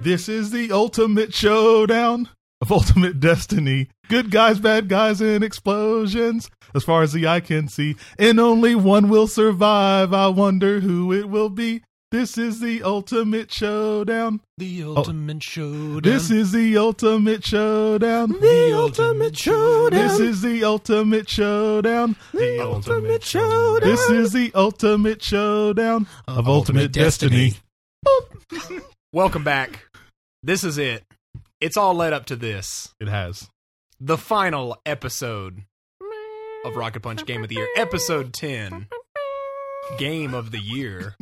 This is the ultimate showdown of Ultimate Destiny. Good guys, bad guys, and explosions. As far as the eye can see, and only one will survive. I wonder who it will be. This is the ultimate showdown. The ultimate showdown. This is the ultimate showdown. The ultimate showdown. This is the ultimate showdown. The ultimate showdown. This is the ultimate showdown of Ultimate Destiny. Welcome back. This is it. It's all led up to this. It has. The final episode of Rocket Punch Game of the Year. Episode 10. Game of the Year.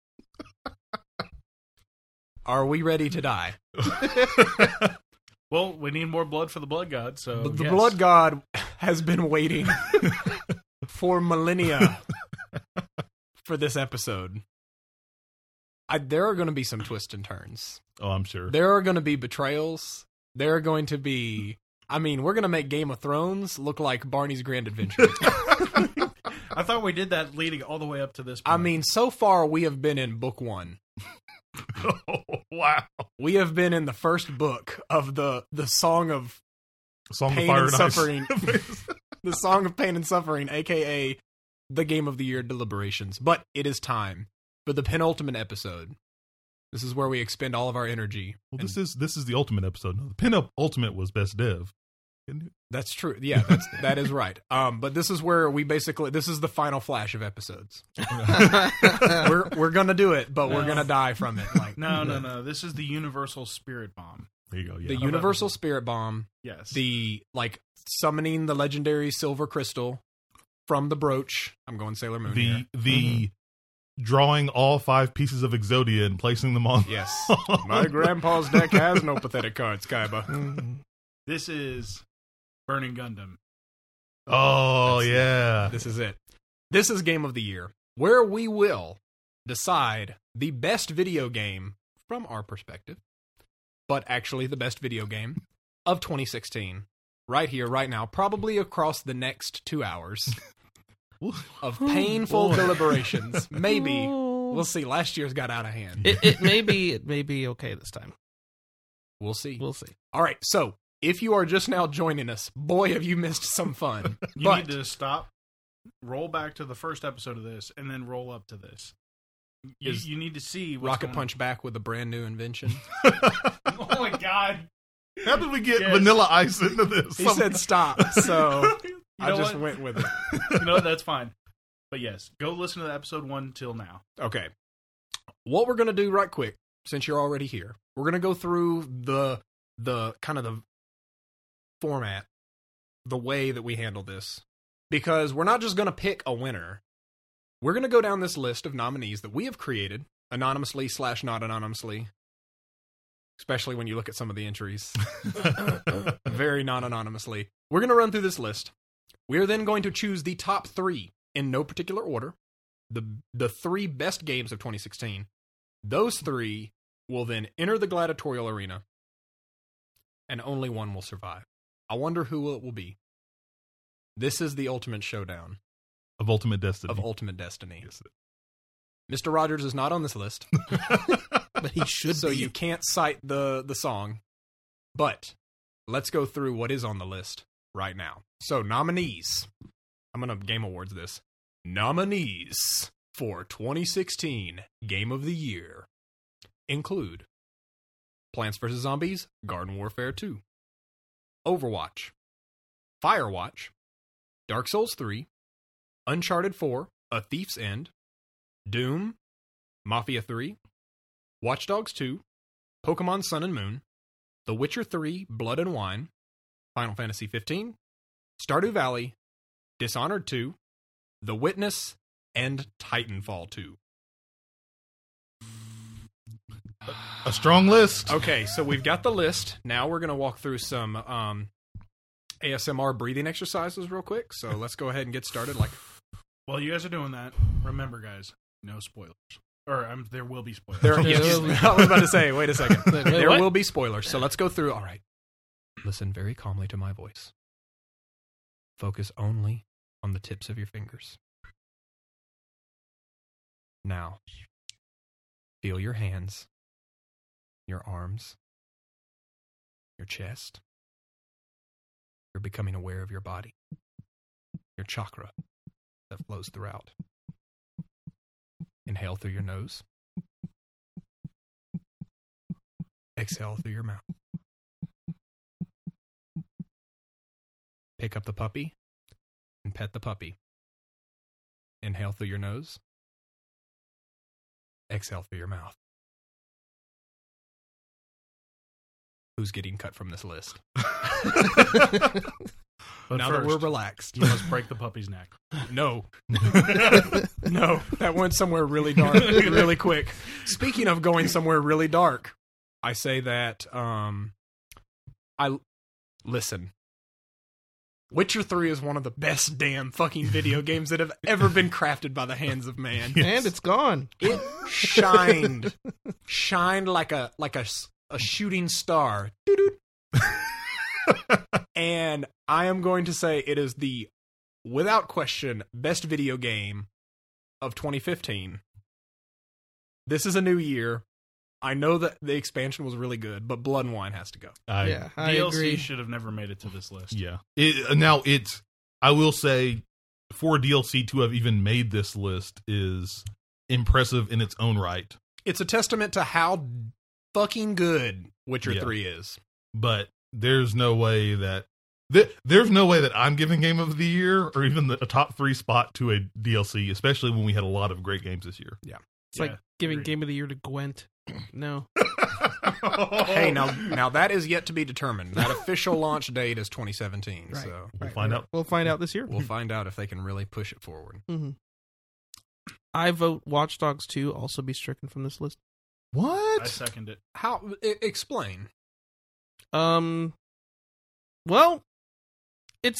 Are we ready to die? Well, we need more blood for the blood god, so The yes. blood god has been waiting for millennia for this episode. There are going to be some twists and turns. Oh, I'm sure. There are going to be betrayals. There are going to be... I mean, we're going to make Game of Thrones look like Barney's Grand Adventure. I thought we did that leading all the way up to this point. I mean, so far we have been in book 1. Oh, wow. We have been in the first book of the Song of Song Pain of Fire and and Ice. Suffering. The Song of Pain and Suffering, a.k.a. the Game of the Year deliberations. But it is time for the penultimate episode. This is where we expend all of our energy. Well, And this is the ultimate episode. No, the pin-ultimate was best dev. that's true. Yeah, that is right. But this is where we basically... This is the final flash of episodes. We're going to do it, but we're going to die from it. Like No. This is the universal spirit bomb. There you go. Yeah. the Universal Spirit Bomb, Yes. the, like, summoning the legendary silver crystal from the brooch. I'm going Sailor Moon here. the drawing all 5 pieces of Exodia and placing them on. Yes. My grandpa's deck has no pathetic cards, Kaiba. This is Burning Gundam. Oh, That's- yeah. This is it. This is Game of the Year, where we will decide the best video game from our perspective, but actually the best video game of 2016. Right here, right now, probably across the next 2 hours of painful deliberations. Maybe. We'll see. Last year's got out of hand. It may be okay this time. We'll see. We'll see. All right, so if you are just now joining us, boy, have you missed some fun. You But need to stop, roll back to the first episode of this, and then roll up to this. You need to see what's Rocket going Punch back with a brand new invention. on. Oh my god. How did we get Yes. Vanilla Ice into this? He said stop, so I know just what? went with it. You know what? That's fine. But yes, go listen to the episode 1 till now. Okay. What we're going to do right quick, since you're already here, we're going to go through the kind of the format, the way that we handle this. Because we're not just going to pick a winner. We're going to go down this list of nominees that we have created, anonymously / not anonymously. Especially when you look at some of the entries. Very non-anonymously. We're going to run through this list. We're then going to choose the top 3 in no particular order. The 3 best games of 2016. Those 3 will then enter the gladiatorial arena. And only one will survive. I wonder who it will be. This is the ultimate showdown Of Ultimate Destiny. of Ultimate Destiny. Yes. Mr. Rogers is not on this list. But he should So be. you can't cite the song. But let's go through what is on the list right now. So nominees. I'm going to Game Awards this. Nominees for 2016 Game of the Year include Plants vs. Zombies Garden Warfare 2, Overwatch, Firewatch, Dark Souls 3, Uncharted 4, A Thief's End, Doom, Mafia 3, Watch Dogs 2, Pokemon Sun and Moon, The Witcher 3, Blood and Wine, Final Fantasy 15, Stardew Valley, Dishonored 2, The Witness, and Titanfall 2. A strong list. Okay, so we've got the list. Now we're going to walk through some ASMR breathing exercises real quick. So let's go ahead and get started. Like, While you guys are doing that, remember, guys, no spoilers. Or there will be spoilers. I was about to say, wait a second. Wait, There what? will be spoilers. So let's go through. All right. Listen very calmly to my voice. Focus only on the tips of your fingers. Now, feel your hands your arms, your chest. You're becoming aware of your body, your chakra that flows throughout. Inhale through your nose. Exhale through your mouth. Pick up the puppy and pet the puppy. Inhale through your nose. Exhale through your mouth. Who's getting cut from this list? But now first, that we're relaxed. you must break the puppy's neck. No. No, that went somewhere really dark, really quick. Speaking of going somewhere really dark, I say that, listen. Witcher 3 is one of the best damn fucking video games that have ever been crafted by the hands of man. And it's gone. It shined like a shooting star. And I am going to say it is the, without question, best video game of 2015. This is a new year. I know that the expansion was really good, but Blood and Wine has to go. I DLC agree. should have never made it to this list. Yeah. I will say, for DLC to have even made this list is impressive in its own right. It's a testament to how fucking good Witcher 3 is. But there's no way that I'm giving Game of the Year or even a top 3 spot to a DLC, especially when we had a lot of great games this year. Yeah. It's like giving Game of the Year to Gwent. No. Hey, now that is yet to be determined. That official launch date is 2017. Right. So We'll find out. We'll find out this year. we'll find out if they can really push it forward. Mm-hmm. I vote Watch Dogs 2 also be stricken from this list. What? I second it. How? Explain. Well, it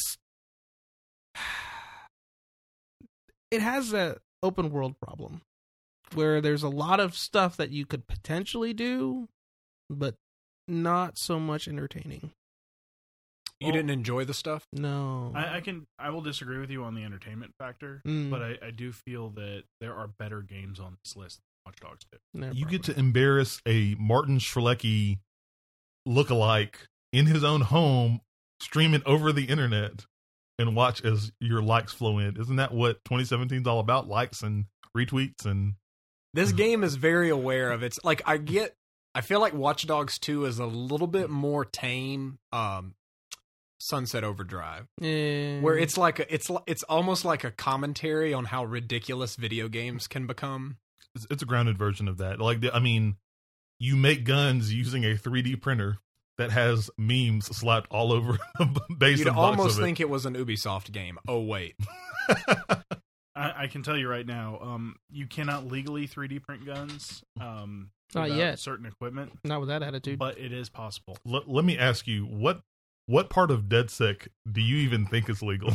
has a open world problem where there's a lot of stuff that you could potentially do, but not so much entertaining. You didn't enjoy the stuff? No. I will disagree with you on the entertainment factor, but I do feel that there are better games on this list than Watch Dogs 2. No, You get probably. to embarrass a Martin Shkreli lookalike in his own home, stream it over the internet, and watch as your likes flow in. Isn't that what 2017 is all about? Likes and retweets and... This game is very aware of its, like, I feel like Watch Dogs 2 is a little bit more tame Sunset Overdrive, where it's like it's almost like a commentary on how ridiculous video games can become. It's a grounded version of that. Like, I mean, you make guns using a 3D printer that has memes slapped all over the base You'd and box almost of it. think it was an Ubisoft game. Oh, wait. I can tell you right now, you cannot legally 3D print guns. Not without yet. Certain equipment, Not with that attitude. but it is possible. Let me ask you, what part of DedSec do you even think is legal?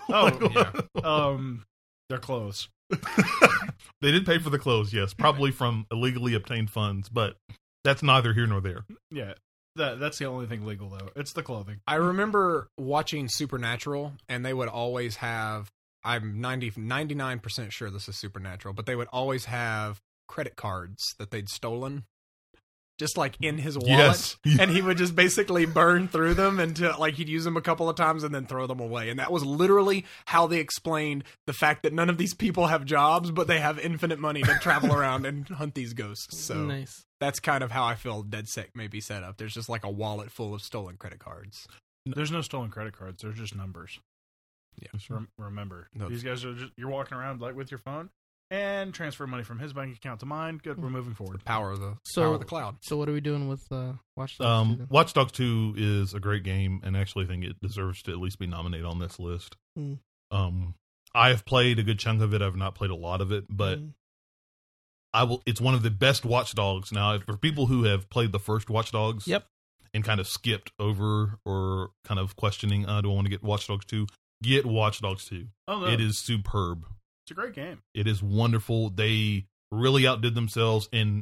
Their clothes. They did pay for the clothes, yes, probably from illegally obtained funds, but that's neither here nor there. Yeah, that's the only thing legal though. It's the clothing. I remember watching Supernatural, and they would always have, I'm 99% sure this is Supernatural, but they would always have credit cards that they'd stolen, just like in his wallet, Yes. and he would just basically burn through them until, like, he'd use them a couple of times and then throw them away. And that was literally how they explained the fact that none of these people have jobs, but they have infinite money to travel around and hunt these ghosts. So Nice. that's kind of how I feel DedSec may be set up. There's just like a wallet full of stolen credit cards. There's no stolen credit cards. They're just numbers. Yeah. Remember, No. these guys are just, you're walking around like with your phone and transfer money from his bank account to mine. Good, we're moving forward. Power of the cloud. So what are we doing with Watch Dogs 2 then? Watch Dogs 2 is a great game, and actually think it deserves to at least be nominated on this list. Mm. I have played a good chunk of it. I've not played a lot of it, but it's one of the best Watch Dogs. Now, for people who have played the first Watch Dogs, Yep. and kind of skipped over or kind of questioning, do I want to get Watch Dogs 2? Get Watch Dogs 2. Oh, no. It is superb. It's a great game. It is wonderful. They really outdid themselves, and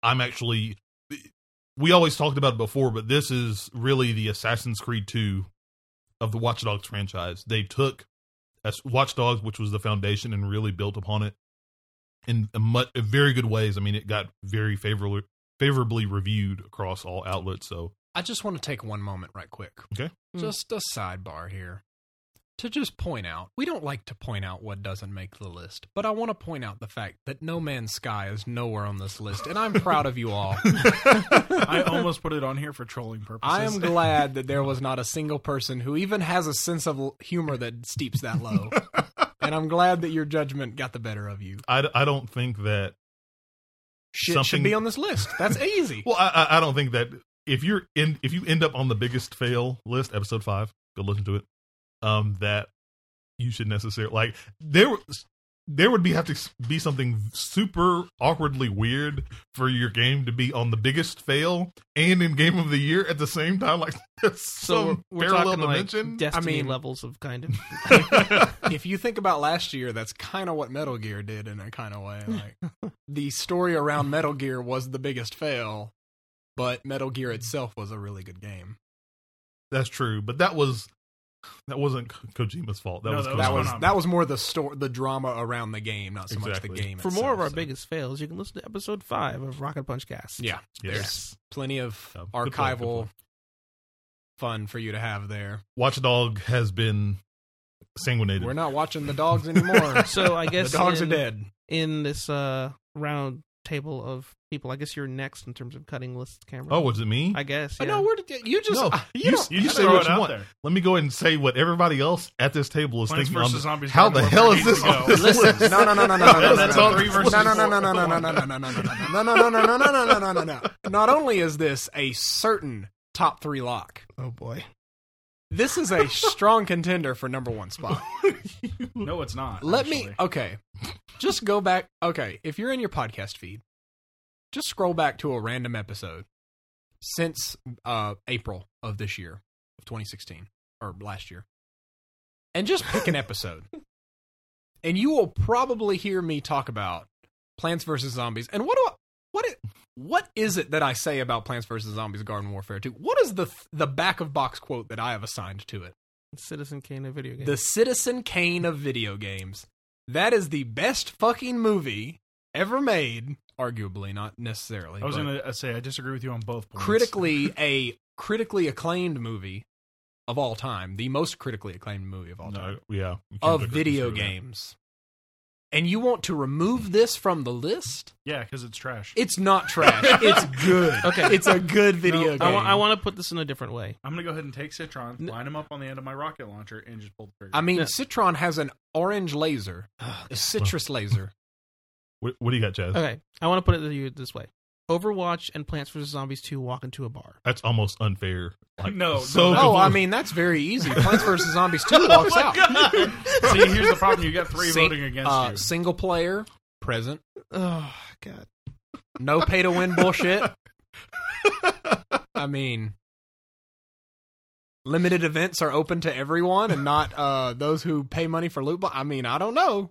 we always talked about it before, but this is really the Assassin's Creed 2 of the Watch Dogs franchise. They took Watch Dogs, which was the foundation, and really built upon it in very good ways. I mean, it got very favorably favorably reviewed across all outlets. So I just want to take one moment right quick. Okay. Just a sidebar here. To just point out, we don't like to point out what doesn't make the list, but I want to point out the fact that No Man's Sky is nowhere on this list, and I'm proud of you all. I almost put it on here for trolling purposes. I am glad that there was not a single person who even has a sense of humor that steeps that low. And I'm glad that your judgment got the better of you. I don't think that Shit should be on this list. That's easy. Well, I don't think that if you end up on the biggest fail list, episode 5, go listen to it. That you should necessarily like there would have to be something super awkwardly weird for your game to be on the biggest fail and in Game of the Year at the same time. Like So we're parallel talking dimension. like Destiny I mean- levels of kind of. If you think about last year, that's kind of what Metal Gear did in a kind of way. Like the story around Metal Gear was the biggest fail, but Metal Gear itself was a really good game. That's true, but that wasn't Kojima's fault. That No, was that Kojima's. That was more the drama around the game, not so much Exactly. the game. For itself, more of our so. biggest fails, you can listen to episode 5 of Rocket Punch Cast. Yeah, Yes. there's plenty of Yeah, good point, good archival point. fun for you to have there. Watchdog has been sanguinated. We're not watching the dogs anymore. So I guess the dogs are in- dead. In this round table of people, I guess you're next in terms of cutting lists, Cameron. Oh, was it me? I guess. Oh, Yeah. no, you just No, you don't- you say throw what it you out want. there. Let me go ahead and say what everybody else at this table is Plants thinking. vs. Zombies How the Garden hell Warfare is this needs to on go. this Listen, list? no, That's all 3 versus no, no, 4. no, no, no, no, no, no, no, no, no, no, no, no, no, no, no, no, no, no. Not only is this a certain top 3 lock, Oh boy. this is a strong contender for number 1 spot. No, it's not. Let me, actually. okay, just go back. Okay, if you're in your podcast feed, just scroll back to a random episode since April of this year, of 2016, or last year, and just pick an episode. And you will probably hear me talk about Plants vs. Zombies. And what is it that I say about Plants vs. Zombies Garden Warfare 2? What is the back of box quote that I have assigned to it? Citizen Kane of video games. The Citizen Kane of video games. That is the best fucking movie ever made, arguably, not necessarily. I was but going to say, I disagree with you on both points. critically acclaimed movie of all time. The most critically acclaimed movie of all time. No, yeah, you can't Of consider video that. games. And you want to remove this from the list? Yeah, because it's trash. It's not trash. It's good. Okay. It's a good video No, game. I want to put this in a different way. I'm going to go ahead and take Citron, line him up on the end of my rocket launcher, and just pull the trigger. I mean, Yeah. Citron has an orange laser, a citrus laser. What do you got, Chaz? Okay, I want to put it to you this way: Overwatch and Plants vs Zombies 2 walk into a bar. That's almost unfair. Like, No, so no, Oh, I confused. mean, that's very easy. Plants vs. Zombies 2 walks out. See, here's the problem. You got 3 voting against you. Single player, present. Oh God! No pay to win bullshit. I mean, limited events are open to everyone and not those who pay money for loot. I mean, I don't know.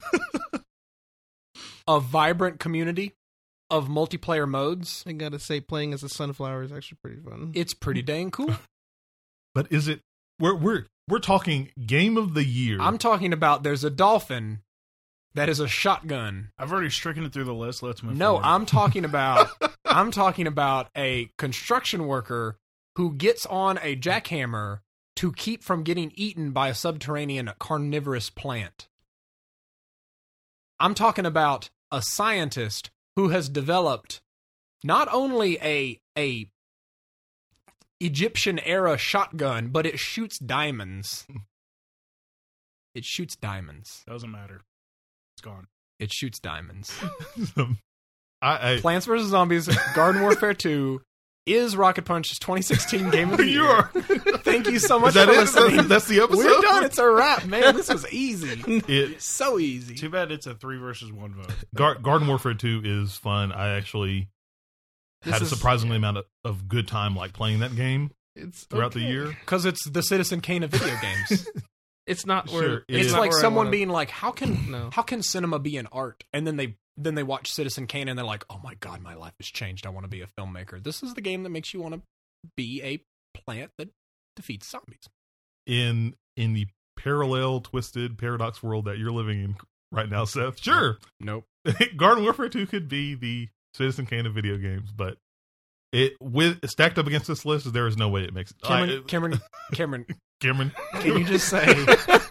A vibrant community of multiplayer modes. I gotta say, playing as a sunflower is actually pretty fun. It's pretty dang cool. But is it? We're talking Game of the Year. I'm talking about there's a dolphin that is a shotgun. I've already stricken it through the list. Let's move No, forward. I'm talking about a construction worker who gets on a jackhammer to keep from getting eaten by a subterranean carnivorous plant. I'm talking about a scientist who has developed not only a Egyptian era shotgun, but it shoots diamonds. It shoots diamonds. Doesn't matter. It's gone. It shoots diamonds. I Plants vs. Zombies Garden Warfare 2 is Rocket Punch's 2016 Game of the You Year. are- Thank you so much is that for it? listening. That's the episode. We're done. It's a wrap, man. This was easy. It So easy. Too bad it's a 3 versus 1 vote. Garden Warfare 2 is fun. I actually This had a is- surprisingly amount of good time like playing that game It's throughout the okay. year. Because it's the Citizen Kane of video games. It's not Sure, where it It's is. not like where I someone wanna- being like, how can No. cinema be an art? And then they watch Citizen Kane and they're like, oh my god, my life has changed. I want to be a filmmaker. This is the game that makes you want to be a plant that defeats zombies. In the parallel, twisted, paradox world that you're living in right now, Seth. Sure, Nope. Garden Warfare 2 could be the Citizen Kane of video games, but it with stacked up against this list, there is no way it makes it. Cameron, Cameron, can you just say,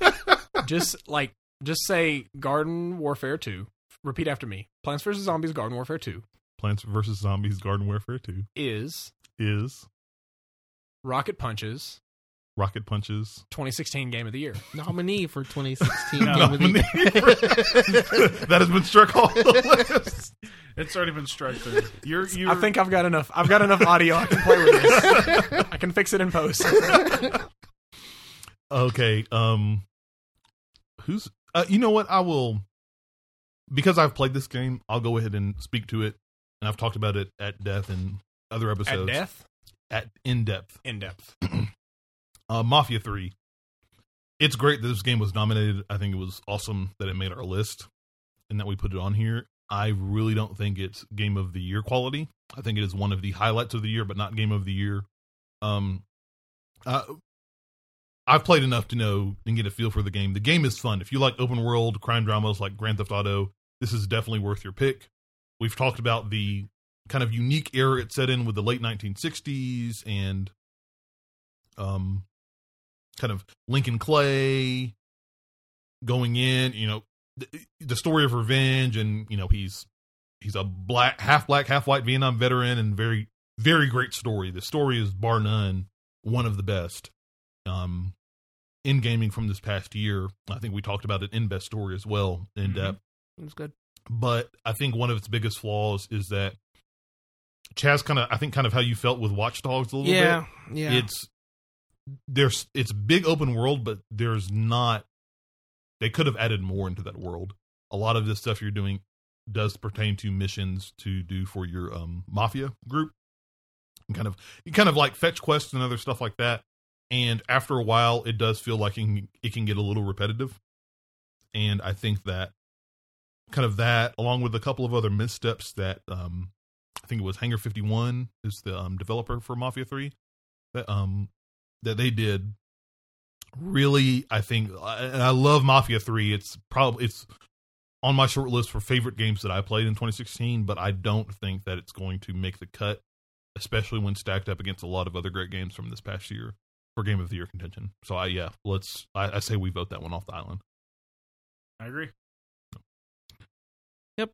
just say Garden Warfare 2? Repeat after me. Plants vs. Zombies Garden Warfare 2 Plants vs. Zombies Garden Warfare 2 is Rocket Punches 2016 Game of the Year. Nominee for 2016 No. Game of the Year. that has been struck off the list. It's already been struck through. You're I think I've got enough. I've got enough audio. I can play with this. I can fix it in post. Okay. Who's? You know what? I will, because I've played this game. I'll go ahead and speak to it, and I've talked about it at depth in other episodes. At death? In depth. In depth. Mafia 3. It's great that this game was nominated. I think it was awesome that it made our list and that we put it on here. I really don't think it's Game of the Year quality. I think it is one of the highlights of the year, but not Game of the Year. I've played enough to know and get a feel for the game. The game is fun. If you like open world crime dramas like Grand Theft Auto, this is definitely worth your pick. We've talked about the kind of unique era it's set in with the late 1960s and kind of Lincoln Clay going in, you know, the story of revenge, and you know he's a half black, half white Vietnam veteran, and very, very great story. The story is bar none one of the best in gaming from this past year. I think we talked about it in Best Story as well in depth. It was good. But I think one of its biggest flaws is that Chaz kind of how you felt with Watch Dogs a little bit. Yeah. It's big open world, but there's not. They could have added more into that world. A lot of this stuff you're doing does pertain to missions to do for your mafia group, and you kind of like fetch quests and other stuff like that. And after a while, it does feel like it can get a little repetitive. And I think that kind of that, along with a couple of other missteps that I think it was Hangar 51 is the developer for Mafia 3 that they did. Really, I think, and I love Mafia 3. It's on my short list for favorite games that I played in 2016, but I don't think that it's going to make the cut, especially when stacked up against a lot of other great games from this past year for Game of the Year contention. So I say we vote that one off the island. I agree. Yep.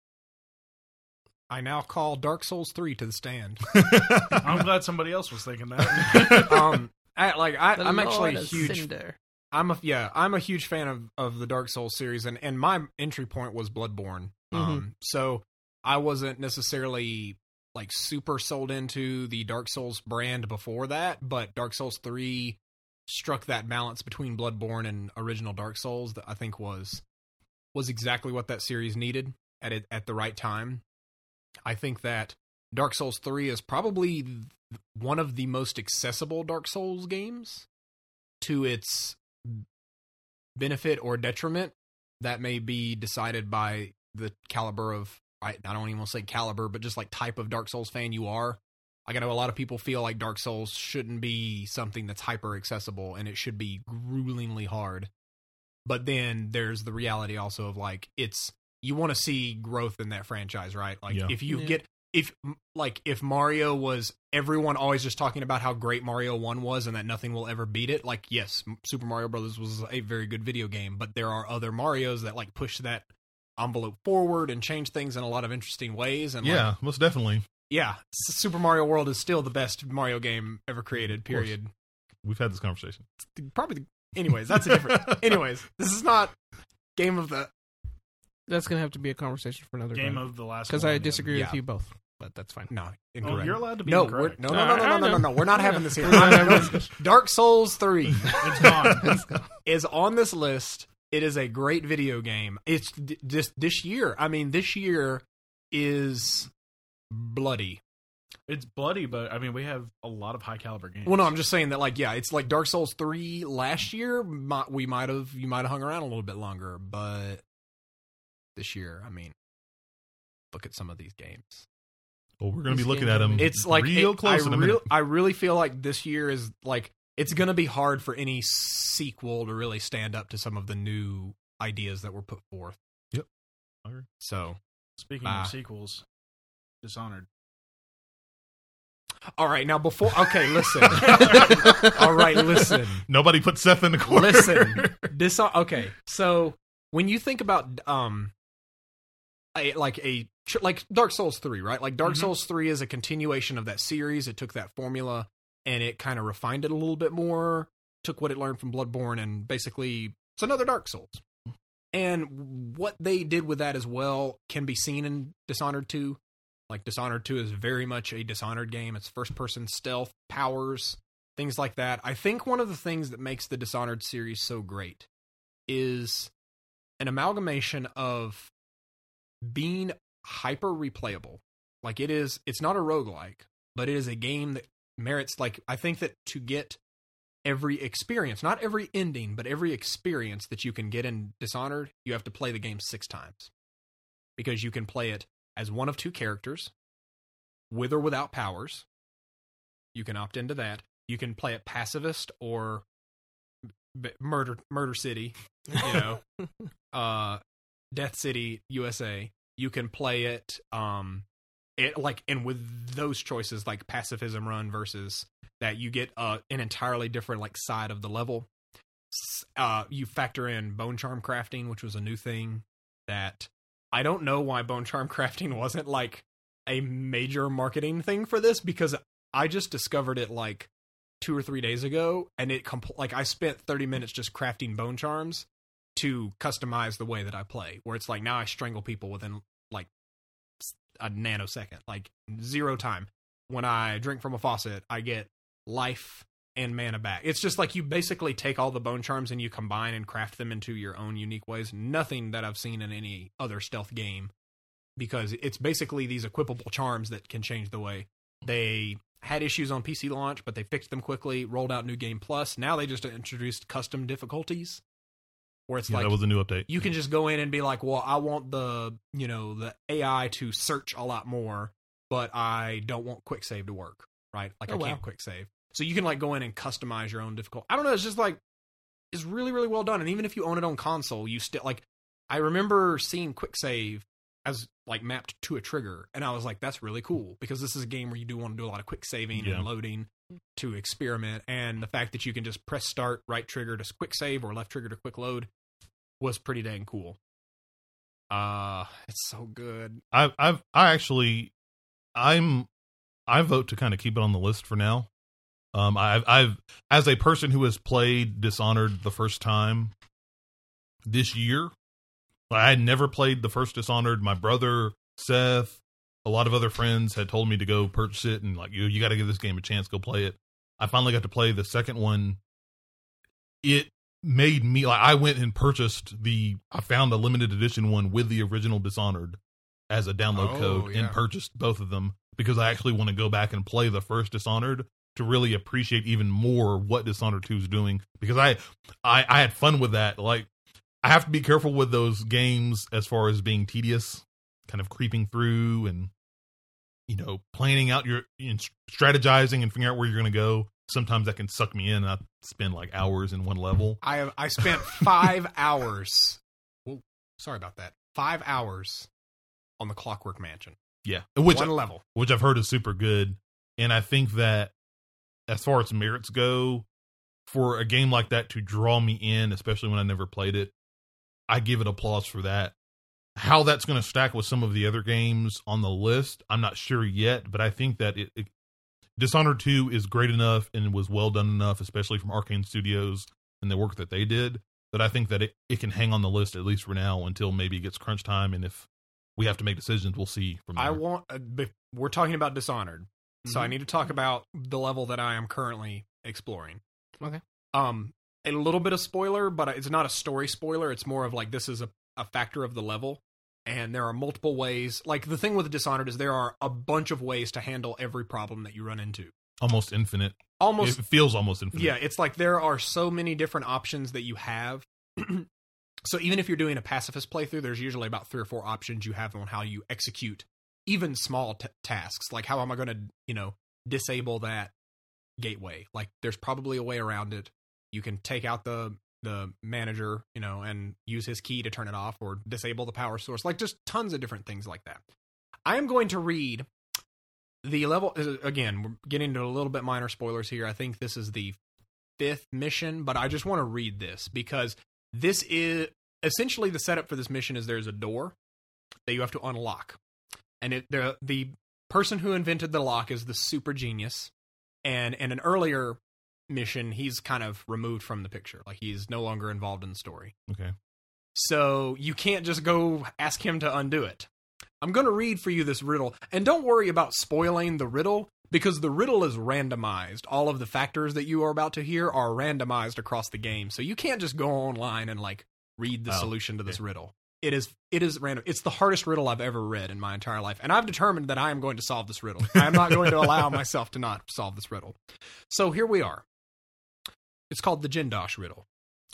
I now call Dark Souls 3 to the stand. I'm glad somebody else was thinking that. I'm actually a huge. Cinder. I'm a huge fan of the Dark Souls series, and my entry point was Bloodborne. So I wasn't necessarily like super sold into the Dark Souls brand before that, but Dark Souls 3 struck that balance between Bloodborne and original Dark Souls that I think was exactly what that series needed at the right time. I think that Dark Souls 3 is probably one of the most accessible Dark Souls games. To its benefit or detriment, that may be decided by the caliber of, I don't even want to say caliber, but just like type of Dark Souls fan you are. Like, I know a lot of people feel like Dark Souls shouldn't be something that's hyper accessible and it should be gruelingly hard. But then there's the reality also of like, you want to see growth in that franchise, right? Like if Mario was everyone always just talking about how great Mario 1 was and that nothing will ever beat it, like, yes, Super Mario Brothers was a very good video game, but there are other Marios that like push that envelope forward and change things in a lot of interesting ways. And most definitely. Yeah, Super Mario World is still the best Mario game ever created, period. We've had this conversation. Anyways, that's a different... Anyways, this is not game of the... That's going to have to be a conversation for another Game time. of the last Because I disagree Yeah. with you both, but that's fine. No, Oh, incorrect. you're allowed to be No, incorrect. no. We're not having this here. We're not having this. Dark Souls 3 It's gone. is on this list. It is a great video game. It's just this year. I mean, this year is bloody. It's bloody, but I mean, we have a lot of high caliber games. Well, no, I'm just saying that, like, yeah, it's like Dark Souls 3 last year. You might have hung around a little bit longer, but this year, I mean, look at some of these games. Well, we're going to be These looking games at them It's like real close in a minute. I really feel like this year is like it's going to be hard for any sequel to really stand up to some of the new ideas that were put forth. Yep. I agree. So, Speaking of sequels, Dishonored. All right, now okay, listen. All right, listen. Nobody put Seth in the corner. Listen. Okay, so when you think about like Dark Souls 3, right? Like Dark Souls 3 is a continuation of that series. It took that formula and it kind of refined it a little bit more, took what it learned from Bloodborne, and basically it's another Dark Souls. And what they did with that as well can be seen in Dishonored 2. Like, Dishonored 2 is very much a Dishonored game. It's first-person stealth, powers, things like that. I think one of the things that makes the Dishonored series so great is an amalgamation of being hyper-replayable. Like, it's not a roguelike, but it is a game that merits, like, I think that to get every experience, not every ending, but every experience that you can get in Dishonored, you have to play the game 6 times. Because you can play it as one of 2 characters, with or without powers. You can opt into that. You can play it pacifist or Murder City, you know, Death City, USA. You can play it, and with those choices, like pacifism run versus that, you get an entirely different like side of the level. You factor in bone charm crafting, which was a new thing that I don't know why bone charm crafting wasn't like a major marketing thing for this, because I just discovered it like 2 or 3 days ago, and I spent 30 minutes just crafting bone charms to customize the way that I play, where it's like now I strangle people within like a nanosecond, like 0 time. When I drink from a faucet, I get life and mana back. It's just like you basically take all the bone charms and you combine and craft them into your own unique ways. Nothing that I've seen in any other stealth game, because it's basically these equipable charms that can change the way. They had issues on PC launch, but they fixed them quickly, rolled out New Game Plus. Now they just introduced custom difficulties, where it's like that was a new update. You can just go in and be like, well, I want the AI to search a lot more, but I don't want quick save to work, right? Like can't quick save. So you can like go in and customize your own difficult. I don't know. It's just like, it's really, really well done. And even if you own it on console, you still like, I remember seeing quick save as like mapped to a trigger. And I was like, that's really cool, because this is a game where you do want to do a lot of quick saving and loading to experiment. And the fact that you can just press start, right trigger to quick save or left trigger to quick load was pretty dang cool. It's so good. I vote to kind of keep it on the list for now. I've as a person who has played Dishonored the first time this year, I had never played the first Dishonored. My brother Seth, a lot of other friends had told me to go purchase it, and like you got to give this game a chance, go play it. I finally got to play the second one. It made me like, I went and purchased I found a limited edition one with the original Dishonored as a download code and purchased both of them, because I actually want to go back and play the first Dishonored to really appreciate even more what Dishonored 2 is doing, because I had fun with that. Like, I have to be careful with those games as far as being tedious, kind of creeping through and, planning out strategizing and figuring out where you're going to go. Sometimes that can suck me in, and I spend like hours in one level. I spent 5 hours. Well, sorry about that. 5 hours on the Clockwork Mansion. Yeah, one level, which I've heard is super good, and I think that as far as merits go, for a game like that to draw me in, especially when I never played it, I give it applause for that. How that's going to stack with some of the other games on the list, I'm not sure yet, but I think that Dishonored 2 is great enough and was well done enough, especially from Arcane Studios and the work that they did, that I think that it can hang on the list, at least for now, until maybe it gets crunch time, and if we have to make decisions, we'll see from there. We're talking about Dishonored, so I need to talk about the level that I am currently exploring. Okay. A little bit of spoiler, but it's not a story spoiler. It's more of like, this is a factor of the level, and there are multiple ways. Like, the thing with Dishonored is there are a bunch of ways to handle every problem that you run into. Almost infinite. It feels almost infinite. Yeah, it's like there are so many different options that you have. So even if you're doing a pacifist playthrough, there's usually about 3 or 4 options you have on how you execute even small tasks. Like, how am I going to, disable that gateway? Like, there's probably a way around it. You can take out the manager, and use his key to turn it off, or disable the power source. Like, just tons of different things like that. I am going to read the level. Again, we're getting into a little bit minor spoilers here. I think this is the 5th mission, but I just want to read this because this is essentially the setup for this mission. Is there's a door that you have to unlock, and the person who invented the lock is the super genius, and in an earlier mission, he's kind of removed from the picture, like he's no longer involved in the story. Okay. So you can't just go ask him to undo it. I'm going to read for you this riddle, and don't worry about spoiling the riddle, because the riddle is randomized. All of the factors that you are about to hear are randomized across the game, so you can't just go online and like read the solution to this riddle. It is random. It's the hardest riddle I've ever read in my entire life, and I've determined that I am going to solve this riddle. I am not going to allow myself to not solve this riddle. So here we are. It's called the Jindosh riddle.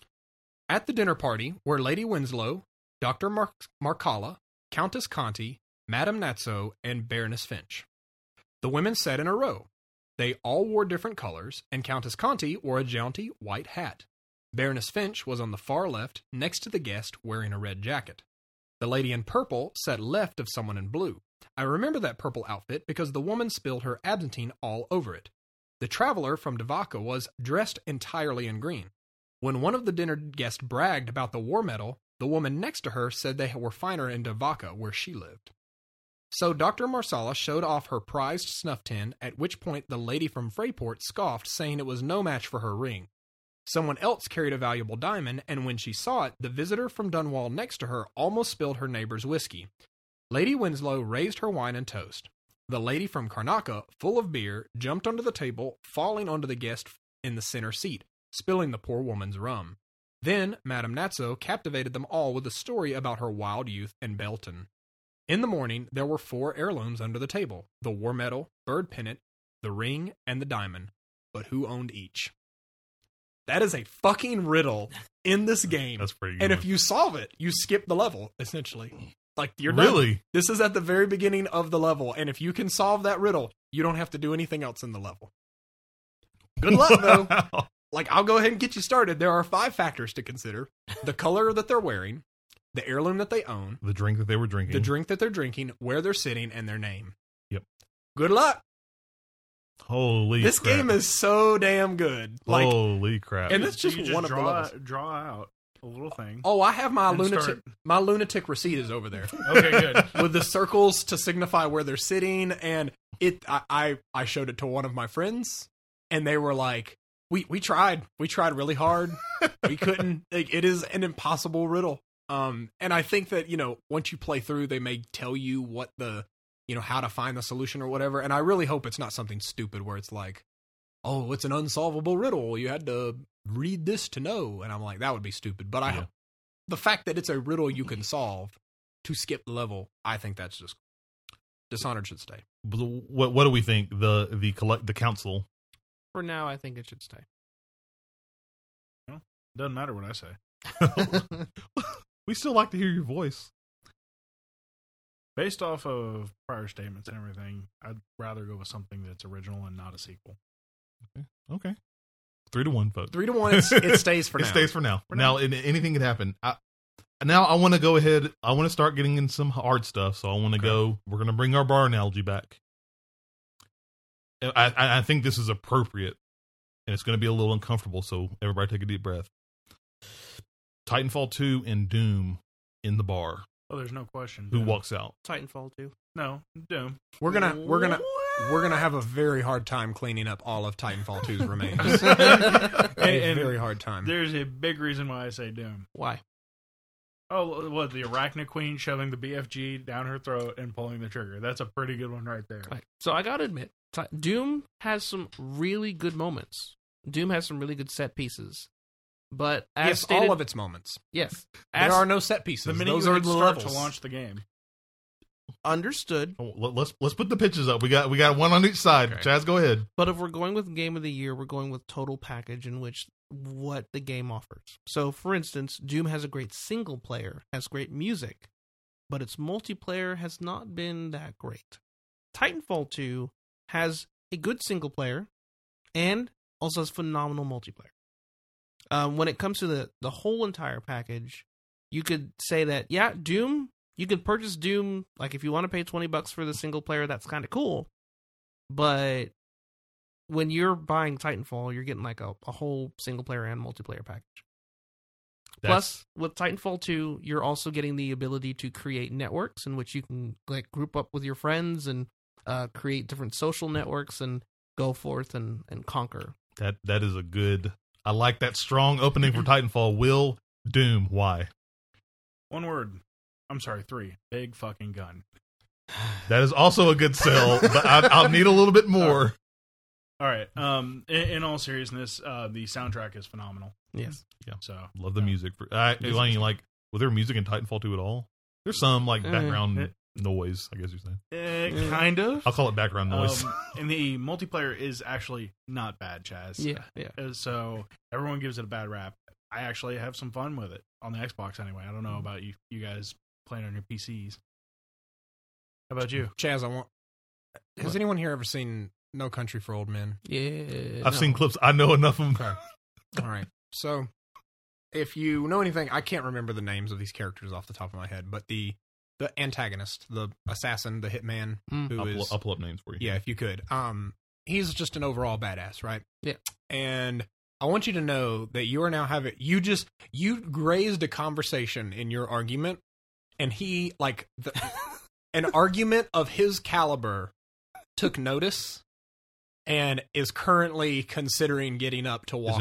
At the dinner party were Lady Winslow, Dr. Marcala, Countess Conti, Madame Natso, and Baroness Finch. The women sat in a row. They all wore different colors, and Countess Conti wore a jaunty white hat. Baroness Finch was on the far left, next to the guest, wearing a red jacket. The lady in purple sat left of someone in blue. I remember that purple outfit because the woman spilled her absinthe all over it. The traveler from Devaka was dressed entirely in green. When one of the dinner guests bragged about the war medal, the woman next to her said they were finer in Devaka, where she lived. So Dr. Marsala showed off her prized snuff tin, at which point the lady from Freyport scoffed, saying it was no match for her ring. Someone else carried a valuable diamond, and when she saw it, the visitor from Dunwall next to her almost spilled her neighbor's whiskey. Lady Winslow raised her wine and toast. The lady from Karnaca, full of beer, jumped onto the table, falling onto the guest in the center seat, spilling the poor woman's rum. Then Madame Natso captivated them all with a story about her wild youth in Belton. In the morning, there were 4 heirlooms under the table: the war medal, bird pennant, the ring, and the diamond. But who owned each? That is a fucking riddle in this game. That's pretty good. And if you solve it, you skip the level, essentially. Like, you're done. Really? This is at the very beginning of the level, and if you can solve that riddle, you don't have to do anything else in the level. Good luck, though. Wow. Like, I'll go ahead and get you started. There are 5 factors to consider: the color that they're wearing, the heirloom that they own, The drink that they were drinking. the drink that they're drinking, where they're sitting, and their name. Yep. Good luck. Holy This crap. game is so damn good. Like, Holy crap. and that's just You one of the levels. draw out a little thing. Oh, I have my And lunatic receipt is over there Okay, good. with the circles to signify where they're sitting, and I showed it to one of my friends, and they were like, we tried really hard, we couldn't. Like, it is an impossible riddle. And I think that, once you play through, they may tell you what how to find the solution or whatever, and I really hope it's not something stupid where it's like, oh, it's an unsolvable riddle, you had to read this to know, and I'm like, that would be stupid. But the fact that it's a riddle you can solve to skip the level, I think that's just Dishonored should stay. What do we think? The council. For now, I think it should stay. Doesn't matter what I say. We still like to hear your voice. Based off of prior statements and everything, I'd rather go with something that's original and not a sequel. Okay. 3-1, folks. 3-1, it stays for now. It stays for now. Anything can happen. Now I want to go ahead. I want to start getting in some hard stuff. So I want to go. We're going to bring our bar analogy back. I think this is appropriate, and it's going to be a little uncomfortable. So everybody, take a deep breath. Titanfall 2 and Doom in the bar. Oh, there's no question. Who Doom. walks out? Titanfall 2. No, Doom. We're gonna have a very hard time cleaning up all of Titanfall 2's remains. a very hard time. There's a big reason why I say Doom. Why? Oh, what, the Arachne Queen shoving the BFG down her throat and pulling the trigger. That's a pretty good one right there. Right. So I gotta admit, Doom has some really good moments. Doom has some really good set pieces. But as yes, stated, all of its moments. yes, There are no set pieces. The minute Those you are hit the start levels. to launch the game. understood. Let's put the pitches up. We got one on each side. Okay. Chaz, go ahead. But if we're going with Game of the Year, we're going with total package in which what the game offers. So, for instance, Doom has a great single player, has great music, but its multiplayer has not been that great. Titanfall 2 has a good single player and also has phenomenal multiplayer. When it comes to the whole entire package, you could say that, yeah, Doom you could purchase Doom, like if you want to pay $20 for the single player, that's kind of cool. But when you're buying Titanfall, you're getting like a whole single player and multiplayer package. Plus, with Titanfall 2, you're also getting the ability to create networks in which you can like group up with your friends and create different social networks and go forth and conquer. That is a good. I like that strong opening for Titanfall. Will Doom? Why? One word. I'm sorry, 3. Big fucking gun. That is also a good sell, but I'll need a little bit more. All right. In all seriousness, the soundtrack is phenomenal. Yes. Yeah. So Love the music. Was there music in Titanfall 2 at all? There's some like background noise, I guess you're saying. Kind of. I'll call it background noise. And the multiplayer is actually not bad, Chaz. Yeah. So everyone gives it a bad rap. I actually have some fun with it on the Xbox anyway. I don't know about you guys playing on your PCs. How about you? Chaz, has anyone here ever seen No Country for Old Men? Yeah. I've seen clips. I know enough of them. Okay. All right. So, if you know anything, I can't remember the names of these characters off the top of my head, but the antagonist, the assassin, the hitman, I'll pull up names for you. Yeah, if you could. He's just an overall badass, right? Yeah. And I want you to know that you are now having you grazed a conversation in your argument, and he an argument of his caliber took notice and is currently considering getting up to walk.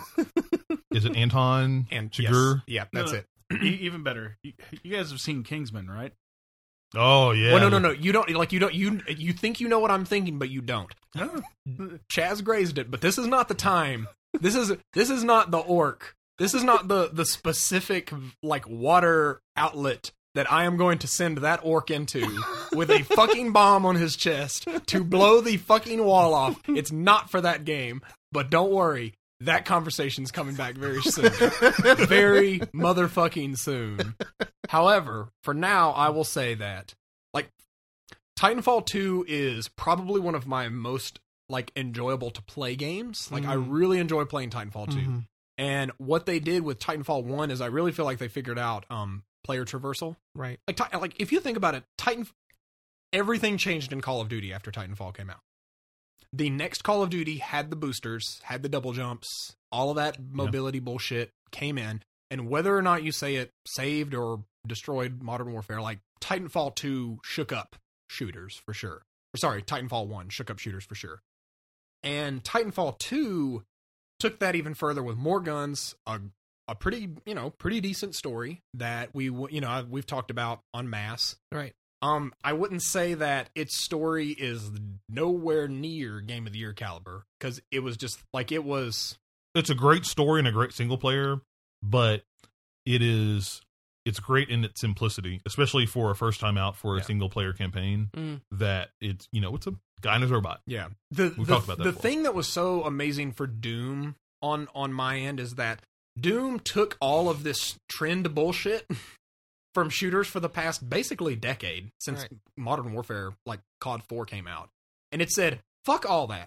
Is it Anton Chigurh? Yes. Yeah, that's it. Even better. You guys have seen Kingsman, right? Oh yeah. Well, no. You don't you think you know what I'm thinking, but you don't. Chaz grazed it, but this is not the time. This is not the orc. This is not the specific like water outlet that I am going to send that orc into with a fucking bomb on his chest to blow the fucking wall off. It's not for that game, but don't worry. That conversation's coming back very soon. Very motherfucking soon. However, for now, I will say that, like, Titanfall 2 is probably one of my most, like, enjoyable to play games. Like, I really enjoy playing Titanfall 2. Mm-hmm. And what they did with Titanfall 1 is I really feel like they figured out player traversal. Right. Like if you think about it, everything changed in Call of Duty after Titanfall came out. The next Call of Duty had the boosters, had the double jumps, all of that mobility bullshit came in. And whether or not you say it saved or destroyed Modern Warfare, like Titanfall 2 shook up shooters for sure. Or sorry, Titanfall 1 shook up shooters for sure. And Titanfall 2 took that even further with more guns, a pretty decent story that we've talked about en masse. Right. I wouldn't say that its story is nowhere near Game of the Year caliber, because it was just like it's a great story and a great single player, but it's great in its simplicity, especially for a first time out for a single player campaign. That it's a guy and his robot. Yeah. We've talked about that. The thing that was so amazing for Doom on my end is that Doom took all of this trend bullshit from shooters for the past basically decade since Modern Warfare, like COD 4 came out. And it said, fuck all that.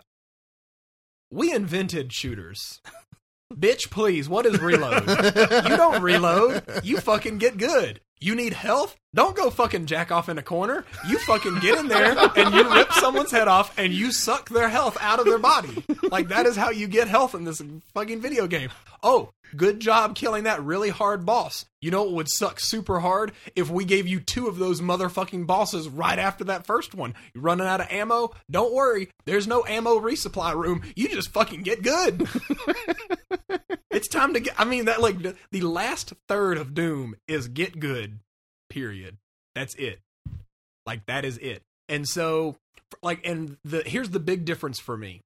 We invented shooters. Bitch, please, what is reload? You don't reload. You fucking get good. You need health? Don't go fucking jack off in a corner. You fucking get in there and you rip someone's head off and you suck their health out of their body. Like, that is how you get health in this fucking video game. Oh, good job killing that really hard boss. You know what would suck super hard? If we gave you 2 of those motherfucking bosses right after that first one. You're running out of ammo? Don't worry. There's no ammo resupply room. You just fucking get good. It's time to get... I mean, that like the last third of Doom is get good, period. That's it. Like, that is it. And so, like, here's the big difference for me.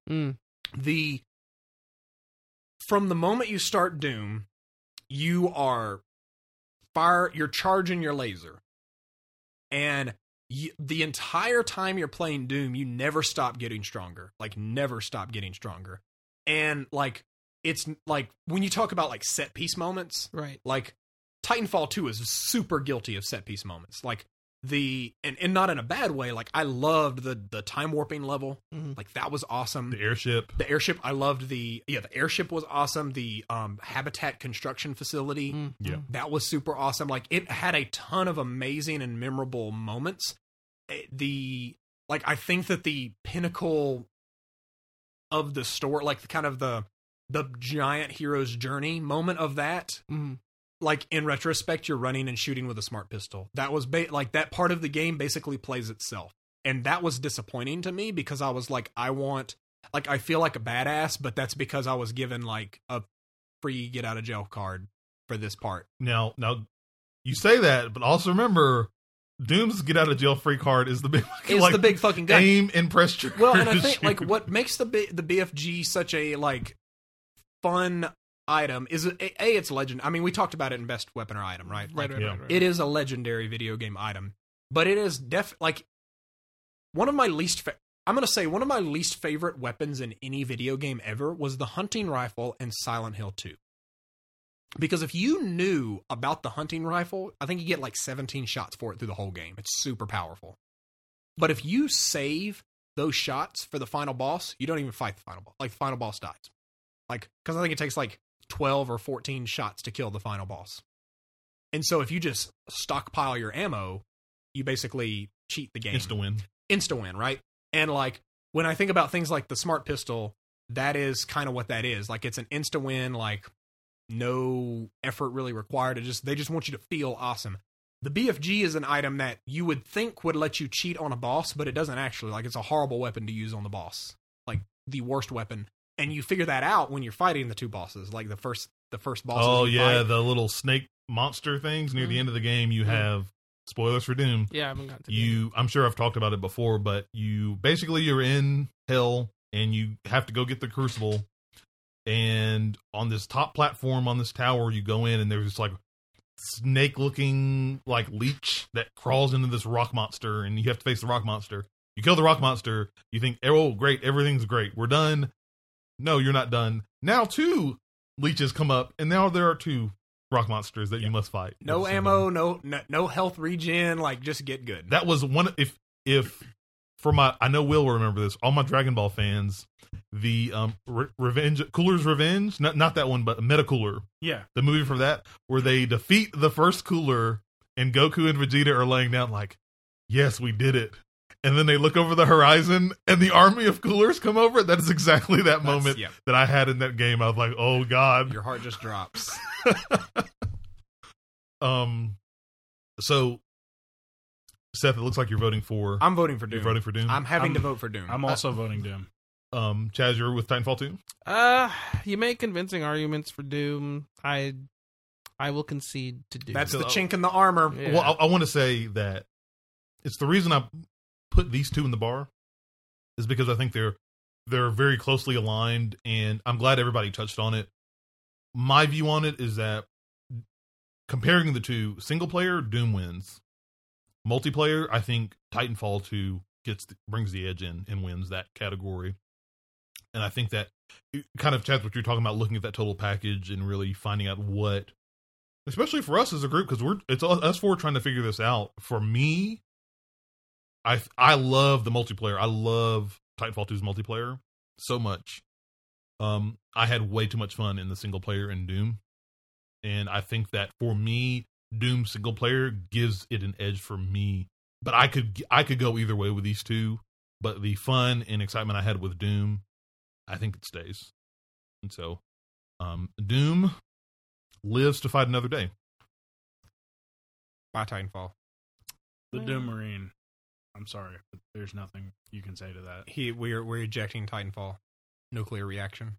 From the moment you start Doom, you're charging your laser. And the entire time you're playing Doom, you never stop getting stronger. Like, never stop getting stronger. And, like, it's like, when you talk about, like, set piece moments, right? Like, Titanfall 2 is super guilty of set piece moments. Like, and not in a bad way. Like I loved the time warping level. Mhm. Like that was awesome. The airship. The airship, I loved the airship was awesome. The habitat construction facility, Mhm. Yeah. that was super awesome. Like it had a ton of amazing and memorable moments. I think that the pinnacle of the story, like kind of the giant hero's journey moment of that, Mhm. like in retrospect, you're running and shooting with a smart pistol. That was like that part of the game basically plays itself. And that was disappointing to me because I was like, I feel like a badass, but that's because I was given like a free get out of jail card for this part. Now, you say that, but also remember, Doom's get out of jail free card is the big, It's the big fucking gun. aim and press trigger. Well, and I to think like shoot. what makes the BFG such a like fun item is it's legend. I mean, we talked about it in best weapon or item, right? Like, Yeah. it is a legendary video game item, but it is like one of my least. I'm gonna say one of my least favorite weapons in any video game ever was the hunting rifle in Silent Hill 2. Because if you knew about the hunting rifle, I think you get like 17 shots for it through the whole game. It's super powerful. But if you save those shots for the final boss, you don't even fight the final boss. Like the final boss dies. Like, because I think it takes like 12 or 14 shots to kill the final boss. And so if you just stockpile your ammo, you basically cheat the game. Insta win, right? And like when I think about things like the smart pistol, that is kind of what that is. Like it's an insta win, like no effort really required. They just want you to feel awesome. The BFG is an item that you would think would let you cheat on a boss, but it doesn't actually. Like it's a horrible weapon to use on the boss. Like the worst weapon. And you figure that out when you're fighting the two bosses, like the first bosses. Oh you yeah, fight. the little snake monster things near the end of the game. You have spoilers for Doom. Yeah, I haven't gotten to I'm sure I've talked about it before, but you're in hell and you have to go get the crucible. And on this top platform on this tower, you go in and there's this like snake looking like leech that crawls into this rock monster, and you have to face the rock monster. You kill the rock monster. You think, oh great, everything's great, we're done. No, you're not done. Now 2 leeches come up, and now there are 2 rock monsters that you must fight. No ammo, no health regen. Like just get good. That was one. If for my, I know Will will remember this. All my Dragon Ball fans, the Revenge, Cooler's Revenge, not that one, but Metacooler. Yeah. The movie from that, where they defeat the first Cooler, and Goku and Vegeta are laying down like, yes, we did it. And then they look over the horizon, and the army of Coolers come over. That is exactly that moment that I had in that game. I was like, oh god, your heart just drops. So Seth, it looks like you're voting for. I'm voting for Doom. You're voting for Doom. I'm having to vote for Doom. I'm also voting Doom. Chaz, you're with Titanfall 2? You make convincing arguments for Doom. I will concede to Doom. That's the chink in the armor. Yeah. Well, I want to say that it's the reason I put these 2 in the bar is because I think they're very closely aligned, and I'm glad everybody touched on it. My view on it is that comparing the 2, single player, Doom wins. Multiplayer, I think Titanfall 2 brings the edge in and wins that category. And I think that kind of, Chad, what you're talking about, looking at that total package and really finding out what, especially for us as a group, because it's us 4 trying to figure this out. For me, I love the multiplayer. I love Titanfall 2's multiplayer so much. I had way too much fun in the single player in Doom. And I think that for me, Doom single player gives it an edge for me. But I could go either way with these 2. But the fun and excitement I had with Doom, I think it stays. And so, Doom lives to fight another day. By Titanfall. The Doom Marine. I'm sorry, but there's nothing you can say to that. We're ejecting Titanfall. Nuclear reaction.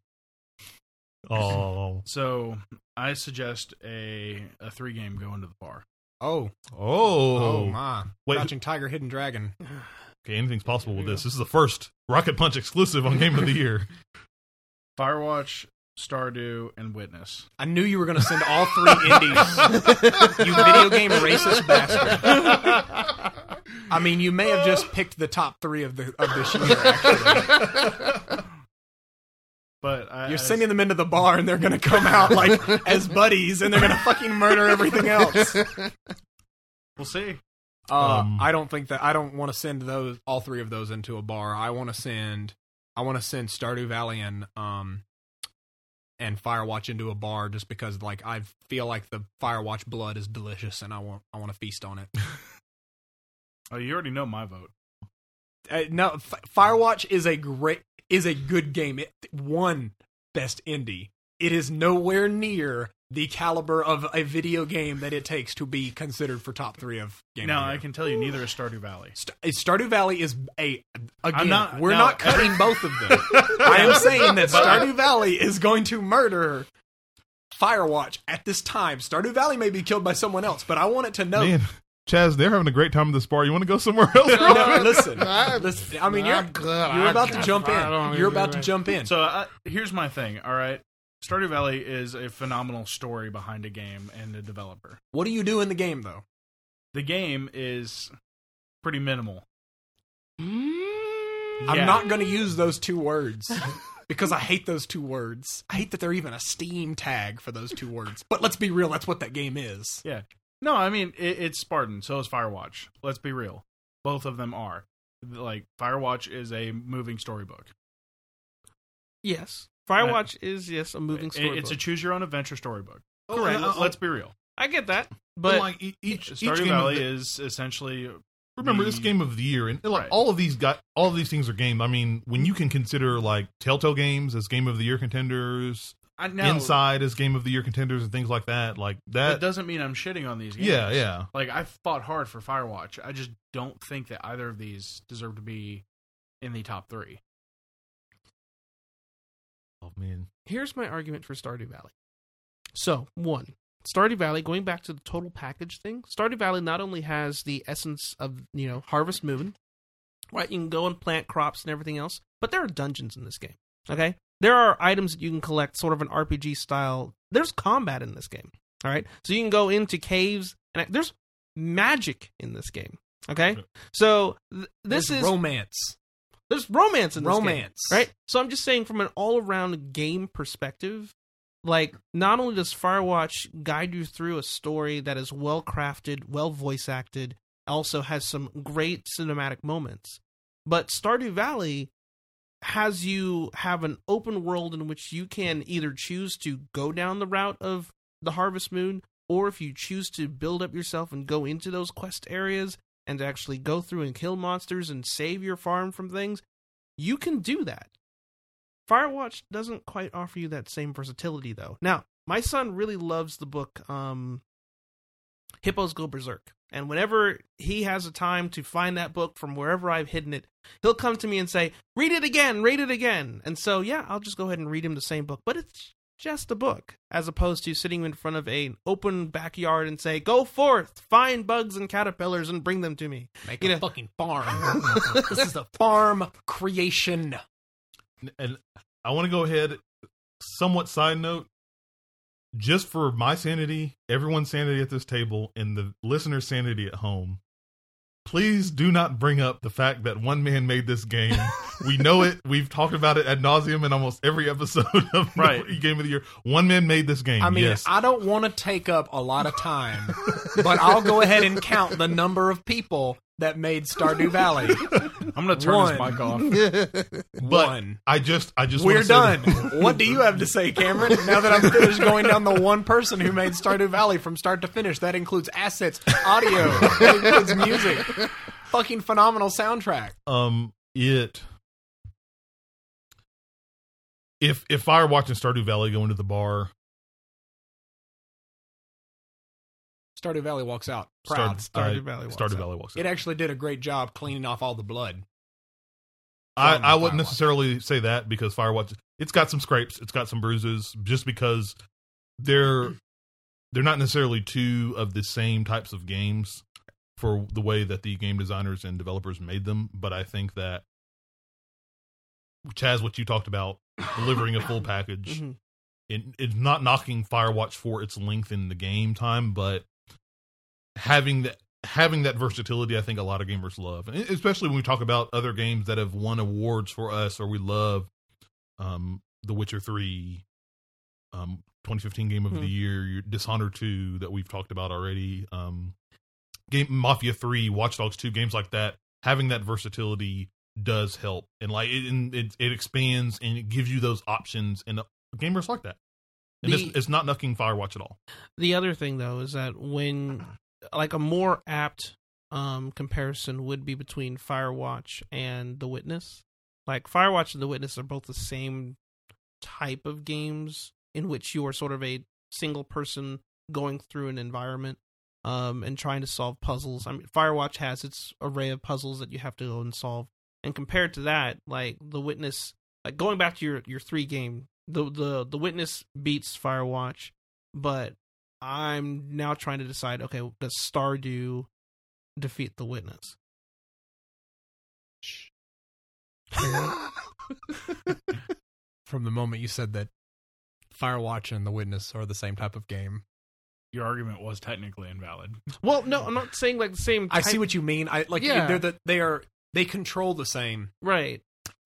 Oh. So I suggest a 3-game go into the bar. Oh my! Wait. Crouching Tiger, Hidden Dragon. Okay, anything's possible with this. This is the first Rocket Punch exclusive on Game of the Year. Firewatch, Stardew, and Witness. I knew you were going to send all 3 indies. You video game racist bastard. I mean, you may have just picked the top 3 of this year, actually. But you're sending them into the bar, and they're going to come out like as buddies, and they're going to fucking murder everything else. We'll see. I don't think that I don't want to send all three of those into a bar. I want to send Stardew Valley and Firewatch into a bar just because like I feel like the Firewatch blood is delicious and I want to feast on it. Oh, you already know my vote. No, Firewatch is a good game. It won Best Indie. It is nowhere near the caliber of a video game that it takes to be considered for top 3 of game. Now of the year. I can tell you, neither is Stardew Valley. Stardew Valley is we're not cutting both of them. I am saying that Stardew Valley is going to murder Firewatch at this time. Stardew Valley may be killed by someone else, but I want it to know. Man, Chaz, they're having a great time at this bar. You want to go somewhere else? No, listen. I mean, you're about to jump in. You're about to jump in. So here's my thing. All right, Stardew Valley is a phenomenal story behind a game and a developer. What do you do in the game, though? The game is pretty minimal. I'm not going to use those 2 words because I hate those 2 words. I hate that they're even a Steam tag for those 2 words. But let's be real, that's what that game is. Yeah. No, I mean, it's Spartan, so is Firewatch. Let's be real. Both of them are. Like, Firewatch is a moving storybook. Yes. Firewatch is, yes, a moving storybook. It's a choose-your-own-adventure storybook. Correct. Let's be real. I get that. But like each Stardew game Valley is essentially... Remember, this game of the year, and like all of these things are games. I mean, when you can consider like Telltale games as game of the year contenders, Inside as game of the year contenders, and things like that, like that doesn't mean I'm shitting on these games. Yeah. Like I fought hard for Firewatch. I just don't think that either of these deserve to be in the top 3. Oh man, here's my argument for Stardew Valley. So, 1, Stardew Valley, going back to the total package thing, Stardew Valley not only has the essence of, Harvest Moon, right? You can go and plant crops and everything else, but there are dungeons in this game, okay? There are items that you can collect, sort of an RPG style. There's combat in this game, all right? So you can go into caves, and there's magic in this game, okay? So this is... romance. There's romance in this game, romance, right? So I'm just saying from an all-around game perspective, like, not only does Firewatch guide you through a story that is well-crafted, well-voice-acted, also has some great cinematic moments, but Stardew Valley has you have an open world in which you can either choose to go down the route of the Harvest Moon, or if you choose to build up yourself and go into those quest areas and actually go through and kill monsters and save your farm from things, you can do that. Firewatch doesn't quite offer you that same versatility, though. Now, my son really loves the book Hippos Go Berserk. And whenever he has a time to find that book from wherever I've hidden it, he'll come to me and say, read it again. And so, yeah, I'll just go ahead and read him the same book. But it's just a book, as opposed to sitting in front of an open backyard and say, go forth, find bugs and caterpillars and bring them to me. Make a fucking farm. This is a farm creation. And I want to go ahead, somewhat side note, just for my sanity, everyone's sanity at this table, and the listener's sanity at home, please do not bring up the fact that one man made this game. We know it. We've talked about it ad nauseum in almost every episode of Game of the Year. One man made this game. I mean, yes. I don't want to take up a lot of time, but I'll go ahead and count the number of people that made Stardew Valley. I'm going to turn this mic off. But I just we're done. What do you have to say, Cameron? Now that I'm finished going down the one person who made Stardew Valley from start to finish, that includes assets, audio, that includes music, fucking phenomenal soundtrack. If Firewatch and Stardew Valley go into the bar, Stardew Valley walks out proud. Stardew Valley walks out. It actually did a great job cleaning off all the blood. I wouldn't necessarily say that, because Firewatch, it's got some scrapes, it's got some bruises, just because they're not necessarily two of the same types of games for the way that the game designers and developers made them. But I think that, Chaz, what you talked about, delivering a full package, it's not knocking Firewatch for its length in the game time, but having that versatility, I think a lot of gamers love, and especially when we talk about other games that have won awards for us, or we love The Witcher 3, 2015 Game of the Year, Dishonored 2 that we've talked about already, Mafia 3, Watch Dogs 2, games like that, having that versatility does help, and like it expands and it gives you those options, and gamers like that. And it's not knocking Firewatch at all. The other thing though is that when like a more apt comparison would be between Firewatch and The Witness. Like Firewatch and The Witness are both the same type of games in which you are sort of a single person going through an environment and trying to solve puzzles. I mean, Firewatch has its array of puzzles that you have to go and solve. And compared to that, like The Witness, like going back to your 3 game, the Witness beats Firewatch, but I'm now trying to decide, okay, does Stardew defeat The Witness? From the moment you said that Firewatch and The Witness are the same type of game, Your argument was technically invalid. Well, no, I'm not saying like the same type. I see what you mean. They control the same. Right.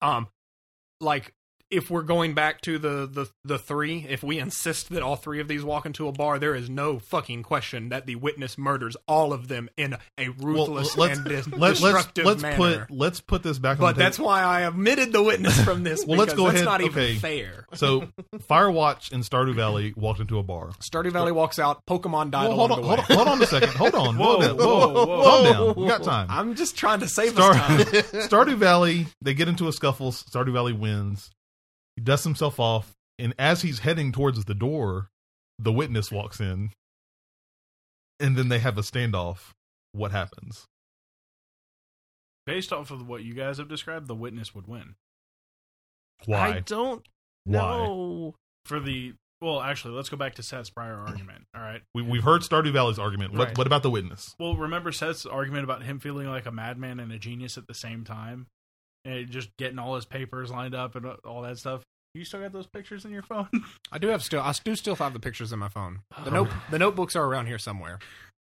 Like if we're going back to the 3, if we insist that all 3 of these walk into a bar, there is no fucking question that The Witness murders all of them in a ruthless and destructive manner. Let's put this back on but the table. that's why I omitted The Witness from this. Well, let's go that's ahead. Not Okay. even fair. So, Firewatch and Stardew Valley walked into a bar. Stardew Valley walks out. Pokemon died Well, along the way. hold on a second. Hold on. Whoa, whoa. Calm down. We got time. I'm just trying to save us time. Stardew Valley, they get into a scuffle. Stardew Valley wins. He dusts himself off, and as he's heading towards the door, The Witness walks in, and then they have a standoff. What happens? Based off of what you guys have described, The Witness would win. Why? I don't Why? know. Well, actually, let's go back to Seth's prior argument. All right. We've heard Stardew Valley's argument. Right. What about The Witness? Well, remember Seth's argument about him feeling like a madman and a genius at the same time? And just getting all his papers lined up and all that stuff. You still got those pictures in your phone? I do still have the pictures in my phone. The notebooks are around here somewhere.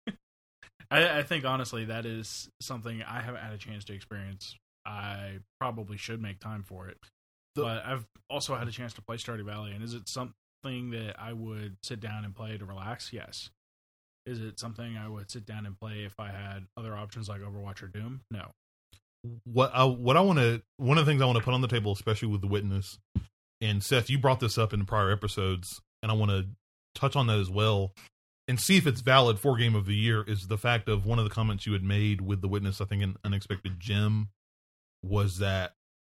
I think, honestly, that is something I haven't had a chance to experience. I probably should make time for it. But I've also had a chance to play Stardew Valley, and is it something that I would sit down and play to relax? Yes. Is it something I would sit down and play if I had other options like Overwatch or Doom? No. One of the things I want to put on the table, especially with The Witness, and Seth, you brought this up in prior episodes, and I want to touch on that as well and see if it's valid for Game of the Year, is the fact of one of the comments you had made with The Witness, I think an Unexpected Gem, was that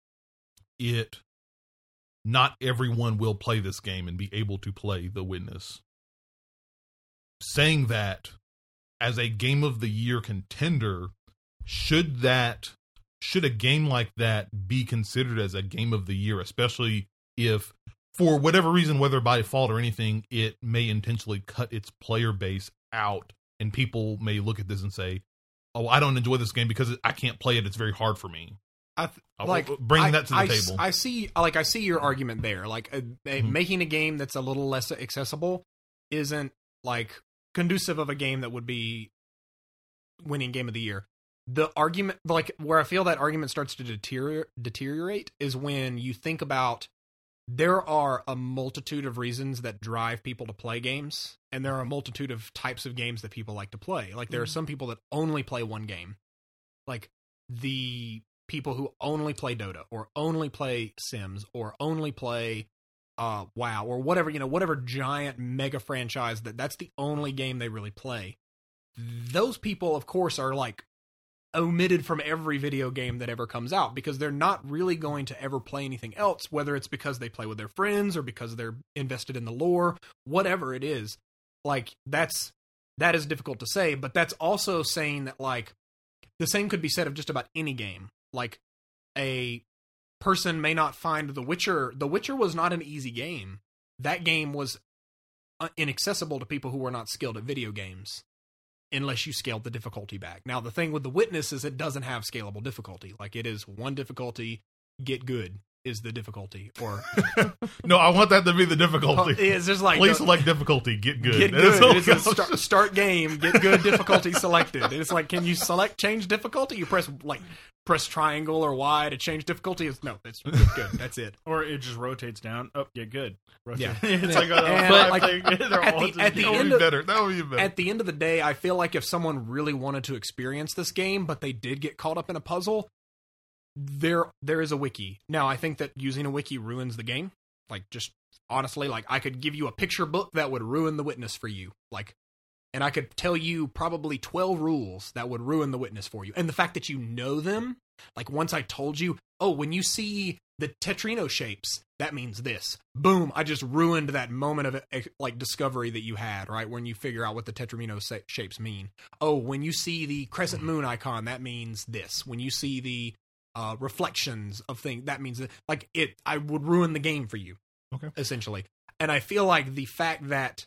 not everyone will play this game and be able to play The Witness. Saying that, as a Game of the Year contender, should a game like that be considered as a Game of the Year, especially if, for whatever reason, whether by default or anything, it may intentionally cut its player base out, and people may look at this and say, oh, I don't enjoy this game because I can't play it, it's very hard for me. Bringing that to the table. I see your argument there. Like, making a game that's a little less accessible isn't, like, conducive of a game that would be winning Game of the Year. The argument, like, where I feel that argument starts to deteriorate is when you think about there are a multitude of reasons that drive people to play games, and there are a multitude of types of games that people like to play. Like, there are some people that only play one game. Like, the people who only play Dota, or only play Sims, or only play WoW, or whatever giant mega franchise that's the only game they really play. Those people, of course, are, like, omitted from every video game that ever comes out because they're not really going to ever play anything else, whether it's because they play with their friends or because they're invested in the lore, whatever it is. Like, that is difficult to say, but that's also saying that, like, the same could be said of just about any game. Like, a person may not find The Witcher. The Witcher was not an easy game. That game was inaccessible to people who were not skilled at video games, unless you scaled the difficulty back. Now, the thing with The Witness is it doesn't have scalable difficulty. Like, it is one difficulty, get good. is the difficulty, or No, I want that to be the difficulty. it's just like Please select difficulty. Get good. get That's all good. It's a it goes. start game. Get good difficulty selected. It's like, can you change difficulty? You press triangle or Y to change difficulty. It's get good. That's it. Or it just rotates down. Oh, yeah, good. Rotate. Yeah. It's like a And, five like, thing. They're at all the- just at the That would end be of- better. That would be better. At the end of the day, I feel like if someone really wanted to experience this game, but they did get caught up in a puzzle, there is a wiki. Now, I think that using a wiki ruins the game. Like, just honestly, like, I could give you a picture book that would ruin The Witness for you. Like, and I could tell you probably 12 rules that would ruin The Witness for you. And the fact that you know them, like, once I told you, oh, when you see the tetrino shapes, that means this. Boom, I just ruined that moment of, like, discovery that you had, right? When you figure out what the tetrino shapes mean. Oh, when you see the crescent moon icon, that means this. When you see the reflections of things, that means that, like, I would ruin the game for you. Okay. Essentially. And I feel like the fact that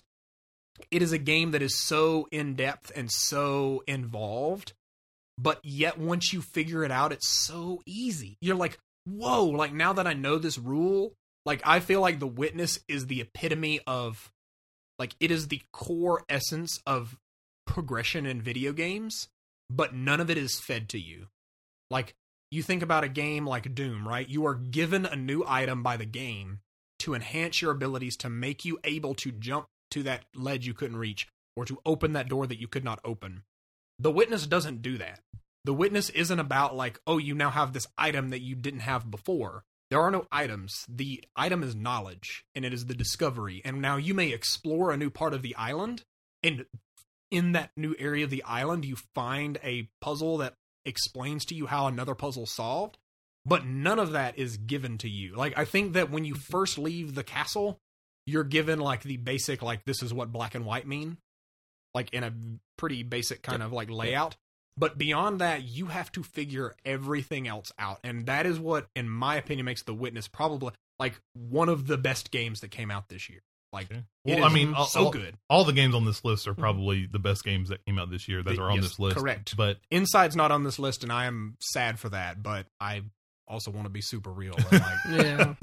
it is a game that is so in-depth and so involved, but yet once you figure it out, it's so easy. You're like, whoa, like, now that I know this rule, like, I feel like The Witness is the epitome of, like, it is the core essence of progression in video games, but none of it is fed to you. Like, you think about a game like Doom, right? You are given a new item by the game to enhance your abilities, to make you able to jump to that ledge you couldn't reach, or to open that door that you could not open. The Witness doesn't do that. The Witness isn't about, like, oh, you now have this item that you didn't have before. There are no items. The item is knowledge, and it is the discovery. And now you may explore a new part of the island, and in that new area of the island, you find a puzzle that explains to you how another puzzle solved, but none of that is given to you. Like, I think that when you first leave the castle, you're given, like, the basic, like, this is what black and white mean, like, in a pretty basic kind of, like, layout. But beyond that, you have to figure everything else out. And that is what, in my opinion, makes The Witness probably, like, one of the best games that came out this year. Like, Okay. it Well, I is mean, so good. All the games on this list are probably the best games that came out this year that are on Yes, this list. correct. But Inside's not on this list, and I am sad for that, but I also want to be super real. And, like, Yeah.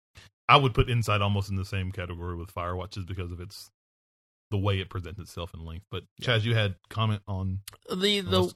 I would put Inside almost in the same category with Firewatch just because of the way it presents itself in length. But Chaz, you had comment on The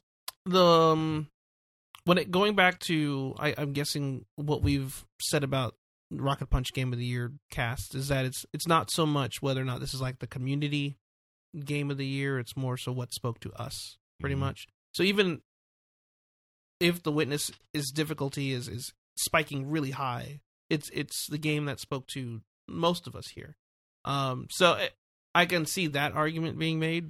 when it going back to I'm guessing what we've said about Rocket Punch Game of the Year cast is that it's not so much whether or not this is like the community game of the year, it's more so what spoke to us pretty Mhm. much. So even if The Witness is difficulty is spiking really high, it's the game that spoke to most of us here. So I can see that argument being made.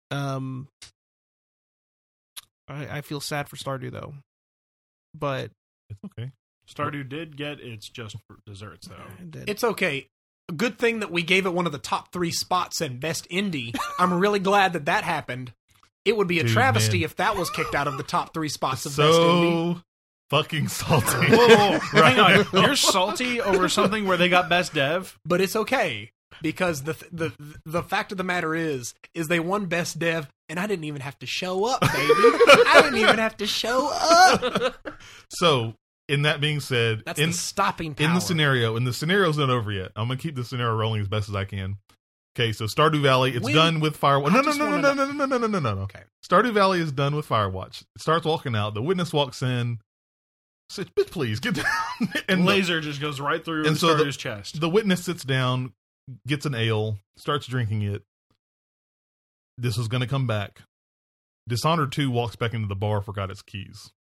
I feel sad for Stardew though, but it's okay. Stardew did get its just for desserts, though. it's okay. A good thing that we gave it one of the top 3 spots in Best Indie. I'm really glad that happened. It would be a Dude, travesty man. if that was kicked out of the top 3 spots of Best Indie. So fucking salty. Whoa, hang on. You're salty over something where they got best dev? But it's okay. Because the fact of the matter is they won Best Dev, and I didn't even have to show up, baby. I didn't even have to show up. So, in that being said, That's the stopping power. in the scenario's not over yet. I'm gonna keep the scenario rolling as best as I can. Okay, so Stardew Valley, it's When- done with Firewatch. I just wanna No. Okay. Stardew Valley is done with Firewatch. It starts walking out. The Witness walks in. Says, "Bitch, please get down." And Laser just goes right through and so Stardew's chest. the Witness sits down, gets an ale, starts drinking it. This is going to come back. Dishonored 2 walks back into the bar, forgot its keys.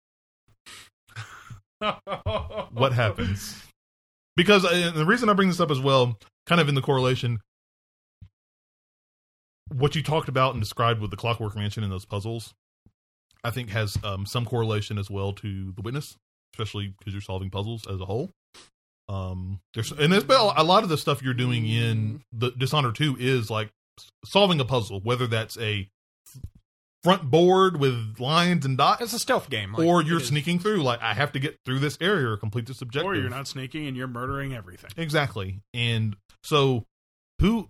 What happens? Because and the reason I bring this up as well, kind of in the correlation, what you talked about and described with the Clockwork Mansion and those puzzles, I think has some correlation as well to The Witness, especially because you're solving puzzles as a whole. There's a lot of the stuff you're doing in the Dishonored 2 is like solving a puzzle, whether that's a front board with lines and dots, It's a stealth game. Like, or you're it is. sneaking through. Like, I have to get through this area or complete this objective. Or you're not sneaking and you're murdering everything. Exactly. And so, who?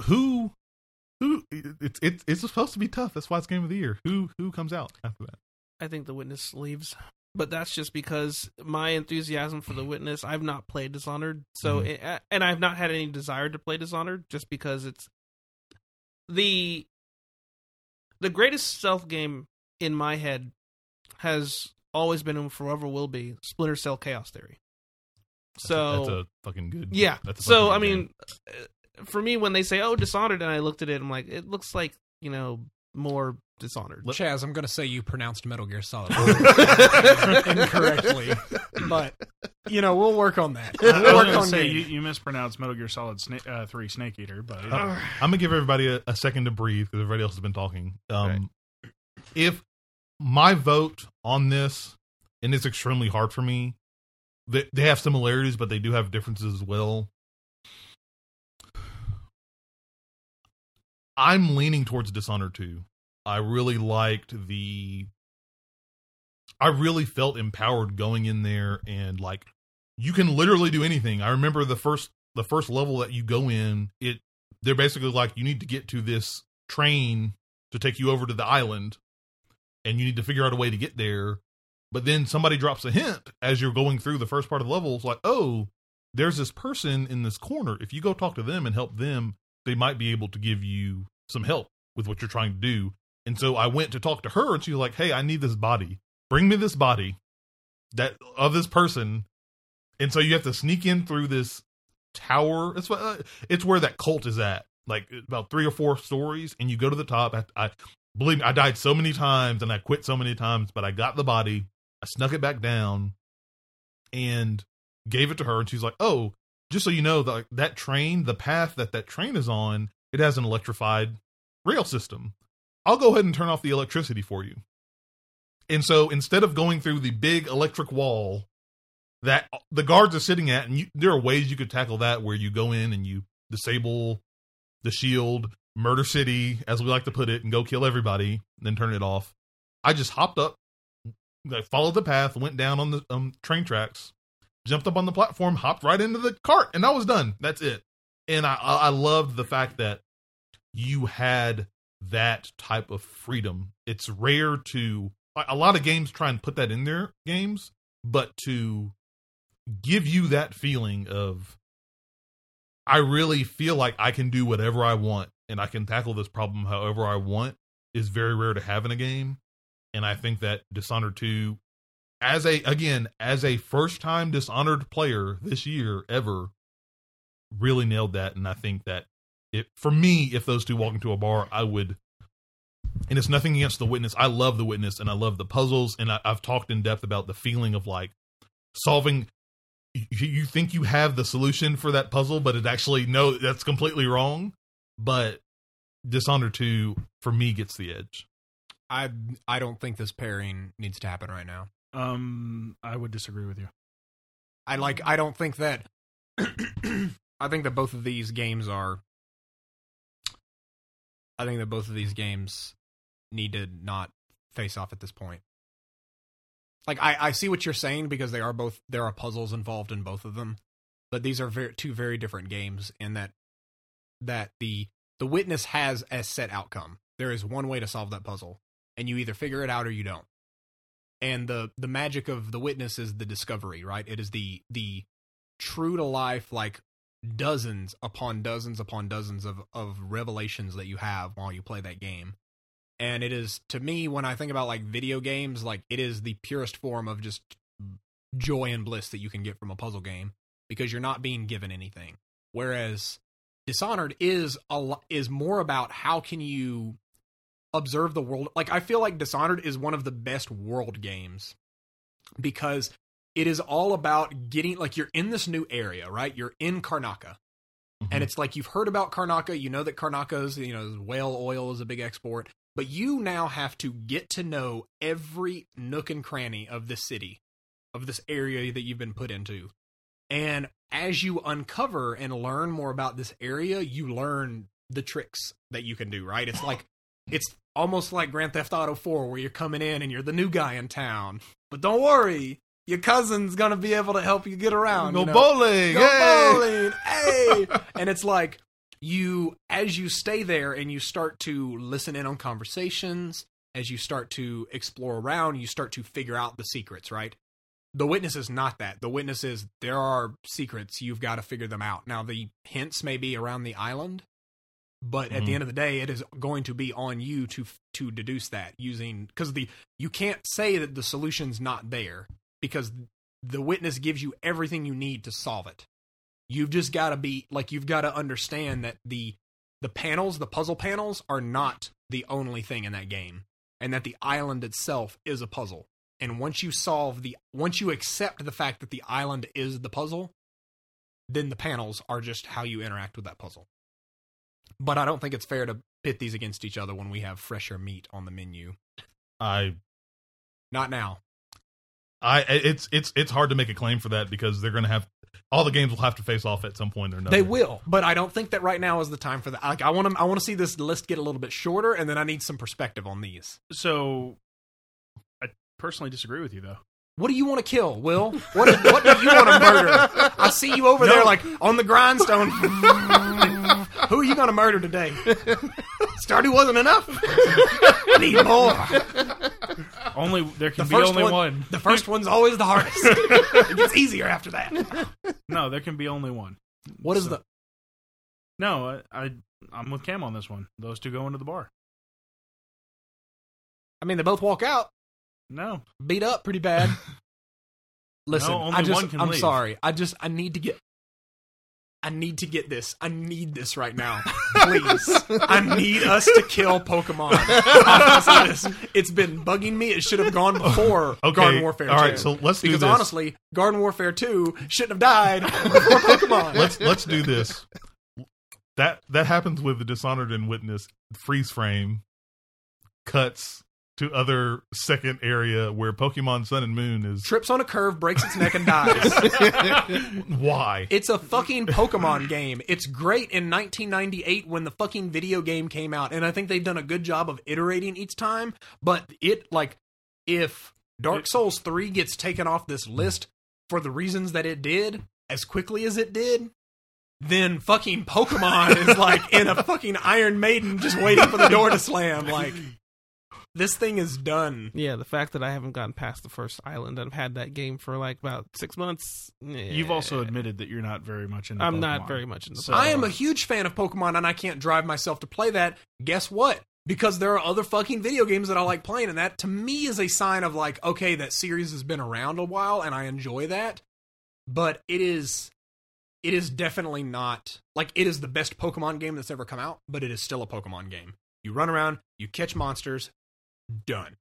It's supposed to be tough. That's why it's Game of the Year. Who comes out after that? I think The Witness leaves. but that's just because my enthusiasm for The Witness, I've not played Dishonored, so and I've not had any desire to play Dishonored just because it's the greatest stealth game in my head has always been and forever will be Splinter Cell Chaos Theory. So that's a fucking good. Yeah. That's a So fucking I good mean, game. for me, when they say Dishonored, and I looked at it, I'm like, it looks like more Dishonored. Chaz, I'm going to say you pronounced Metal Gear Solid incorrectly, but we'll work on that. I We'll was work gonna on say games. you mispronounced Metal Gear Solid 3 Snake Eater, but I'm gonna give everybody a second to breathe because everybody else has been talking. Right. If my vote on this, and it's extremely hard for me, they have similarities, but they do have differences as well. I'm leaning towards Dishonored 2. I really felt empowered going in there, and like you can literally do anything. I remember the first level that you go in, they're basically like, you need to get to this train to take you over to the island, and you need to figure out a way to get there. But then somebody drops a hint as you're going through the first part of the level. It's like, oh, there's this person in this corner. If you go talk to them and help them, they might be able to give you some help with what you're trying to do. And so I went to talk to her, and she was like, hey, I need this body. Bring me this body of this person. And so you have to sneak in through this tower. It's where that cult is at, like about 3 or 4 stories. And you go to the top. I believe me, I died so many times and I quit so many times, but I got the body. I snuck it back down and gave it to her. And she's like, oh, just so you know, that train, the path that train is on, it has an electrified rail system. I'll go ahead and turn off the electricity for you. And so instead of going through the big electric wall that the guards are sitting at, and there are ways you could tackle that where you go in and you disable the shield, murder city, as we like to put it, and go kill everybody, and then turn it off. I just hopped up, followed the path, went down on the train tracks, jumped up on the platform, hopped right into the cart, and I was done. That's it. And I loved the fact that you had that type of freedom. It's rare to... A lot of games try and put that in their games, but to give you that feeling of, I really feel like I can do whatever I want and I can tackle this problem however I want, is very rare to have in a game. And I think that Dishonored 2, as a first-time Dishonored player this year ever, really nailed that. And I think that for me, if those two walk into a bar, I would... And it's nothing against The Witness. I love The Witness, and I love the puzzles, and I've talked in depth about the feeling of like solving. You think you have the solution for that puzzle, but it actually, no, that's completely wrong. But Dishonored 2, for me, gets the edge. I don't think this pairing needs to happen right now. I would disagree with you. I don't think that. I think that both of these games are. I think that both of these games need to not face off at this point. Like, I see what you're saying, because there are puzzles involved in both of them, but these are two very different games in that the Witness has a set outcome. There is one way to solve that puzzle, and you either figure it out or you don't. And the magic of The Witness is the discovery, right? It is the true to life, like, dozens upon dozens upon dozens of revelations that you have while you play that game. And it is, to me, when I think about like video games, like it is the purest form of just joy and bliss that you can get from a puzzle game, because you're not being given anything. Whereas Dishonored is more about how can you observe the world. Like, I feel like Dishonored is one of the best world games, because it is all about getting, like, you're in this new area, right? You're in Karnaca. Mm-hmm. And it's like, you've heard about Karnaca, you know that Karnaca's, whale oil is a big export, but you now have to get to know every nook and cranny of this city, of this area that you've been put into. And as you uncover and learn more about this area, you learn the tricks that you can do, right? It's like, it's almost like Grand Theft Auto 4, where you're coming in and you're the new guy in town. But don't worry, your cousin's gonna be able to help you get around. Go bowling! Go bowling! Hey! And it's like, as you stay there and you start to listen in on conversations, as you start to explore around, you start to figure out the secrets, right? The Witness is not that. The Witness is, there are secrets, you've got to figure them out. Now, the hints may be around the island, but at the end of the day, it is going to be on you to deduce that using, because you can't say that the solution's not there, because the Witness gives you everything you need to solve it. You've just got to be, like, you've got to understand that the panels, the puzzle panels, are not the only thing in that game, and that the island itself is a puzzle. And once you accept the fact that the island is the puzzle, then the panels are just how you interact with that puzzle. But I don't think it's fair to pit these against each other when we have fresher meat on the menu. Not now. It's hard to make a claim for that because they're going to have all the games will have to face off at some point or another. They will, but I don't think that right now is the time for that. Like, I want to see this list get a little bit shorter, and then I need some perspective on these. So, I personally disagree with you, though. What do you want to kill, Will? What do you want to murder? I see you over there, like, on the grindstone. Who are you going to murder today? Stardew wasn't enough? I need more. There can be only one. The first one's always the hardest. It gets easier after that. No, there can be only one. What is the... No, I'm with Cam on this one. Those two go into the bar. I mean, they both walk out. No. Beat up pretty bad. Listen, no, only one can I'm leave. sorry. I need to get this. I need this right now. Please. I need us to kill Pokemon. It's been bugging me. It should have gone before Garden Warfare 2. All right, so let's do this. Because honestly, Garden Warfare 2 shouldn't have died before Pokemon. Let's do this. That happens with the Dishonored and Witness freeze frame cuts to other second area where Pokemon Sun and Moon is... Trips on a curve, breaks its neck, and dies. Why? It's a fucking Pokemon game. It's great in 1998 when the fucking video game came out, and I think they've done a good job of iterating each time, but if Dark Souls 3 gets taken off this list for the reasons that it did, as quickly as it did, then fucking Pokemon is like in a fucking Iron Maiden just waiting for the door to slam, like... This thing is done. Yeah, the fact that I haven't gotten past the first island, I've had that game for like about 6 months. You've also admitted that you're not very much into Pokemon. I'm not very much into Pokemon. I am a huge fan of Pokemon, and I can't drive myself to play that. Guess what? Because there are other fucking video games that I like playing, and that, to me, is a sign of like, okay, that series has been around a while, and I enjoy that. But it is definitely not... Like, it is the best Pokemon game that's ever come out, but it is still a Pokemon game. You run around, you catch monsters... Done.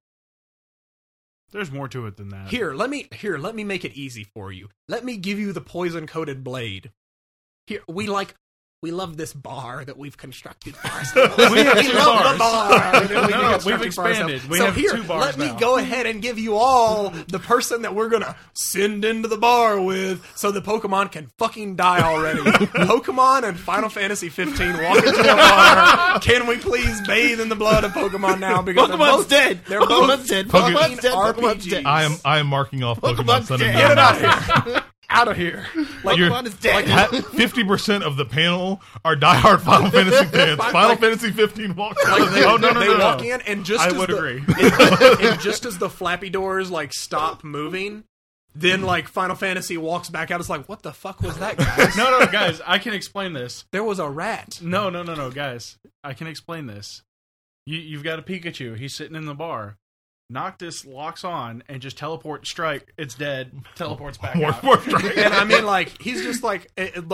There's more to it than that. Let me make it easy for you. Let me give you the poison-coated blade. Here, we love this bar that we've constructed for ourselves. We have two love bars. The bar We've expanded. We so have here, 2 bars let me now. go ahead and give you all the person that we're gonna send into the bar with, so the Pokemon can fucking die already. Pokemon and Final Fantasy 15 walk into a bar. Can we please bathe in the blood of Pokemon now? Because Pokemon's dead. They're both Pokemon's dead. fucking Pokemon's dead. Pokemon's RPGs. dead. I am marking off Pokemon Sun and Moon. Get it out of here. Out of here. Like, Pokemon is dead. 50% of the panel are diehard Final Fantasy fans. Final Fantasy 15 walks out. they No. walk in, and just I as would the, agree. and just as the flappy doors like stop moving, then like Final Fantasy walks back out. It's like, what the fuck was that, guys? No, guys, I can explain this. There was a rat. No, guys, I can explain this. You've got a Pikachu. He's sitting in the bar. Noctis locks on and just teleport strike. It's dead. Teleports back out. And I mean, like, he's just like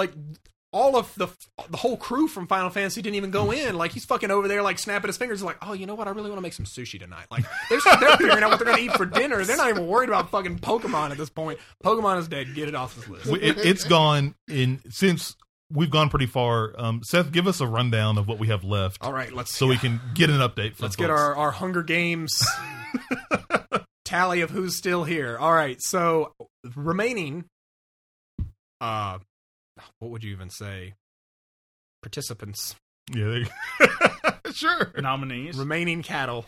all of the whole crew from Final Fantasy didn't even go in. Like, he's fucking over there, like, snapping his fingers, like, oh, you know what? I really want to make some sushi tonight. Like, they're figuring out what they're going to eat for dinner. They're not even worried about fucking Pokemon at this point. Pokemon is dead. Get it off this list. It's gone since we've gone pretty far. Seth, give us a rundown of what we have left. All right, so we can get an update. Let's get our Hunger Games tally of who's still here. All right, so remaining, what would you even say? Participants. Yeah, sure. Nominees. Remaining cattle.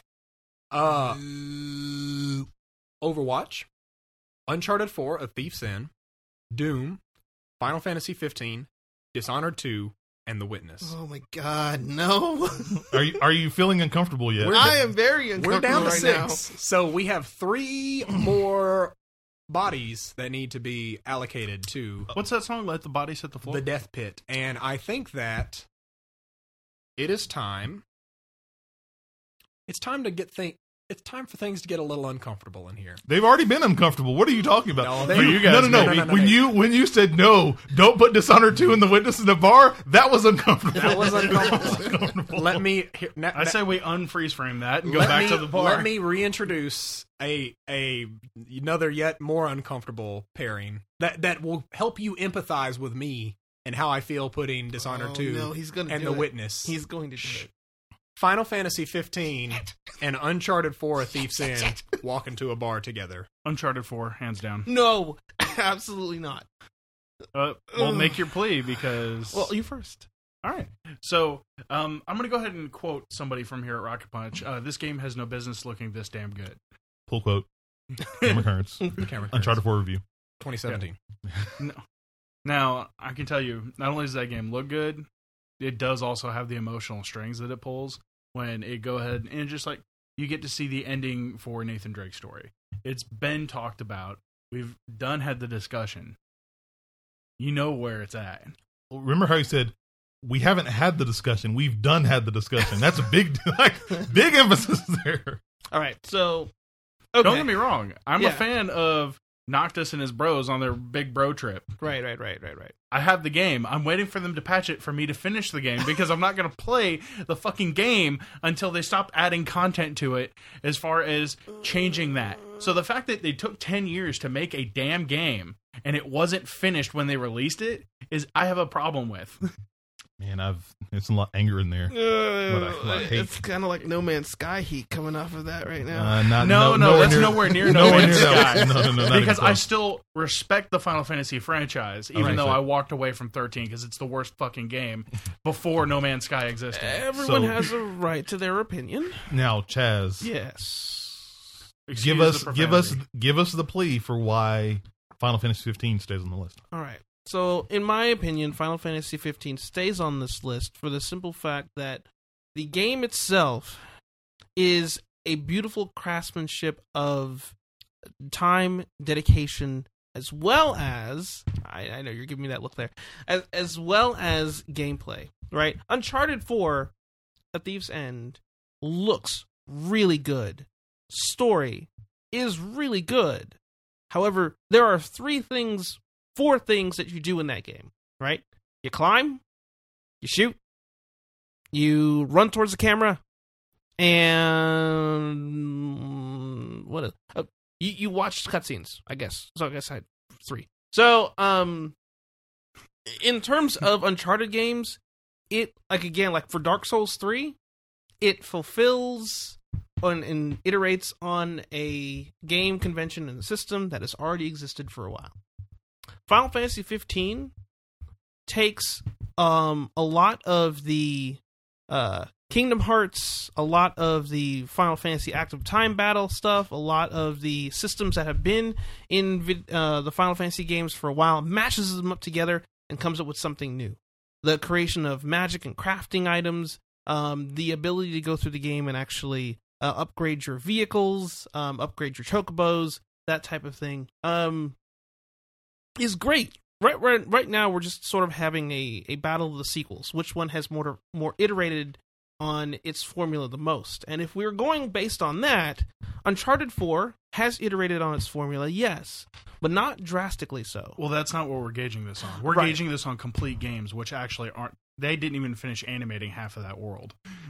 Overwatch, Uncharted 4, A Thief's End, Doom, Final Fantasy 15, Dishonored 2, and The Witness. Oh my God, no! Are you feeling uncomfortable yet? I am very We're uncomfortable down to right 6. now. So we have 3 more bodies that need to be allocated to What's that song? Let the Bodies Hit the Floor? the death pit. And I think that it is time. It's time to it's time for things to get a little uncomfortable in here. They've already been uncomfortable. What are you talking about? No, they- You- you guys- no. no. When you said no, don't put Dishonored 2 in The Witness in the bar, that was uncomfortable. That was uncomfortable. That was uncomfortable. Let me I say we unfreeze frame that and go let back me, to the bar. Let me reintroduce another yet more uncomfortable pairing that will help you empathize with me and how I feel putting Dishonored 2 No, he's gonna and do The it. Witness. He's going to do it. Final Fantasy 15 and Uncharted 4: A Thief's End walk into a bar together. Uncharted 4, hands down. No, absolutely not. Well, make your plea because... Well, you first. All right. So I'm going to go ahead and quote somebody from here at Rocket Punch. This game has no business looking this damn good. Pull quote. Camera Currents. Camera Uncharted 4 review. 2017. No. Now, I can tell you, not only does that game look good, it does also have the emotional strings that it pulls when it go ahead and just like you get to see the ending for Nathan Drake's story. It's been talked about. We've had the discussion. You know where it's at. Remember how you said, we haven't had the discussion. We've had the discussion. That's a big emphasis there. All right, so okay. Don't get me wrong. I'm Yeah. a fan of Noctis and his bros on their big bro trip. Right. I have the game. I'm waiting for them to patch it for me to finish the game because I'm not going to play the fucking game until they stop adding content to it as far as changing that. So the fact that they took 10 years to make a damn game and it wasn't finished when they released it is I have a problem with. Man, it's a lot of anger in there. I hate. It's kind of like No Man's Sky heat coming off of that right now. No, that's nowhere near No Man's Sky. No, not Because even I close. still respect the Final Fantasy franchise, even Okay, though so- I walked away from 13 because it's the worst fucking game before No Man's Sky existed. Everyone So- has a right to their opinion. Now, Chaz, Yes. give Excuse us the give us the plea for why Final Fantasy 15 stays on the list. All right. So, in my opinion, Final Fantasy 15 stays on this list for the simple fact that the game itself is a beautiful craftsmanship of time, dedication, as well as I know you're giving me that look there, as well as gameplay. Right? Uncharted 4, A Thief's End, looks really good. Story is really good. However, there are 4 things that you do in that game, right? You climb, you shoot, you run towards the camera, and what else? You watch cutscenes, I guess. So I guess I had 3. So, in terms of Uncharted games, it, like for Dark Souls 3, it fulfills and iterates on a game convention and a system that has already existed for a while. Final Fantasy 15 takes a lot of the Kingdom Hearts, a lot of the Final Fantasy Active Time Battle stuff, a lot of the systems that have been in the Final Fantasy games for a while, mashes them up together and comes up with something new. The creation of magic and crafting items, the ability to go through the game and actually upgrade your vehicles, upgrade your chocobos, that type of thing. Is great. Right now, we're just sort of having a battle of the sequels. Which one has more iterated on its formula the most? And if we're going based on that, Uncharted 4 has iterated on its formula, yes, but not drastically so. Well, that's not what we're gauging this on. We're Right. gauging this on complete games, which actually aren't. They didn't even finish animating half of that world.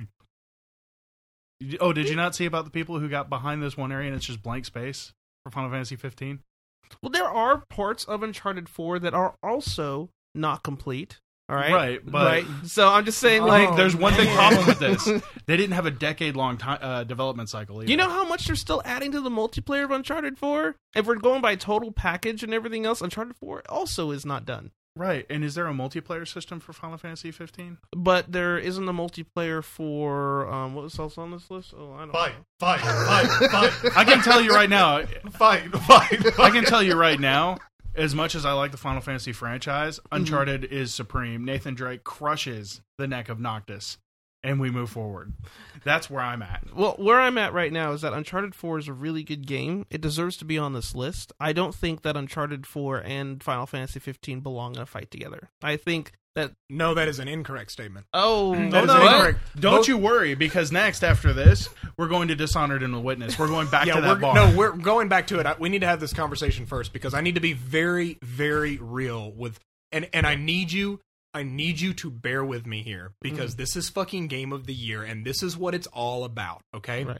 Oh, did you not see about the people who got behind this one area and it's just blank space for Final Fantasy 15? Well, there are parts of Uncharted 4 that are also not complete. All right, Right, but- So I'm just saying, There's one big problem with this. They didn't have a decade-long development cycle either. You know how much they're still adding to the multiplayer of Uncharted 4? If we're going by total package and everything else, Uncharted 4 also is not done. Right, and is there a multiplayer system for Final Fantasy 15? But there isn't a multiplayer for what was else on this list? Oh, I don't know. Fight. I can tell you right now. Fight. I can tell you right now. as much as I like the Final Fantasy franchise, Uncharted is supreme. Nathan Drake crushes the neck of Noctis, and we move forward. That's where I'm at. Well, where I'm at right now is that Uncharted 4 is a really good game. It deserves to be on this list. I don't think that Uncharted 4 and Final Fantasy 15 belong in a fight together. I think that... No, that is an incorrect statement. Oh, That is no. incorrect. Don't you worry, because next, after this, we're going to Dishonored and the Witness. We're going back to that bar. No, we're going back to it. We need to have this conversation first because I need to be very, very real with, and I need you to bear with me here because this is fucking Game of the Year and this is what it's all about. Okay, Right.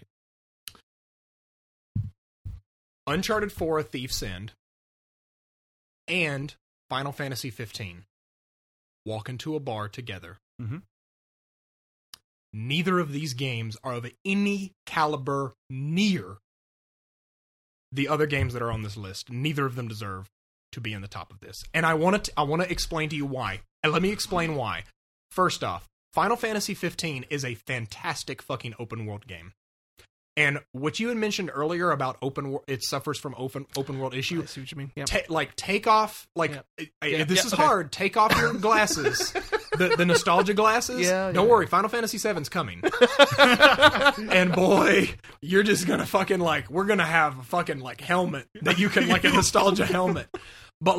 Uncharted 4: A Thief's End and Final Fantasy 15 walk into a bar together. Mhm. Neither of these games are of any caliber near the other games that are on this list. Neither of them deserve to be in the top of this. And I want to explain to you why. And let me explain why. First off, Final Fantasy 15 is a fantastic fucking open world game. And what you had mentioned earlier about it suffers from open world issue. I see what you mean. Yeah. Take off, this is hard. Take off your glasses, the nostalgia glasses. Don't worry, Final Fantasy VII's coming. And boy, you're just gonna fucking we're gonna have a fucking helmet that you can a nostalgia helmet. But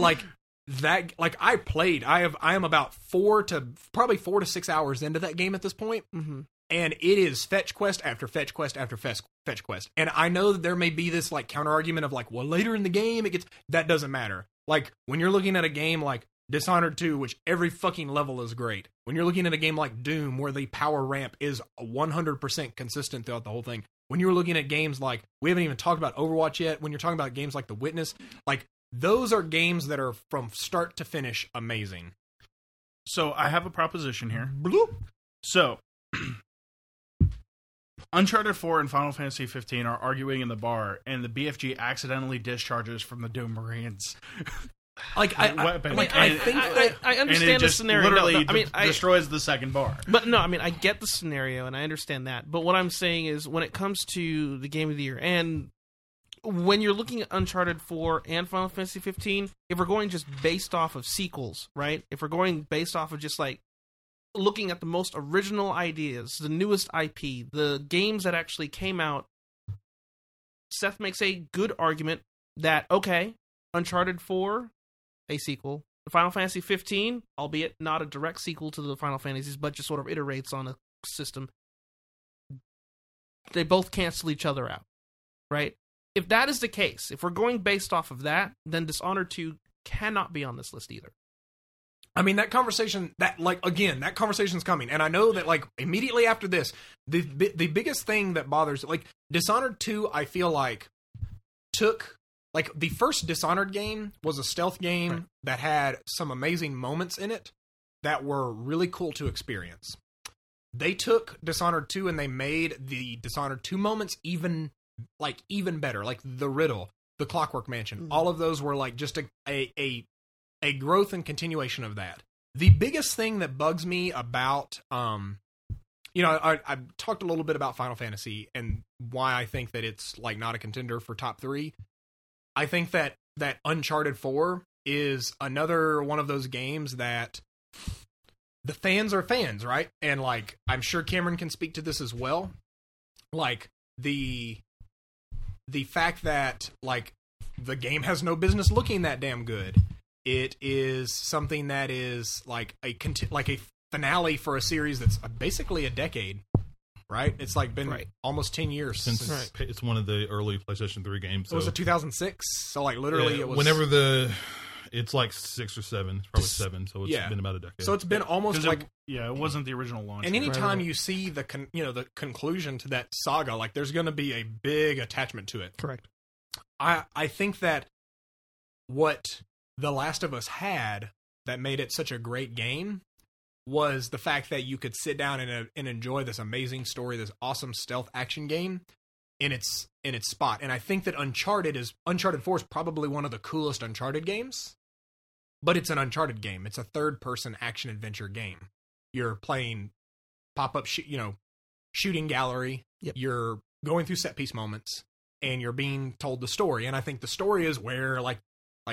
I am about 4 to 6 hours into that game at this point. Mm-hmm. And it is fetch quest after fetch quest after fetch quest. And I know that there may be this counter argument of well, later in the game that doesn't matter. When you're looking at a game like Dishonored 2, which every fucking level is great. When you're looking at a game like Doom, where the power ramp is 100% consistent throughout the whole thing. When you're looking at games we haven't even talked about Overwatch yet. When you're talking about games like The Witness, those are games that are from start to finish amazing. So I have a proposition here. Bloop. So Uncharted 4 and Final Fantasy 15 are arguing in the bar, and the BFG accidentally discharges from the Doom Marines. I understand the scenario. Literally destroys the second bar. But no, I get the scenario, and I understand that. But what I'm saying is, when it comes to the Game of the Year, and when you're looking at Uncharted 4 and Final Fantasy 15, if we're going just based off of sequels, right? If we're going based off of just looking at the most original ideas, the newest IP, the games that actually came out, Seth makes a good argument that, okay, Uncharted 4, a sequel. Final Fantasy 15, albeit not a direct sequel to the Final Fantasies, but just sort of iterates on a system. They both cancel each other out, right? If that is the case, if we're going based off of that, then Dishonored 2 cannot be on this list either. That conversation, that conversation's coming. And I know that, immediately after this, the biggest thing that bothers, Dishonored 2, I feel took, the first Dishonored game was a stealth game that had some amazing moments in it that were really cool to experience. They took Dishonored 2 and they made the Dishonored 2 moments even better. The Riddle, the Clockwork Mansion, all of those were, just a growth and continuation of that. The biggest thing that bugs me about, I talked a little bit about Final Fantasy and why I think that it's not a contender for top 3. I think that Uncharted 4 is another one of those games that the fans are fans, right? And I'm sure Cameron can speak to this as well. The fact that the game has no business looking that damn good. It is something that is a finale for a series that's basically a decade, right? It's been almost 10 years since it's one of the early PlayStation 3 games. So. Was it 2006? So literally, it was whenever it's 6 or 7, it's probably 7. So it's been about a decade. So it's been almost it wasn't the original launch. And anytime you see the conclusion to that saga, there's going to be a big attachment to it. Correct. I think that what The Last of Us had that made it such a great game was the fact that you could sit down and enjoy this amazing story, this awesome stealth action game in its spot. And I think that Uncharted 4 is probably one of the coolest Uncharted games, but it's an Uncharted game. It's a third-person action-adventure game. You're playing pop-up, shooting gallery. Yep. You're going through set-piece moments, and you're being told the story. And I think the story is where,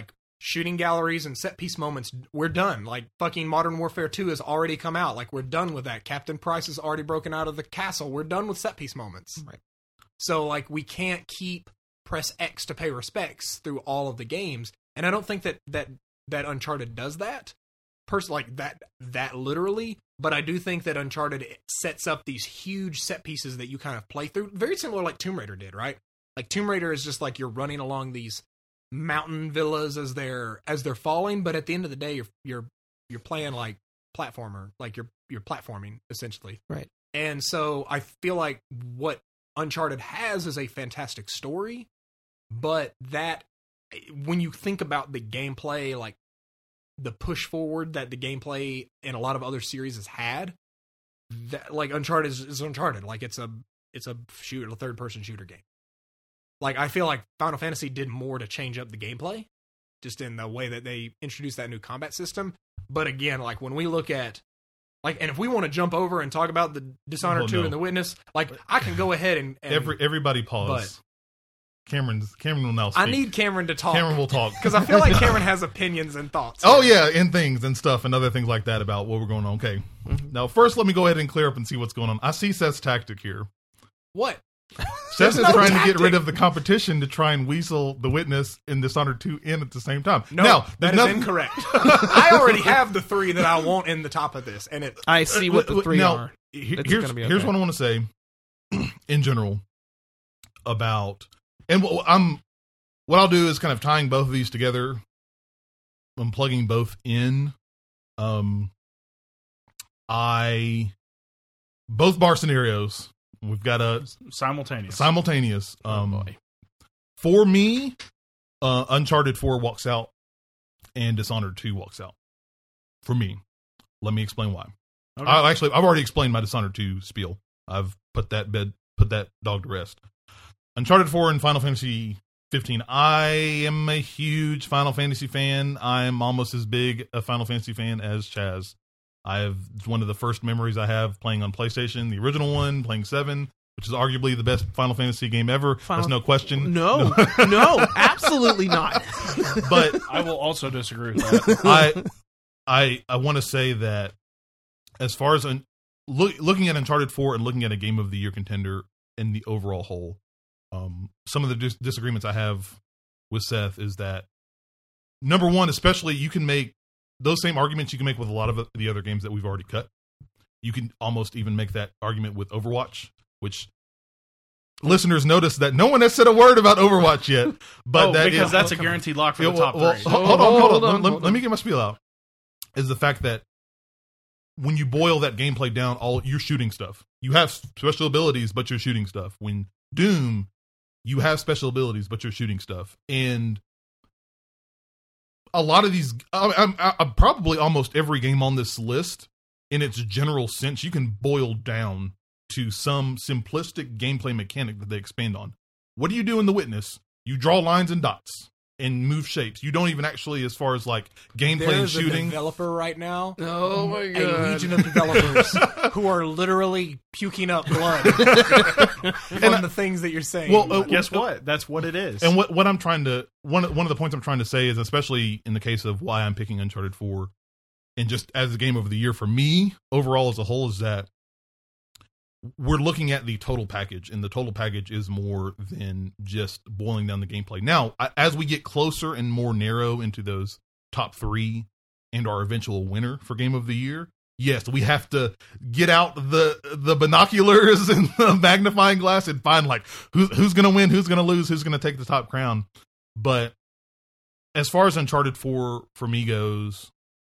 shooting galleries and set piece moments, we're done. Like, fucking Modern Warfare 2 has already come out. Like, we're done with that. Captain Price has already broken out of the castle. We're done with set piece moments. Right. So, like, we can't keep press X to pay respects through all of the games. And I don't think that Uncharted does that. Like, that literally. But I do think that Uncharted sets up these huge set pieces that you kind of play through. Very similar like Tomb Raider did, right? Like, Tomb Raider is just like you're running along these mountain villas as they're falling, but at the end of the day you're playing like platformer, like you're platforming essentially. Right. And so I feel like what Uncharted has is a fantastic story, but that when you think about the gameplay, like the push forward that the gameplay in a lot of other series has had, that like Uncharted is Uncharted. Like it's a third person shooter game. Like, I feel like Final Fantasy did more to change up the gameplay, just in the way that they introduced that new combat system. But again, like, when we look at, like, and if we want to jump over and talk about the Dishonored 2 and The Witness, like, I can go ahead and everybody pause. Cameron will now speak. I need Cameron to talk. Cameron will talk. Because I feel like Cameron has opinions and thoughts. Oh, yeah, and things and stuff and other things like that about what we're going on. Okay. Now, first, let me go ahead and clear up and see what's going on. I see Seth's tactic here. What? Seth is trying to get rid of the competition to try and weasel The Witness and Dishonored 2 in at the same time. No, now, that is incorrect. I already have the 3 that I want in the top of this, and I see what the 3 are. Here's what I want to say in general about, and what I'll do is kind of tying both of these together. I'm plugging both in. Both bar scenarios. We've got a simultaneous. For me, Uncharted 4 walks out, and Dishonored 2 walks out. For me, let me explain why. Okay. I've already explained my Dishonored 2 spiel. I've put that dog to rest. Uncharted 4 and Final Fantasy 15. I am a huge Final Fantasy fan. I'm almost as big a Final Fantasy fan as Chaz. It's one of the first memories I have playing on PlayStation, the original one, playing 7, which is arguably the best Final Fantasy game ever. There's no question. No, absolutely not. But I will also disagree with that. I want to say that as far as looking at Uncharted 4 and looking at a Game of the Year contender in the overall whole, some of the disagreements I have with Seth is that, number one, especially you can make those same arguments you can make with a lot of the other games that we've already cut. You can almost even make that argument with Overwatch, which listeners notice that no one has said a word about Overwatch yet. But that's a guaranteed lock for the top 3. Hold on. Let me get my spiel out. Is the fact that when you boil that gameplay down, you're shooting stuff. You have special abilities, but you're shooting stuff. When Doom, you have special abilities, but you're shooting stuff. And a lot of these, probably almost every game on this list, in its general sense, you can boil down to some simplistic gameplay mechanic that they expand on. What do you do in The Witness? You draw lines and dots and move shapes. You don't even actually, as far as like gameplay and shooting. There's a developer right now. Oh my god! A legion of developers who are literally puking up blood from the things that you're saying. Well, guess what? That's what it is. And what I'm trying to one of the points I'm trying to say is, especially in the case of why I'm picking Uncharted 4, and just as a game of the year for me overall as a whole, is that we're looking at the total package, and the total package is more than just boiling down the gameplay. Now, as we get closer and more narrow into those top 3 and our eventual winner for game of the year, yes, we have to get out the binoculars and the magnifying glass and find like who's going to win, who's going to lose, who's going to take the top crown. But as far as Uncharted 4 for me goes,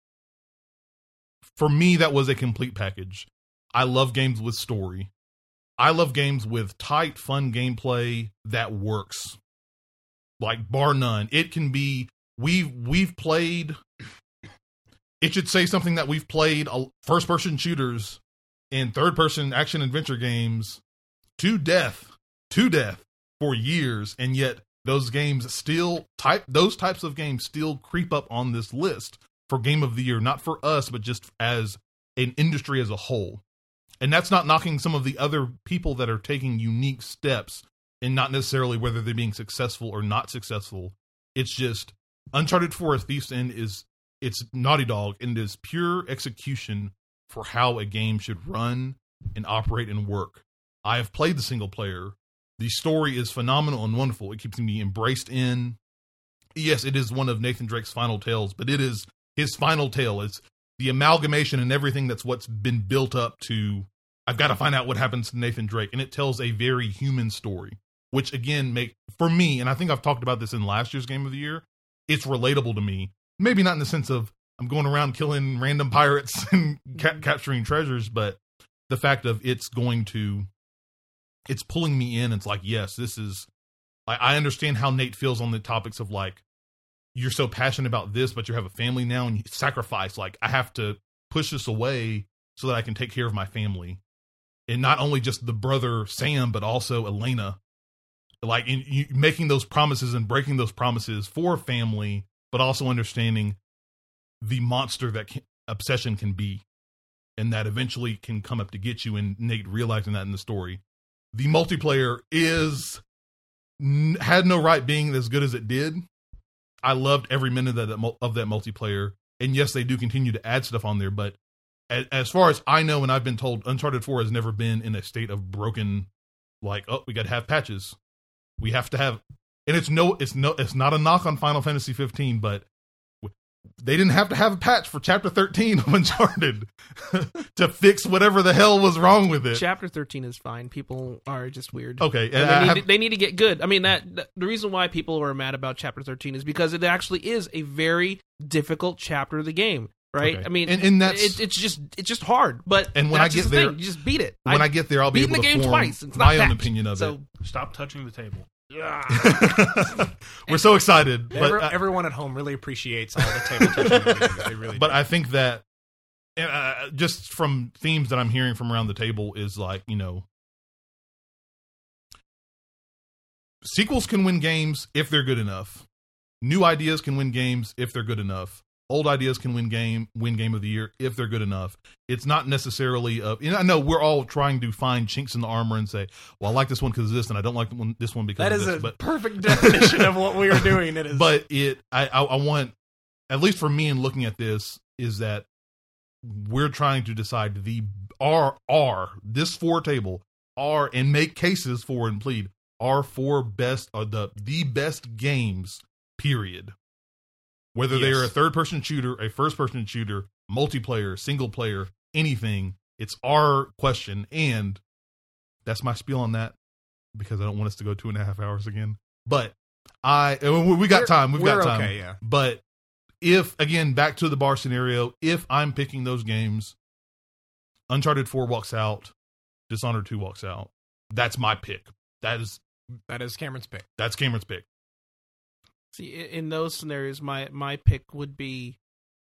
for me, that was a complete package. I love games with story. I love games with tight, fun gameplay that works. Like, bar none. It can be, we've played, it should say something that we've played first-person shooters and third-person action-adventure games to death for years, and yet those games those types of games still creep up on this list for Game of the Year, not for us, but just as an industry as a whole. And that's not knocking some of the other people that are taking unique steps, and not necessarily whether they're being successful or not successful. It's just Uncharted 4: Thief's End it's Naughty Dog, and it is pure execution for how a game should run and operate and work. I have played the single player. The story is phenomenal and wonderful. It keeps me embraced in. Yes, it is one of Nathan Drake's final tales, but it is his final tale. It's the amalgamation and everything that's what's been built up to, I've got to find out what happens to Nathan Drake. And it tells a very human story, which again, for me, and I think I've talked about this in last year's Game of the Year, it's relatable to me. Maybe not in the sense of I'm going around killing random pirates and capturing treasures, but the fact of it's pulling me in. It's like, yes, this is, I understand how Nate feels on the topics of like, you're so passionate about this, but you have a family now and you sacrifice. Like, I have to push this away so that I can take care of my family. And not only just the brother Sam, but also Elena. Like, making those promises and breaking those promises for family, but also understanding the monster that obsession can be. And that eventually can come up to get you, and Nate realizing that in the story. The multiplayer had no right being as good as it did. I loved every minute of that multiplayer. And yes, they do continue to add stuff on there, but as far as I know, and I've been told, Uncharted 4 has never been in a state of broken, like, oh, we got to have patches. We have to have, and it's not a knock on Final Fantasy 15, but they didn't have to have a patch for Chapter 13 of Uncharted to fix whatever the hell was wrong with it. Chapter 13 is fine. People are just weird. Okay. And they need to get good. I mean, the reason why people are mad about Chapter 13 is because it actually is a very difficult chapter of the game, right? Okay. I mean, and that's, it's just hard. But and when I get there, you just beat it. When I get there, I'll be able to form twice. It's my not own opinion of it. Stop touching the table. We're so excited, but everyone at home really appreciates all the table touching. They really but do. I think that just from themes that I'm hearing from around the table is like, sequels can win games if they're good enough. New ideas can win games if they're good enough. Old ideas can win game of the year if they're good enough. It's not necessarily I know we're all trying to find chinks in the armor and say, well, I like this one because of this, and I don't like this one because that of is this. But perfect definition of what we are doing. It is, but I want, at least for me in looking at this, is that we're trying to decide this four table are, and make cases for and plead, are four best, or the best games, period. Whether they are a third-person shooter, a first-person shooter, multiplayer, single player, anything, it's our question, and that's my spiel on that, because I don't want us to go 2.5 hours again. But we got time. We've got time. Okay, yeah. But if, again, back to the bar scenario, if I'm picking those games, Uncharted 4 walks out, Dishonored 2 walks out. That's my pick. That is Cameron's pick. That's Cameron's pick. See, in those scenarios, my pick would be,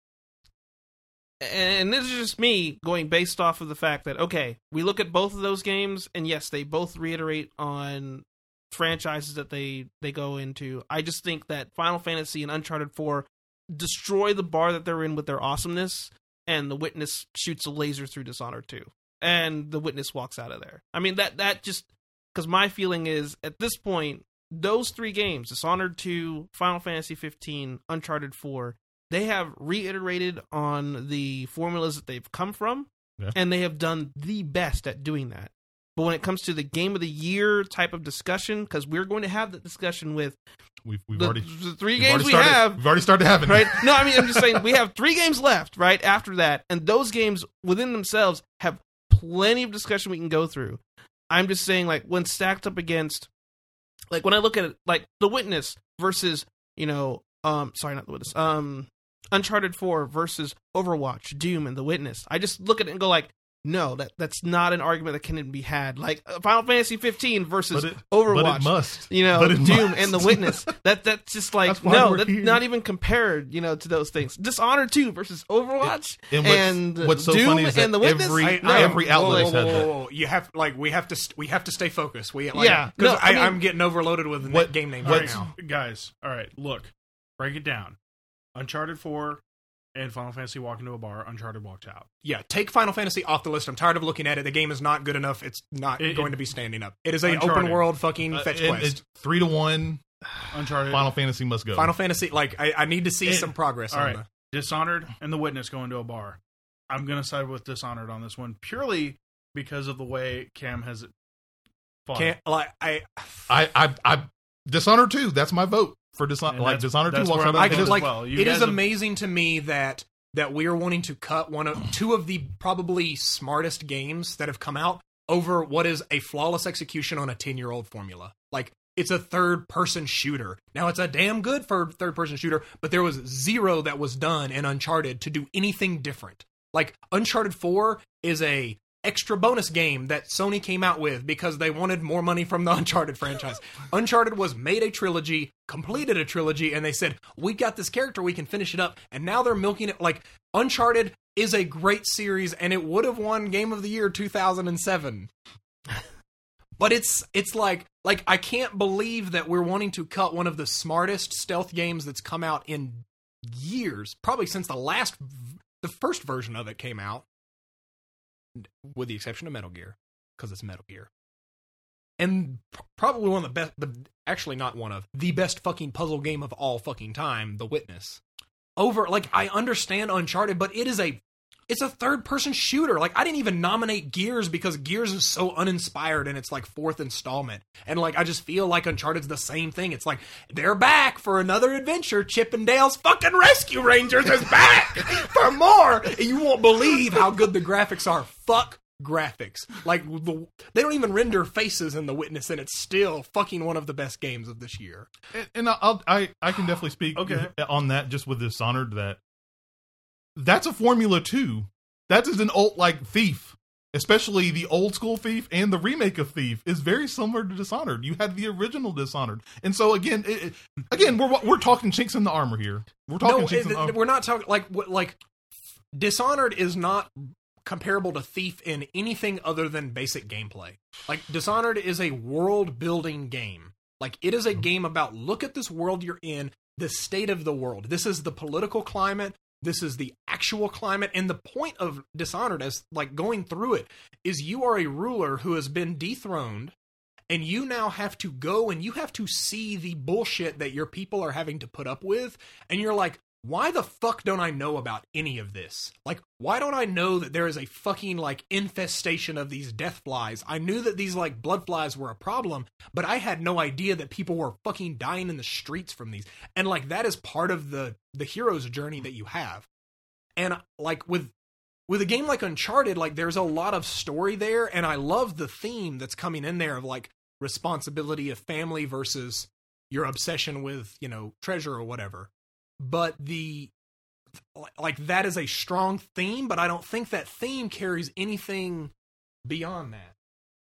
and this is just me going based off of the fact that, okay, we look at both of those games, and yes, they both reiterate on franchises that they go into. I just think that Final Fantasy and Uncharted 4 destroy the bar that they're in with their awesomeness, and the Witness shoots a laser through Dishonored 2, and the Witness walks out of there. I mean, that just, because my feeling is, at this point, those three games, Dishonored 2, Final Fantasy 15, Uncharted 4, they have reiterated on the formulas that they've come from, and they have done the best at doing that. But when it comes to the Game of the Year type of discussion, because we're going to have that discussion with we've already have. We've already started having right? No, I mean, I'm just saying we have 3 games left, right, after that, and those games within themselves have plenty of discussion we can go through. I'm just saying, like, when stacked up against, like, when I look at it, like, The Witness versus, sorry, not The Witness, Uncharted 4 versus Overwatch, Doom, and The Witness, I just look at it and go, like, no, that's not an argument that can be had. Like, Final Fantasy 15 versus Overwatch, but it must. Doom and The Witness. That's just like, no, that's not even compared, to those things. Dishonored 2 versus Overwatch and what's so Doom funny is that and The Witness. Every outlet has had that. You have, we have to stay focused. Because I'm getting overloaded with game names right now. Guys, all right, look, break it down. Uncharted 4 and Final Fantasy walk into a bar, Uncharted walks out. Yeah, take Final Fantasy off the list. I'm tired of looking at it. The game is not good enough. It's not going to be standing up. It is an open world fucking fetch quest. It's 3-1. Uncharted. Final Fantasy must go. Final Fantasy, like I need to see some progress all on right. the Dishonored and The Witness going to a bar. I'm going to side with Dishonored on this one purely because of the way Cam has it fought. can't like I Dishonored 2. That's my vote for Dishonored. And Like Dishonored 2. that's walks where out I'm of I going it. like as well. You it is guys have- amazing to me that we are wanting to cut two of the probably smartest games that have come out over what is a flawless execution on a 10-year-old formula. Like, it's a third-person shooter. Now, it's a damn good third-person shooter, but there was zero that was done in Uncharted to do anything different. Like, Uncharted 4 is a extra bonus game that Sony came out with because they wanted more money from the Uncharted franchise. Uncharted was made a trilogy, completed a trilogy, and they said, we got this character, we can finish it up, and now they're milking it. Like, Uncharted is a great series, and it would have won Game of the Year 2007. But it's like I can't believe that we're wanting to cut one of the smartest stealth games that's come out in years, probably since the first version of it came out, with the exception of Metal Gear, because it's Metal Gear. And probably one of the best, actually not one of, the best fucking puzzle game of all fucking time, The Witness. I understand Uncharted, but it's a third-person shooter. Like, I didn't even nominate Gears because Gears is so uninspired and it's like fourth installment. And like, I just feel like Uncharted's the same thing. It's like, they're back for another adventure. Chip and Dale's fucking Rescue Rangers is back for more. And you won't believe how good the graphics are. Fuck graphics. Like, they don't even render faces in The Witness, and it's still fucking one of the best games of this year. And I can definitely speak on that just with Dishonored. That's a formula too. That is an old like Thief, especially the old school Thief and the remake of Thief is very similar to Dishonored. You had the original Dishonored, and so again, we're talking chinks in the armor here. We're talking chinks in the armor. We're not talking like Dishonored is not comparable to Thief in anything other than basic gameplay. Like, Dishonored is a world building game. Like, it is a game about, look at this world you're in, the state of the world. This is the political climate. This is the actual climate. And the point of Dishonored, as like going through it, is you are a ruler who has been dethroned, and you now have to go and you have to see the bullshit that your people are having to put up with. And you're like, why the fuck don't I know about any of this? Like, why don't I know that there is a fucking, like, infestation of these death flies? I knew that these, like, blood flies were a problem, but I had no idea that people were fucking dying in the streets from these. And, like, that is part of the hero's journey that you have. And, like, with a game like Uncharted, like, there's a lot of story there, and I love the theme that's coming in there of, like, responsibility of family versus your obsession with, you know, treasure or whatever. But that is a strong theme, but I don't think that theme carries anything beyond that.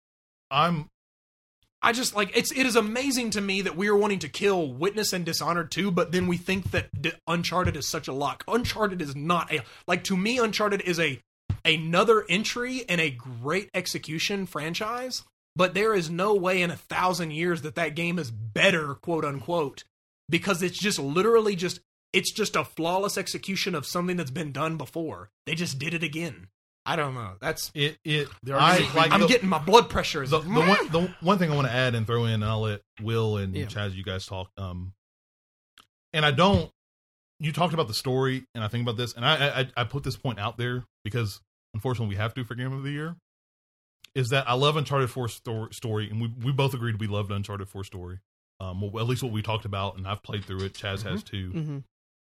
I just, like, it is amazing to me that we are wanting to kill Witness and Dishonored 2, but then we think that Uncharted is such a lock. Uncharted is not to me, Uncharted is another entry in a great execution franchise, but there is no way in 1,000 years that game is better, quote unquote, because it's just literally it's just a flawless execution of something that's been done before. They just did it again. I don't know. That's it. I'm getting my blood pressure. The one thing I want to add and throw in, and I'll let Will and Chaz, you guys talk. And I don't. You talked about the story, and I think about this, and I put this point out there because unfortunately we have to for Game of the Year. Is that I love Uncharted 4 story, and we both agreed we loved Uncharted 4 story. Well, at least what we talked about, and I've played through it. Chaz has too. Mm-hmm.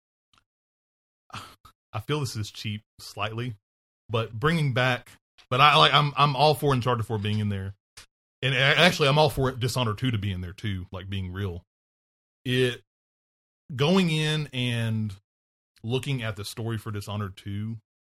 I feel this is cheap slightly, but bringing back. But I'm all for Uncharted 4 being in there, and actually I'm all for Dishonored 2 to be in there too, like being real. It going in and looking at the story for Dishonored 2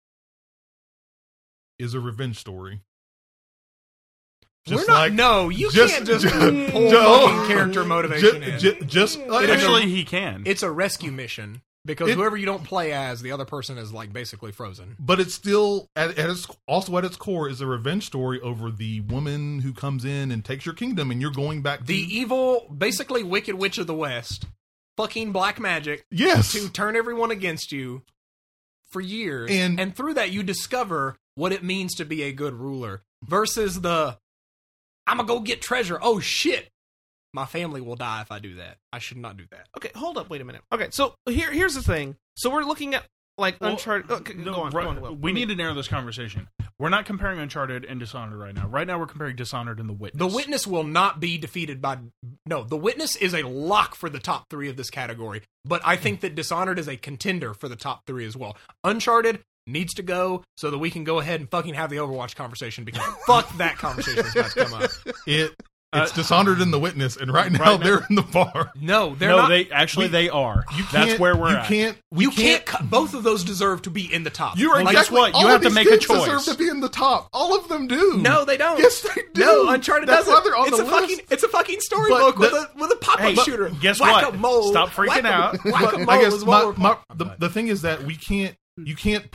is a revenge story. You can't just pull fucking character motivation in. Actually, he can. It's a rescue mission because whoever you don't play as, the other person is like basically frozen. But it's still at its core is a revenge story over the woman who comes in and takes your kingdom, and you're going back to the evil, basically Wicked Witch of the West, fucking black magic, to turn everyone against you for years, and through that you discover what it means to be a good ruler versus the I'm gonna go get treasure. Oh shit. My family will die if I do that. I should not do that. Okay, hold up, wait a minute. Okay, so here's the thing. So we're looking at like Uncharted. Okay, go on. Will. We need to narrow this conversation. We're not comparing Uncharted and Dishonored right now. Right now, we're comparing Dishonored and The Witness. The Witness will not be defeated by... No, The Witness is a lock for the top 3 of this category, but I think that Dishonored is a contender for the top 3 as well. Uncharted needs to go so that we can go ahead and fucking have the Overwatch conversation, because fuck that conversation is about to come up. It's Dishonored and The Witness, and right now they're in the bar. No, they're not. They are. That's where we're at. You can't cut. Both of those deserve to be in the top. You are Like, exactly, what? You all have of to these make a games choice. Deserve to be in the top. All of them do. No, they don't. Yes, they do. No, Uncharted That's doesn't. why they're on it's the a list. fucking. It's a fucking storybook with a pop-up shooter. Guess what? Whack-a-mole. Stop freaking out. Whack-a-mole I guess is what the thing is that you can't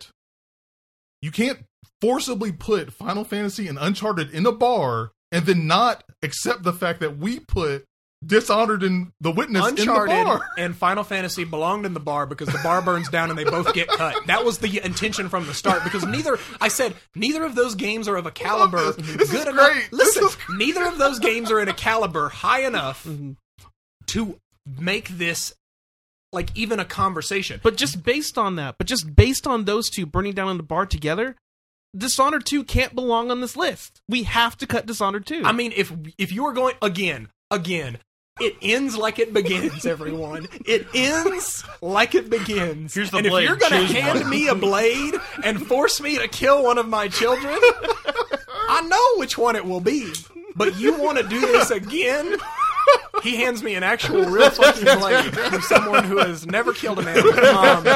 forcibly put Final Fantasy and Uncharted in a bar and then not accept the fact that we put Dishonored and The Witness Uncharted in the bar. and Final Fantasy belonged in the bar because the bar burns down and they both get cut. That was the intention from the start, because neither of those games are of a caliber This good is enough. great. Listen, This is neither of those games are in a caliber high enough to make this like even a conversation. But just based on those two burning down in the bar together, Dishonored 2 can't belong on this list. We have to cut Dishonored 2. I mean, if you were going again, it ends like it begins, everyone. It ends like it begins. Here's the and blade. If you're going to Choose hand one. me a blade and force me to kill one of my children, I know which one it will be. But you want to do this again? He hands me an actual real fucking blade from someone who has never killed an animal.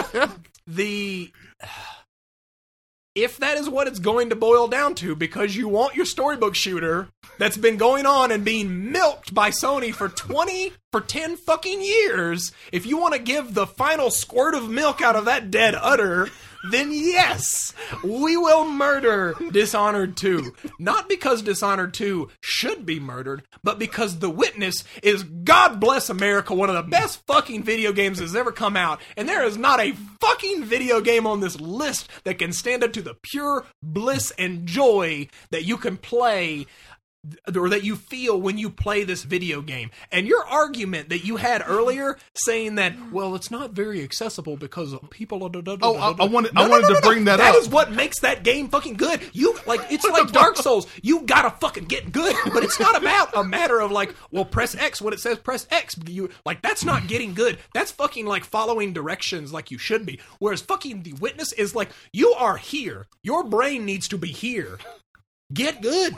If that is what it's going to boil down to, because you want your storybook shooter that's been going on and being milked by Sony for 10 fucking years, if you want to give the final squirt of milk out of that dead udder, then yes, we will murder Dishonored 2. Not because Dishonored 2 should be murdered, but because The Witness is, God bless America, one of the best fucking video games that's ever come out. And there is not a fucking video game on this list that can stand up to the pure bliss and joy that you can play, or that you feel when you play this video game. And your argument that you had earlier saying that, well, it's not very accessible because people are... I wanted to bring that up. That is what makes that game fucking good. It's like Dark Souls. You gotta fucking get good, but it's not about a matter of like, well, press X when it says press X. That's not getting good. That's fucking like following directions like you should be. Whereas fucking The Witness is like, you are here. Your brain needs to be here. Get good.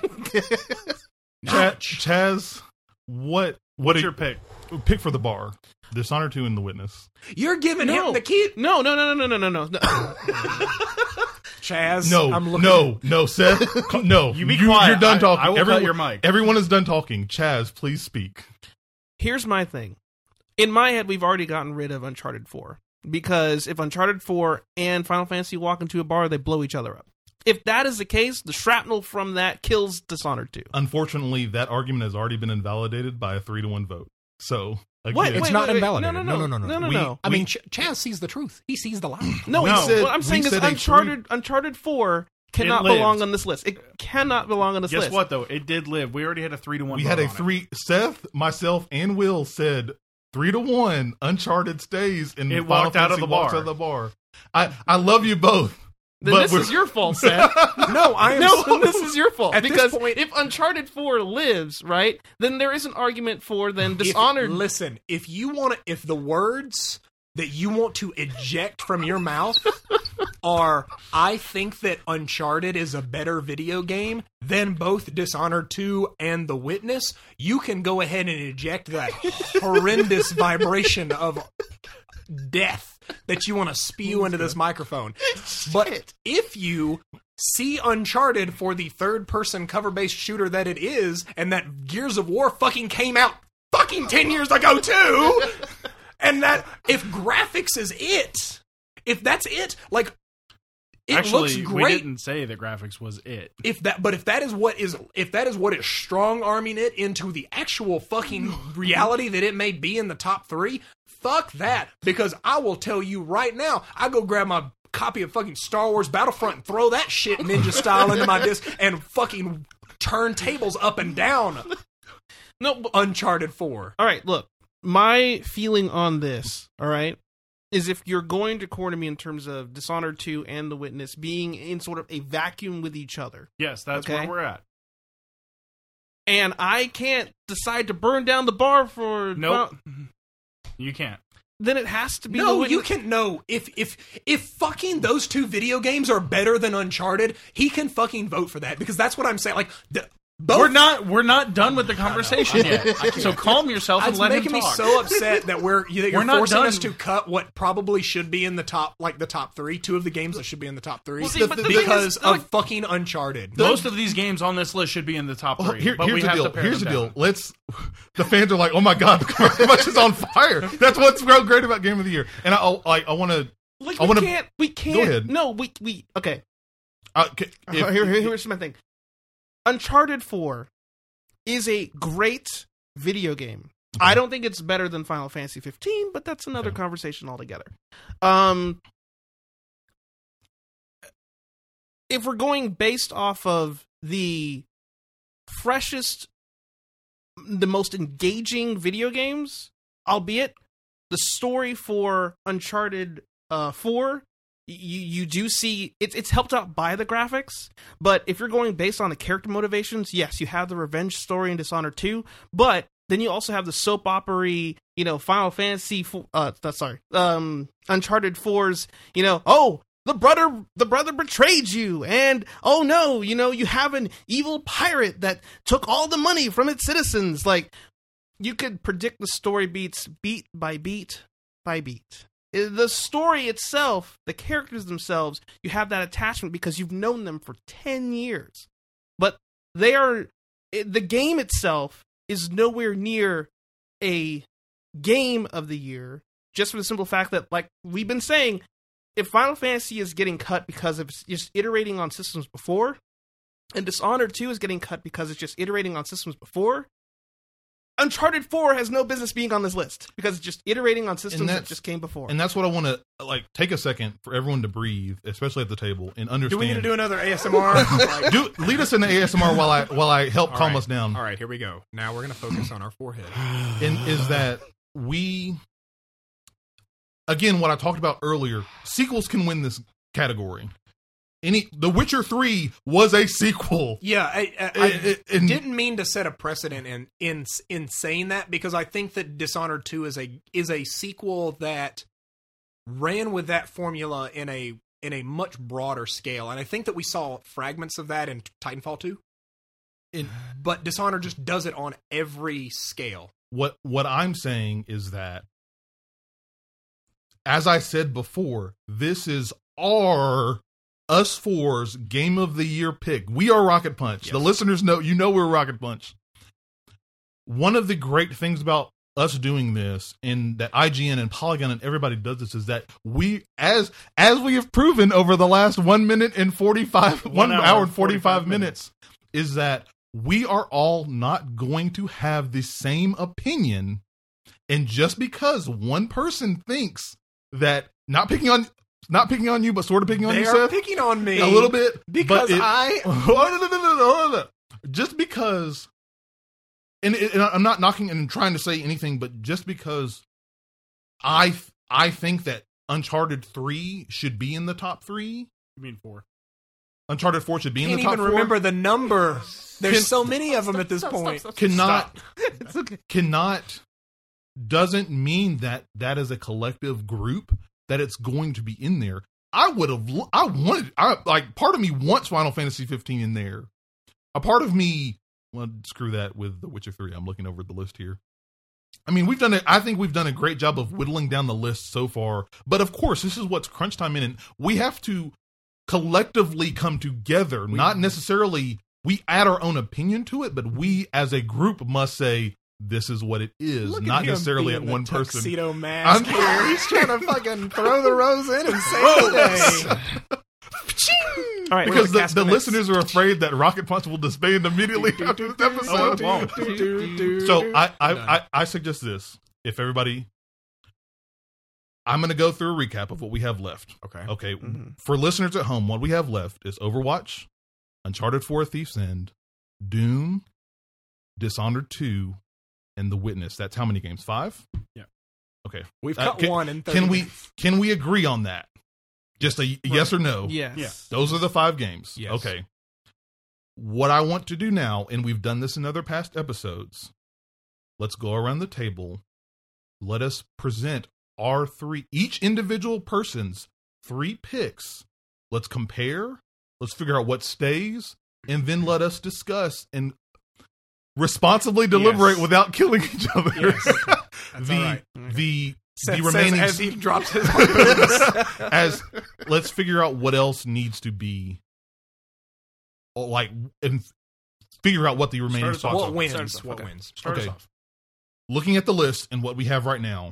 Chaz, what's your pick? Pick for the bar. Dishonored 2 and The Witness. You're giving him the key. No. Chaz, No, Seth. No. You be quiet. You're done talking. I will cut your mic. Everyone is done talking. Chaz, please speak. Here's my thing. In my head, we've already gotten rid of Uncharted 4. Because if Uncharted 4 and Final Fantasy walk into a bar, they blow each other up. If that is the case, the shrapnel from that kills Dishonored 2. Unfortunately, that argument has already been invalidated by a 3-1 vote. So, again, What? It's Wait, not wait, invalidated. No. I mean, Chaz sees the truth. He sees the lie. No, what I'm saying is Uncharted 4 cannot belong on this list. It cannot belong on this list. Guess what, though? It did live. We already had a 3-1 we vote had a on 3. Seth, myself, and Will said 3-1. Uncharted stays, and It Final walked out of Fantasy the walks bar. out of the bar. I love you both. Then but this is your fault, Seth. This is your fault. At because this point, if Uncharted 4 lives, right, then there is an argument for then Dishonored. Listen, if the words that you want to eject from your mouth are, I think that Uncharted is a better video game than both Dishonored 2 and The Witness, you can go ahead and eject that horrendous vibration of death that you want to spew into this microphone. But if you see Uncharted for the third-person cover-based shooter that it is, and that Gears of War fucking came out fucking 10 years ago too, and that if graphics is it, if that's it, like, it Actually, looks great. we didn't say that graphics was it. If that is what is strong-arming it into the actual fucking reality that it may be in the top 3, fuck that. Because I will tell you right now, I go grab my copy of fucking Star Wars Battlefront and throw that shit ninja style into my disc and fucking turn tables up and down. No, but, Uncharted 4. all right, look. My feeling on this, all right, is if you're going to corner me in terms of Dishonored 2 and The Witness being in sort of a vacuum with each other, Yes, that's Okay. where we're at. and I can't decide to burn down the bar for... Nope. You can't. Then it has to be The No, Witness. you can no. If fucking those two video games are better than Uncharted, he can fucking vote for that because that's what I'm saying. Like both. We're not done with the conversation yet. So calm yourself and It's let him making me talk. so upset that you're not forcing done. us to cut what probably should be in the top, like the top three. Two of the games that should be in the top three Well, see, but the thing because is, of like- fucking Uncharted. Most of these games on this list should be in the top Well, three. but here's we the have deal. to pare Here's the them deal. down. Let's. The fans are like, "Oh my god, how much is on fire?" That's what's real great about Game of the Year. And I want to. Like, I wanna- we can't. Go ahead. No, we. Okay. If, Here's my thing. Uncharted 4 is a great video game. I don't think it's better than Final Fantasy 15, but that's another Okay. conversation altogether. If we're going based off of the freshest, the most engaging video games, albeit the story for Uncharted 4, you do see it's helped out by the graphics, but if you're going based on the character motivations, yes, you have the revenge story in Dishonored 2, but then you also have the soap opera-y, Final Fantasy, Uncharted 4's, oh, the brother betrayed you, and oh no, you have an evil pirate that took all the money from its citizens. Like, you could predict the story beats beat by beat by beat. The story itself, the characters themselves, you have that attachment because you've known them for 10 years. But the game itself is nowhere near a game of the year, just for the simple fact that, like we've been saying, if Final Fantasy is getting cut because it's just iterating on systems before, and Dishonored 2 is getting cut because it's just iterating on systems before, Uncharted 4 has no business being on this list because it's just iterating on systems that just came before. And that's what I want to take a second for everyone to breathe, especially at the table, and understand. Do we need to do another ASMR? Lead us into ASMR while I help calm us down. All right, here we go. Now we're going to focus on our forehead. And is that again, what I talked about earlier, sequels can win this category. The Witcher 3 was a sequel. Yeah, I didn't mean to set a precedent in saying that because I think that Dishonored 2 is a sequel that ran with that formula in a much broader scale, and I think that we saw fragments of that in Titanfall 2. But Dishonored just does it on every scale. What I'm saying is that, as I said before, this is us four's Game of the Year pick. We are Rocket Punch. Yes. The listeners know, we're Rocket Punch. One of the great things about us doing this, and that IGN and Polygon and everybody does this, is that we, as we have proven over the last 1 hour and 45 minutes, is that we are all not going to have the same opinion. And just because one person thinks that, not picking on you, but sort of picking on you, They are Seth, picking on me a little bit, because just because, and I'm not knocking and trying to say anything, but just because I think that Uncharted 3 should be in the top 3. You mean 4? Uncharted 4 should be in the can't top even 4. remember the number. There's so many of them at this point. It's okay. Cannot doesn't mean that is a collective group that it's going to be in there. Part of me wants Final Fantasy 15 in there. A part of me, well, screw that with The Witcher 3. I'm looking over the list here. I mean, I think we've done a great job of whittling down the list so far. But of course, this is what's crunch time in, and we have to collectively come together. Not necessarily we add our own opinion to it, but we as a group must say, this is what it is, Look not at him necessarily being at the one person. tuxedo mask here. He's trying to fucking throw the rose in and save the day. All right, Because We're the Castanets. listeners are afraid that Rocket Punch will disband immediately after this episode. Oh, it won't. So I suggest this. If everybody, I'm going to go through a recap of what we have left. Okay. Mhm. For listeners at home, what we have left is Overwatch, Uncharted 4: Thief's End, Doom, Dishonored 2, and The Witness. That's how many games? 5? Yeah. Okay. We've cut one in 30 Can we minutes. can we agree on that? Just a yes or no? Yes. Yeah. Those are the 5 games. Yes. Okay. What I want to do now, and we've done this in other past episodes, let's go around the table. Let us present our 3, each individual person's 3 picks. Let's compare. Let's figure out what stays, and then let us discuss and responsibly deliberate Yes. without killing each other. Yes. That's the all right. the Seth the says remaining as he drops his as let's figure out what else needs to be like and figure out what the remaining Start us spots off. are. what wins? Start us off. What Okay. wins? Start Okay. us off. Looking at the list and what we have right now,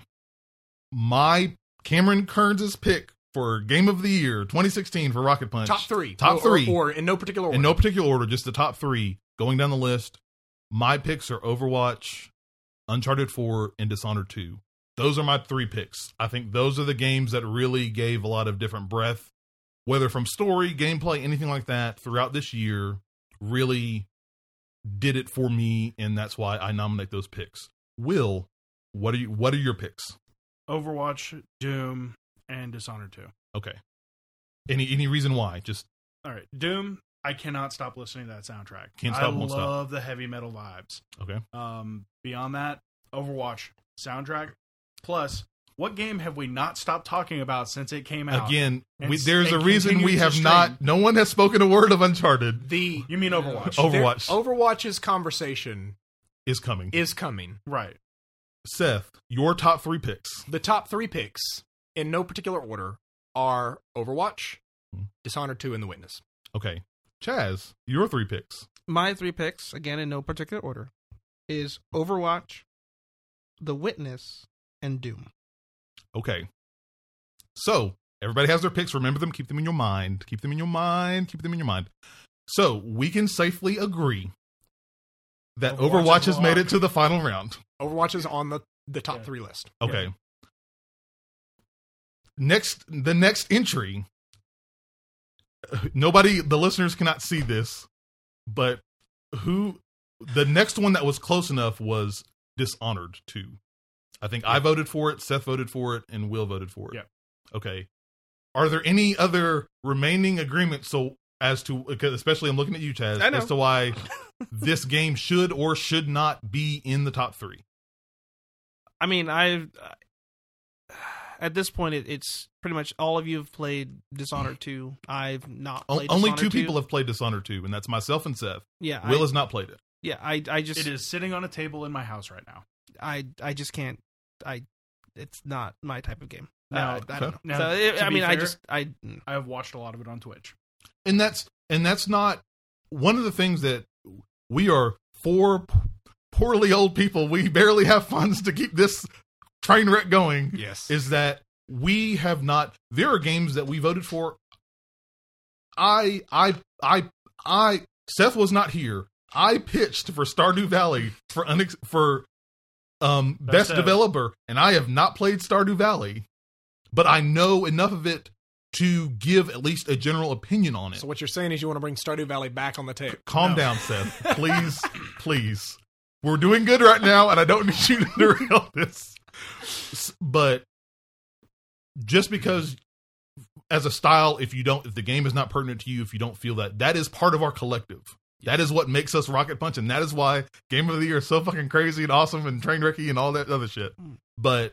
my Cameron Kearns' pick for Game of the Year 2016 for Rocket Punch. Top 3. Top 3. Or in no particular order. In no particular order, just the top 3 going down the list. My picks are Overwatch, Uncharted 4, and Dishonored 2. Those are my 3 picks. I think those are the games that really gave a lot of different breadth, whether from story, gameplay, anything like that throughout this year, really did it for me, and that's why I nominate those picks. Will, what are your picks? Overwatch, Doom, and Dishonored 2. Okay. Any reason why? Just All right, Doom. I cannot stop listening to that soundtrack. Can't stop, I won't stop. love the heavy metal vibes. okay. Beyond that, Overwatch soundtrack. Plus, what game have we not stopped talking about since it came out? Again, And there's a and reason we continues to have stream. not. No one has spoken a word of Uncharted. The You mean Overwatch? Overwatch Overwatch's conversation is coming. is coming. Right. Seth, your top 3 picks. The top 3 picks, in no particular order, are Overwatch, Dishonored 2, and The Witness. Okay. Chaz, your 3 picks. My 3 picks, again in no particular order, is Overwatch, The Witness, and Doom. Okay. So, everybody has their picks. Remember them. Keep them in your mind. Keep them in your mind. Keep them in your mind. So, we can safely agree that Overwatch Overwatch is has made it locked. to the final round. Overwatch is on the top Yeah. 3 list. Okay. The next entry, the listeners cannot see this, but the next one that was close enough was Dishonored 2. I think I voted for it, Seth voted for it, and Will voted for it. Yeah. Okay. Are there any other remaining agreements? So as to, because especially I'm looking at you, Chaz, I know. as to why this game should or should not be in the top 3. I mean, at this point, it's pretty much all of you have played Dishonored 2. I've not played Only Dishonored 2 2. people have played Dishonored 2, and that's myself and Seth. Yeah, Will has not played it. I just It is sitting on a table in my house right now. I just can't. It's not my type of game. Now- I don't know. now, So, to I be mean, I fair- just I have watched a lot of it on Twitch. And that's not one of the things that we are 4 poorly old people. We barely have funds to keep this train wreck going. Yes. Is that we have not. There are games that we voted for. Seth was not here. I pitched for Stardew Valley for best Seth. developer, and I have not played Stardew Valley, but I know enough of it to give at least a general opinion on it. So what you're saying is you want to bring Stardew Valley back on the tape. Calm No. down, Seth. Please, please. We're doing good right now, and I don't need you to derail this. But just because, as a style, if the game is not pertinent to you, if you don't feel that is part of our collective. That is what makes us Rocket Punch, and that is why Game of the Year is so fucking crazy and awesome and train wrecky and all that other shit. But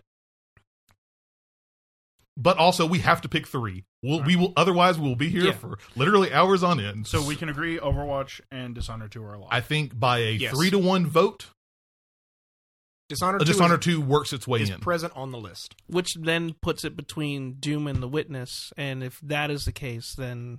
also, we have to pick 3. We will otherwise we'll be here Yeah. for literally hours on end. So we can agree Overwatch and Dishonored 2 are a lot. I think by a Yes. 3-1 vote, Dishonored 2 Dishonored 2 works its way is in. present on the list. which then puts it between Doom and The Witness, and if that is the case, then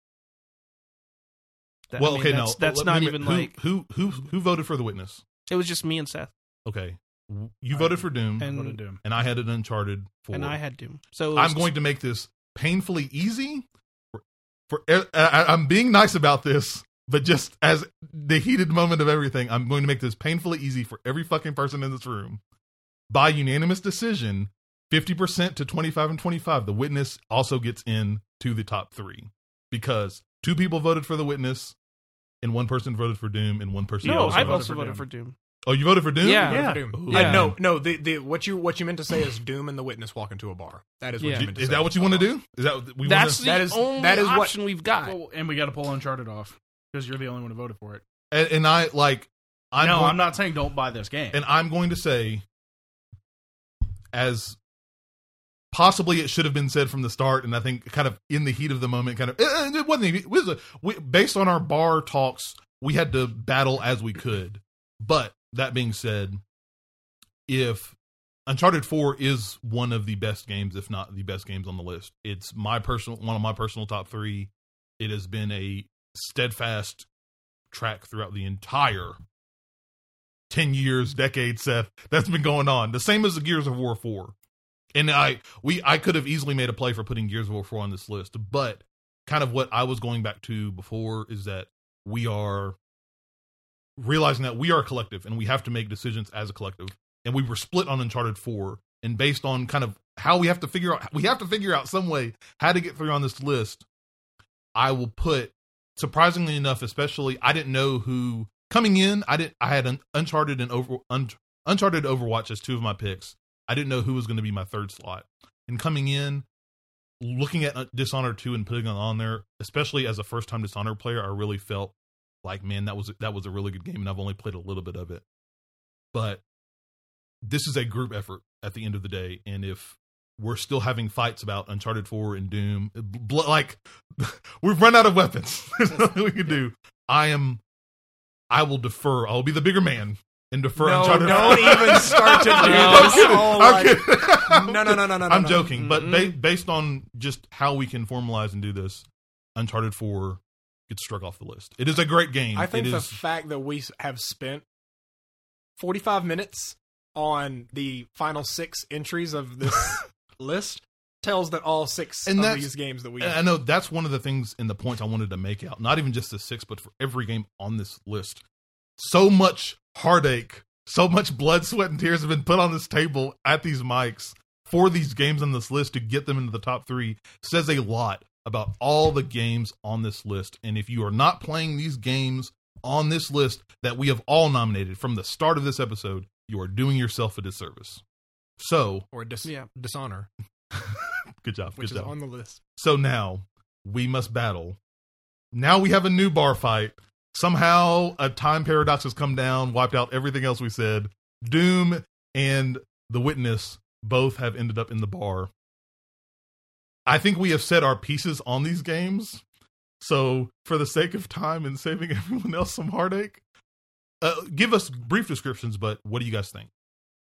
Well, okay, no, that's let not me- even who, like who voted for The Witness? it was just me and Seth, Okay, you voted for Doom, What a and Doom. and I had an Uncharted 4. and I had Doom. So it was I'm going to make this painfully easy. I'm being nice about this, but just as the heated moment of everything, I'm going to make this painfully easy for every fucking person in this room. By unanimous decision, 50% to 25 and 25, The Witness also gets in to the top 3 because 2 people voted for The Witness, and 1 person voted for Doom, and 1 person no. also I've voted also for voted Doom. for Doom. Oh, you voted for Doom? Yeah. Voted for Doom. Ooh. Yeah. No. The what you meant to say is Doom and the Witness walk into a bar. That is what Yeah. you meant to Is say. that what you want to do? Is that we That's want the that only is what- option we've got. Well, and we got to pull Uncharted off because you're the only one who voted for it. and I like I'm not saying don't buy this game. and I'm going to say, as possibly it should have been said from the start, and I think kind of in the heat of the moment, kind of it wasn't. It was based on our bar talks, we had to battle as we could. But that being said, if Uncharted 4 is one of the best games, if not the best games on the list, it's one of my personal top 3. It has been a steadfast track throughout the entire 10 years, decade, Seth, that's been going on. The same as the Gears of War 4. And I could have easily made a play for putting Gears of War 4 on this list, but kind of what I was going back to before is that we are realizing that we are a collective and we have to make decisions as a collective. And we were split on Uncharted 4, and based on kind of how we have to figure out some way how to get through on this list. I will put, surprisingly enough, especially I didn't know who coming in. I had Uncharted and Uncharted Overwatch as 2 of my picks. I didn't know who was going to be my third slot. And coming in, looking at Dishonored 2 and putting it on there, especially as a first-time Dishonored player, I really felt like, man, that was a really good game, and I've only played a little bit of it. But this is a group effort at the end of the day, and if we're still having fights about Uncharted 4 and Doom, like, we've run out of weapons. There's nothing we can do. I will defer. I'll be the bigger man and defer Uncharted 4. Don't even start to do I'm this. kidding. Oh, I'm like- kidding. No. I'm joking, but Mm-mm. based on just how we can formalize and do this, Uncharted 4 gets struck off the list. It is a great game. I think it the is, fact that we have spent 45 minutes on the final 6 entries of this list tells that all 6 And of that's- these games that we and I know that's one of the things in the points I wanted to make out. Not even just the 6, but for every game on this list. So much heartache, so much blood, sweat, and tears have been put on this table at these mics for these games on this list to get them into the top 3 says a lot about all the games on this list. And if you are not playing these games on this list that we have all nominated from the start of this episode, you are doing yourself a disservice. So, or Dishonor, good job. which Good is job. on the list. So now we must battle. Now we have a new bar fight. Somehow a time paradox has come down, wiped out everything else we said. Doom and The Witness both have ended up in the bar. I think we have set our pieces on these games. So for the sake of time and saving everyone else some heartache, give us brief descriptions, but what do you guys think?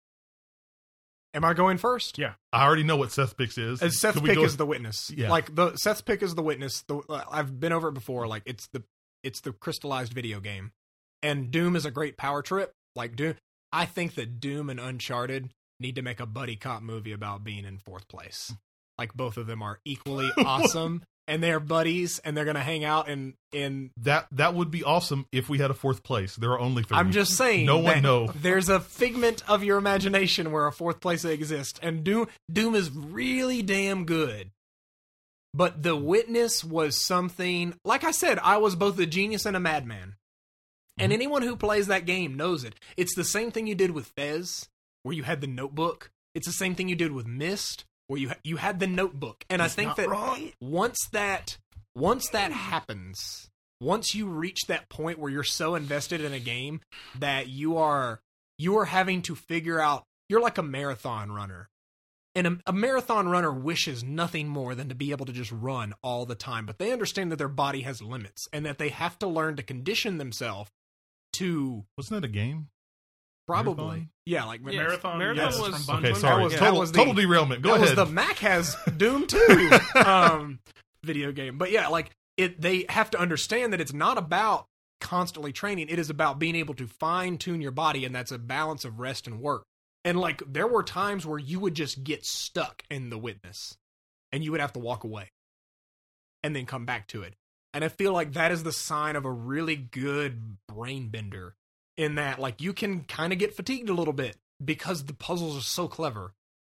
Am I going first? Yeah. I already know what Seth's picks is. Seth's Could we pick go- is The Witness. Yeah. Like Seth's pick is The Witness. I've been over it before. Like it's the crystallized video game, and Doom is a great power trip. Like Doom, I think that Doom and Uncharted need to make a buddy cop movie about being in 4th place. Like both of them are equally awesome, and they're buddies, and they're gonna hang out in. That would be awesome if we had a 4th place. There are only 3. I'm just saying. No one that know. There's a figment of your imagination where a 4th place exists, and Doom is really damn good. But The Witness was something. Like I said, I was both a genius and a madman. And anyone who plays that game knows it. It's the same thing you did with Fez, where you had the notebook. It's the same thing you did with Myst, where you had the notebook. And I think that once that happens, once you reach that point where you're so invested in a game that you are having to figure out, you're like a marathon runner. And a marathon runner wishes nothing more than to be able to just run all the time, but they understand that their body has limits and that they have to learn to condition themselves to Wasn't that a game? probably, Marathon? yeah, like Marathon, Marathon yes, was- from Bungie. Okay, sorry. was- that total was the- total derailment. Go that ahead. was the Mac has Doom 2 video game. But yeah, like they have to understand that it's not about constantly training. It is about being able to fine tune your body, and that's a balance of rest and work. And like there were times where you would just get stuck in The Witness, and you would have to walk away, and then come back to it. And I feel like that is the sign of a really good brain bender. In that, like, you can kind of get fatigued a little bit because the puzzles are so clever.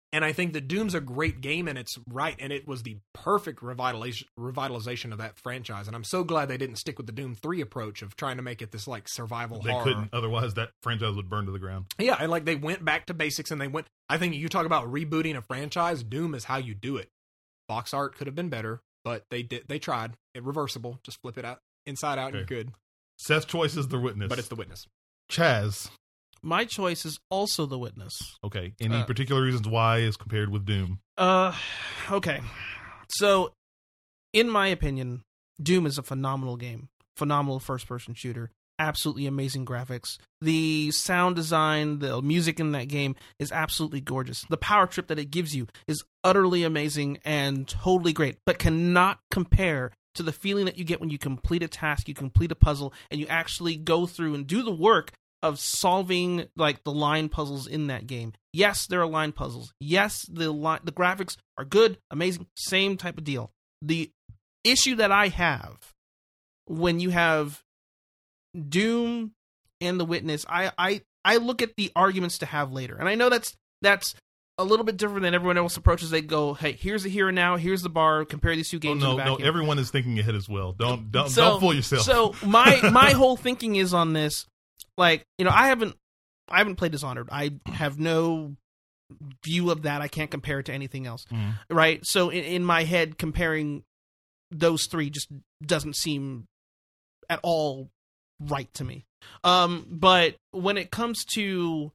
And I think that Doom's a great game, and it's right, and it was the perfect revitalization of that franchise. And I'm so glad they didn't stick with the Doom 3 approach of trying to make it this like survival They horror. couldn't, otherwise that franchise would burn to the ground. Yeah, and like they went back to basics, and I think you talk about rebooting a franchise, Doom is how you do it. Box art could have been better, but they tried. It reversible, just flip it out inside out, and you're good. Seth's choice is The Witness. But it's The Witness. Chaz. My choice is also The Witness. Okay. Any particular reasons why as compared with Doom? Okay. So, in my opinion, Doom is a phenomenal game. Phenomenal first-person shooter. Absolutely amazing graphics. The sound design, the music in that game is absolutely gorgeous. The power trip that it gives you is utterly amazing and totally great, but cannot compare to the feeling that you get when you complete a task, you complete a puzzle, and you actually go through and do the work of solving like the line puzzles in that game. Yes, there are line puzzles. Yes, the graphics are good, amazing, same type of deal. The issue that I have when you have Doom and The Witness, I look at the arguments to have later. And I know that's a little bit different than everyone else approaches. They go, hey, here's the here and now, here's the bar, compare these two games. No, everyone is thinking ahead as well. Don't fool yourself. So my whole thinking is on this, like, you know, I haven't played Dishonored. I have no view of that. I can't compare it to anything else. Right? So in my head, comparing those three just doesn't seem at all right to me. But when it comes to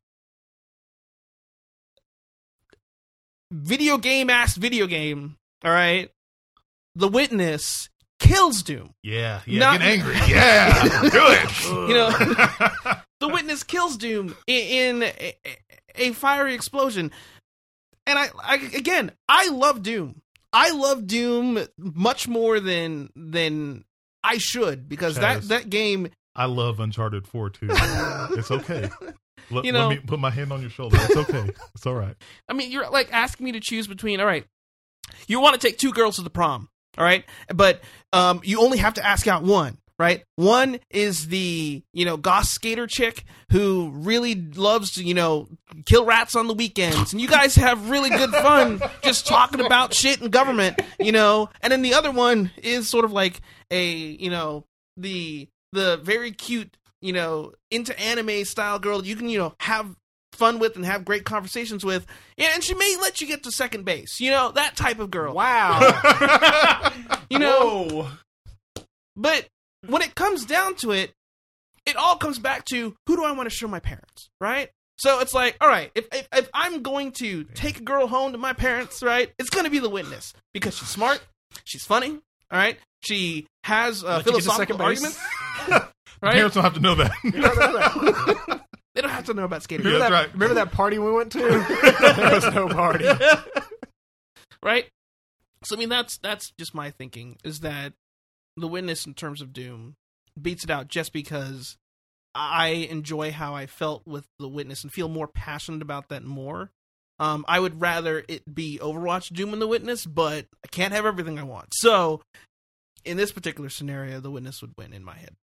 video game, all right, The Witness kills Doom. Yeah, get angry. Yeah, do it. You know, The Witness kills Doom in a fiery explosion. And I love Doom. I love Doom much more than I should, because that game. I love Uncharted 4 too. It's okay. Let me put my hand on your shoulder. It's okay. It's all right. I mean, you're like asking me to choose between, all right, you want to take two girls to the prom, all right? But you only have to ask out one, right? One is the, goth skater chick who really loves to, kill rats on the weekends. And you guys have really good fun just talking about shit and government, And then the other one is sort of like a, the very cute, into anime style girl you can, have fun with and have great conversations with. And she may let you get to second base, that type of girl. Wow. Whoa. But when it comes down to it, it all comes back to, who do I want to show my parents, right? So it's like, all right, if I'm going to take a girl home to my parents, right, it's going to be The Witness, because she's smart, she's funny, all right, she has philosophical arguments. Right? Parents don't have to know that. They don't have to know about skating. Remember that party we went to? There was no party. Right? So, I mean, that's just my thinking, is that The Witness, in terms of Doom, beats it out just because I enjoy how I felt with The Witness and feel more passionate about that more. I would rather it be Overwatch, Doom, and The Witness, but I can't have everything I want. So, in this particular scenario, The Witness would win in my head.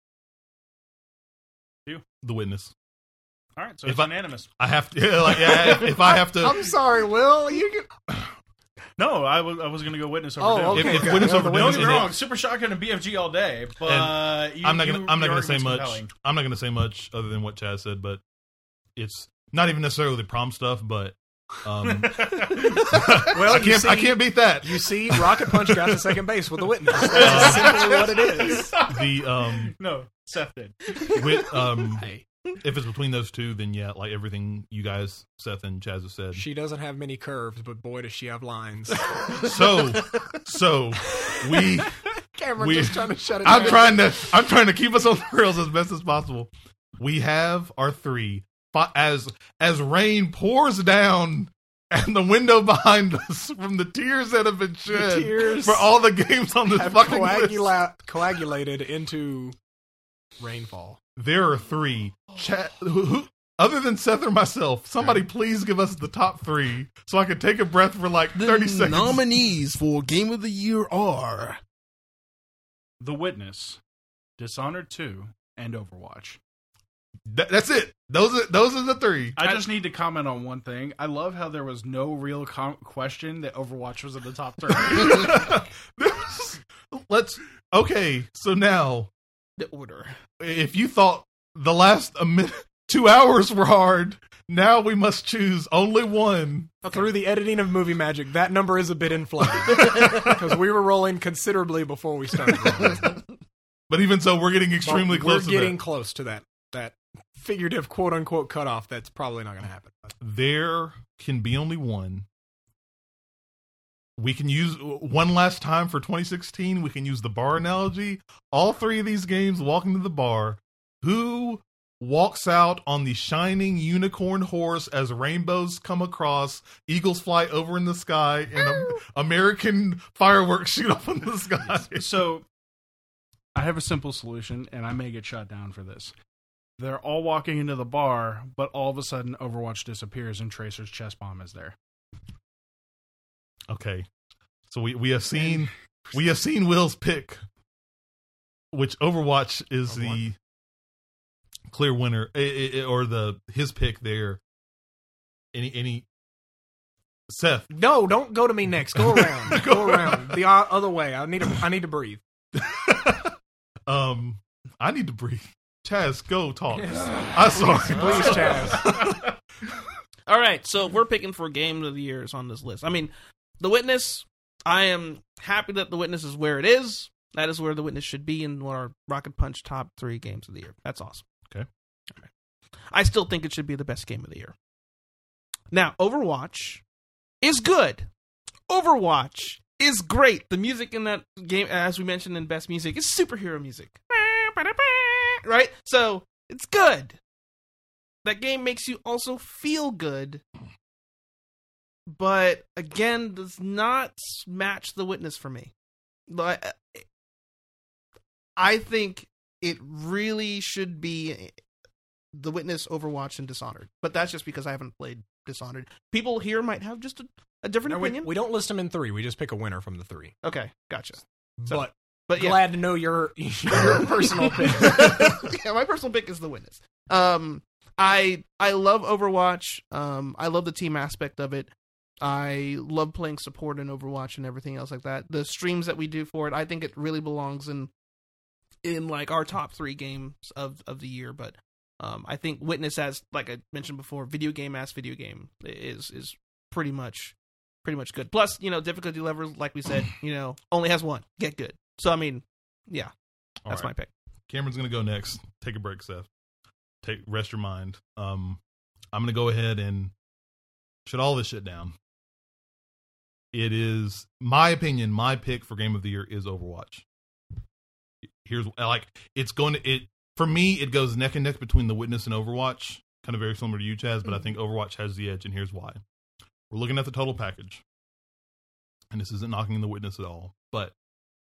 The Witness. All right, so it's unanimous. I have to, if I have to. I'm sorry, Will. No, I was going to go Witness over Doom. Okay. If Witness over Doom, don't get me wrong, Super Shotgun and BFG all day, but I'm not going to say much. I'm not going to say much other than what Chaz said, but it's not even necessarily the prom stuff, but. Well, I can't beat that. You see, Rocket Punch got to second base with The Witness. That's simply what it is. No, Seth did. If it's between those two, then yeah, like everything you guys, Seth and Chaz, have said. She doesn't have many curves, but boy, does she have lines. So Cameron just trying to shut it down. I'm trying to keep us on the rails as best as possible. We have our three. As rain pours down and the window behind us from the tears that have been shed for all the games on this fucking list, coagulated into rainfall. There are three. Who, other than Seth or myself, somebody please give us the top three so I can take a breath for like 30 seconds. The nominees for Game of the Year are The Witness, Dishonored 2, and Overwatch. That's it. Those are the three. I just need to comment on one thing. I love how there was no real question that Overwatch was in the top 3. Okay, so now The order. if you thought the last 2 hours were hard, now we must choose only one. Through the editing of Movie Magic, that number is a bit inflated because we were rolling considerably before we started rolling. But even so, we're getting extremely close to We're getting that. close to that figurative quote-unquote cutoff. That's probably not going to happen. There can be only one. We can use one last time for 2016. We can use the bar analogy. All three of these games walk into the bar. Who walks out on the shining unicorn horse as rainbows come across, eagles fly over in the sky, and American fireworks shoot up in the sky? So, I have a simple solution, and I may get shut down for this. They're all walking into the bar, but all of a sudden Overwatch disappears and Tracer's chest bomb is there. Okay, so we have seen Will's pick, which Overwatch is the clear winner, or his pick there. Any Seth? No, don't go to me next. Go around. Go around the other way. I need to breathe. I need to breathe. Chaz, go talk. I'm sorry. Please, Chaz. All right, so we're picking for Game of the Years on this list. I mean, The Witness, I am happy that The Witness is where it is. That is where The Witness should be in our Rocket Punch top 3 games of the year. That's awesome. Okay. All right. I still think it should be the best game of the year. Now, Overwatch is good. Overwatch is great. The music in that game, as we mentioned in Best Music, is superhero music. Right? So, it's good. That game makes you also feel good, but again, does not match The Witness for me. But I think it really should be The Witness, Overwatch, and Dishonored. But that's just because I haven't played Dishonored. People here might have just a different opinion. We don't list them in 3. We just pick a winner from the 3. Okay, gotcha. So, But yeah. glad to know your personal pick. Yeah, my personal pick is The Witness. I love Overwatch. I love the team aspect of it. I love playing support in Overwatch and everything else like that. The streams that we do for it, I think it really belongs in like our top 3 games of the year. But I think Witness, as like I mentioned before, video game is pretty much good. Plus, difficulty level, like we said, only has 1. Get good. So I mean, yeah, that's my pick. Cameron's gonna go next. Take a break, Seth. Rest your mind. I'm gonna go ahead and shut all this shit down. It is my opinion. My pick for Game of the Year is Overwatch. Here's for me. It goes neck and neck between The Witness and Overwatch. Kind of very similar to you, Chaz, but I think Overwatch has the edge, and here's why. We're looking at the total package, and this isn't knocking The Witness at all, but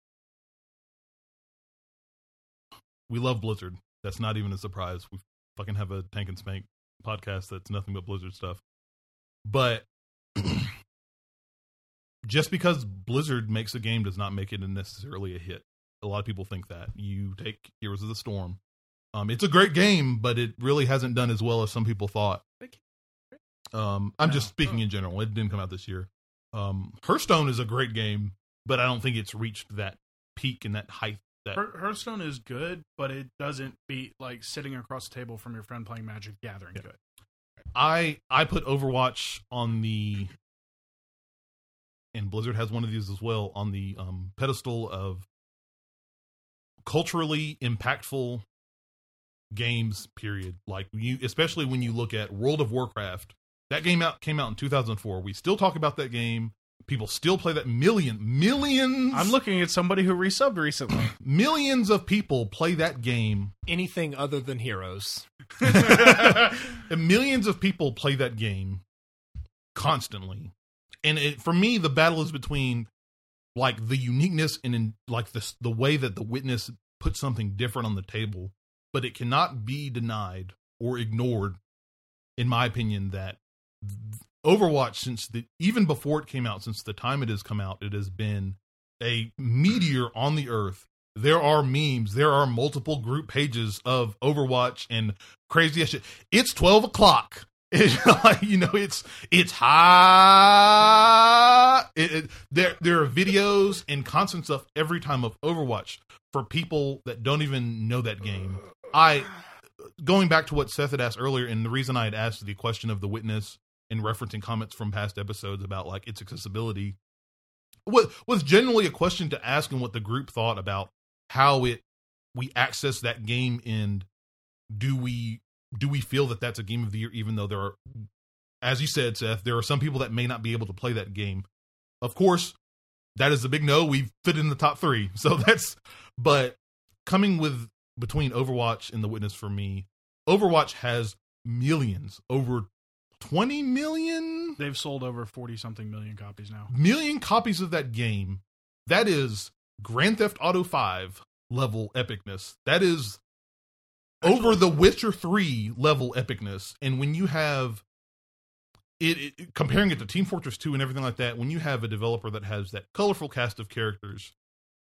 we love Blizzard. That's not even a surprise. We fucking have a Tank and Spank podcast that's nothing but Blizzard stuff. But just because Blizzard makes a game does not make it necessarily a hit. A lot of people think that. You take Heroes of the Storm. It's a great game, but it really hasn't done as well as some people thought. I'm just speaking in general. It didn't come out this year. Hearthstone is a great game, but I don't think it's reached that peak and that height. Hearthstone is good, but it doesn't beat like sitting across the table from your friend playing Magic Gathering good. I put Overwatch on the, and Blizzard has one of these as well, on the pedestal of culturally impactful games, period. Like especially when you look at World of Warcraft. That game came out in 2004. We still talk about that game. People still play that. Millions. I'm looking at somebody who resubbed recently. Millions of people play that game. Anything other than Heroes. And millions of people play that game constantly. And for me, the battle is between like the uniqueness and like the way that The Witness put something different on the table, but it cannot be denied or ignored, in my opinion, that Overwatch, even before it came out, since the time it has come out, it has been a meteor on the earth there are memes, there are multiple group pages of Overwatch and crazy ass shit. It's 12 o'clock. It's like, it's hot. There are videos and constant stuff every time of Overwatch for people that don't even know that game. Going back to what Seth had asked earlier, and the reason I had asked the question of The Witness and referencing comments from past episodes about like its accessibility, was generally a question to ask and what the group thought about how we access that game, and do we feel that that's a game of the year, even though there are, as you said, Seth, there are some people that may not be able to play that game. Of course, that is a big no. We fit in the top 3. So but coming with between Overwatch and The Witness, for me, Overwatch has millions, over 20 million. They've sold over 40-something million copies now. Million copies of that game. That is Grand Theft Auto 5 level epicness. That is over The Witcher 3 level epicness. And when you have it comparing it to Team Fortress 2 and everything like that, when you have a developer that has that colorful cast of characters,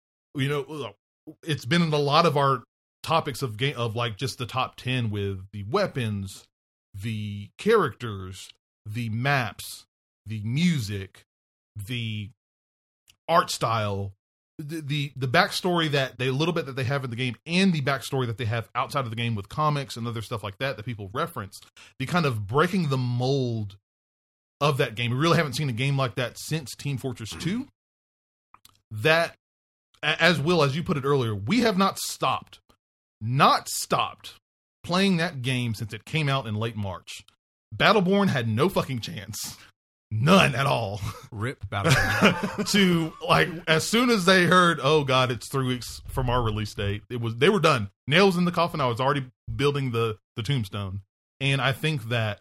it's been in a lot of our topics of game, of like just the top 10, with the weapons, the characters, the maps, the music, the art style, the backstory that they, a little bit that they have in the game, and the backstory that they have outside of the game with comics and other stuff like that people reference. The kind of breaking the mold of that game. We really haven't seen a game like that since Team Fortress 2. That, as you put it earlier, we have not stopped playing that game since it came out in late March. Battleborn had no fucking chance. None at all. Rip Battleborn. To, like, as soon as they heard, oh god, it's 3 weeks from our release date, they were done. Nails in the coffin. I was already building the tombstone. And I think that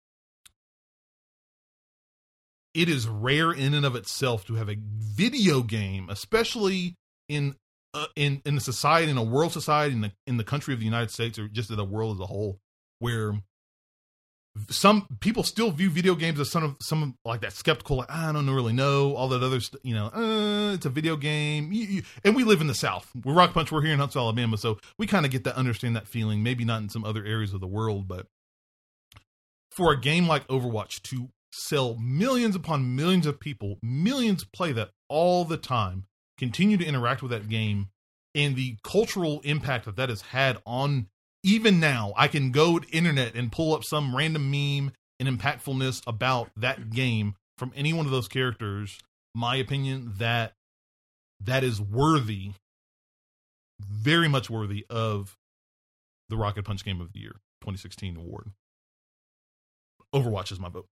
it is rare in and of itself to have a video game, especially in a society, in a world society, in the country of the United States, or just in the world as a whole, where some people still view video games as some like that skeptical, like, I don't really know, all that other it's a video game. And we live in the South. We're Rock Punch. We're here in Huntsville, Alabama, so we kind of get that, understand that feeling. Maybe not in some other areas of the world, but for a game like Overwatch to sell millions upon millions of people, millions play that all the time, continue to interact with that game, and the cultural impact that has had on, even now, I can go to internet and pull up some random meme and impactfulness about that game from any one of those characters. My opinion, that is worthy, very much worthy of the Rocket Punch Game of the Year 2016 award. Overwatch is my vote.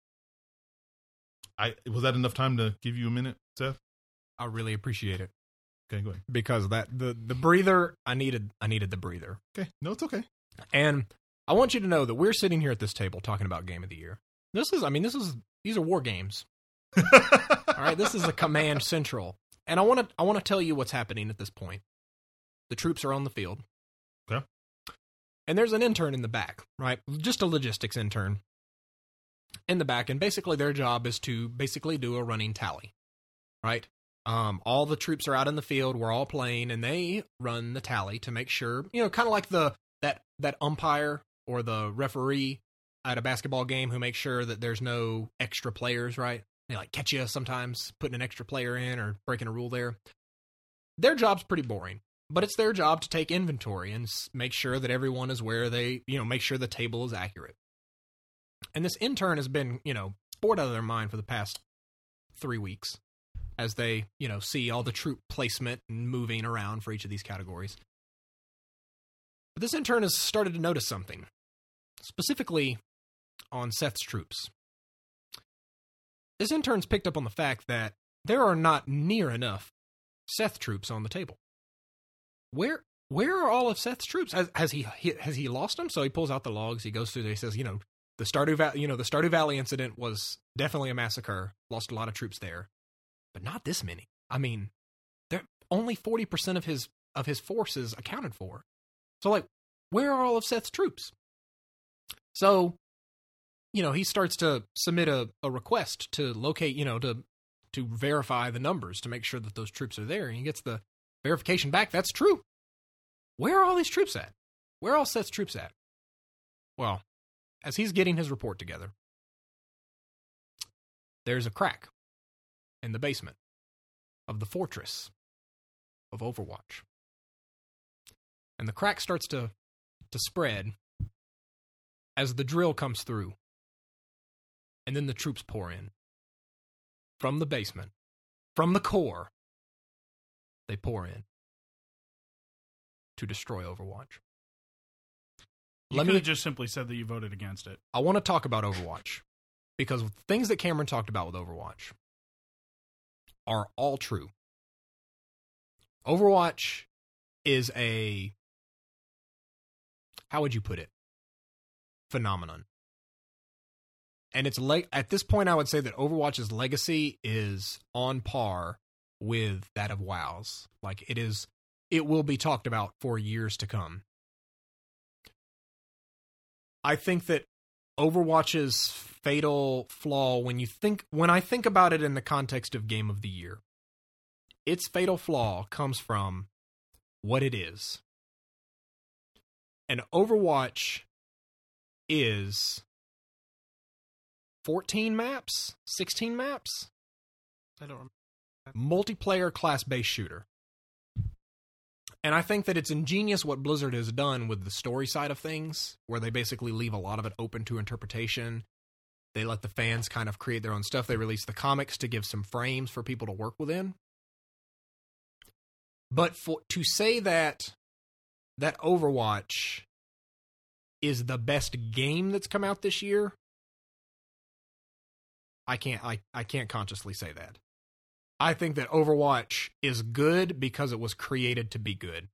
Was that enough time to give you a minute, Seth? I really appreciate it. Okay, go ahead. Because the breather, I needed the breather. Okay, no, it's okay. And I want you to know that we're sitting here at this table talking about Game of the Year. These are war games. All right, this is a Command Central, and I want to tell you what's happening at this point. The troops are on the field. Okay. And there's an intern in the back, right? Just a logistics intern in the back, and basically their job is to basically do a running tally, right? All the troops are out in the field, we're all playing, and they run the tally to make sure, kind of like that umpire or the referee at a basketball game who makes sure that there's no extra players, right? They like catch you sometimes putting an extra player in or breaking a rule there. Their job's pretty boring, but it's their job to take inventory and make sure that everyone is where they, make sure the table is accurate. And this intern has been, bored out of their mind for the past 3 weeks as they, see all the troop placement and moving around for each of these categories. But this intern has started to notice something, specifically on Seth's troops. This intern's picked up on the fact that there are not near enough Seth troops on the table. Where are all of Seth's troops? Has he lost them? So he pulls out the logs. He goes through there. He says, the Stardew Valley incident was definitely a massacre. Lost a lot of troops there, but not this many. I mean, there only 40% of his forces accounted for. So, like, where are all of Seth's troops? So, he starts to submit a request to locate, to verify the numbers to make sure that those troops are there. And he gets the verification back, that's true. Where are all these troops at? Where are all Seth's troops at? Well, as he's getting his report together, there's a crack in the basement of the fortress of Overwatch. And the crack starts to spread as the drill comes through. And then the troops pour in. From the basement. From the core. They pour in. To destroy Overwatch. You could have just simply said that you voted against it. I want to talk about Overwatch. Because things that Cameron talked about with Overwatch are all true. Overwatch is a... How would you put it? Phenomenon. And it's at this point, I would say that Overwatch's legacy is on par with that of WoW's. Like, it will be talked about for years to come. I think that Overwatch's fatal flaw, when I think about it in the context of Game of the Year, its fatal flaw comes from what it is. And Overwatch is 14 maps? 16 maps? I don't remember. Multiplayer class-based shooter. And I think that it's ingenious what Blizzard has done with the story side of things, where they basically leave a lot of it open to interpretation. They let the fans kind of create their own stuff. They release the comics to give some frames for people to work within. But to say that Overwatch is the best game that's come out this year, I can't consciously say that. I think that Overwatch is good because it was created to be good.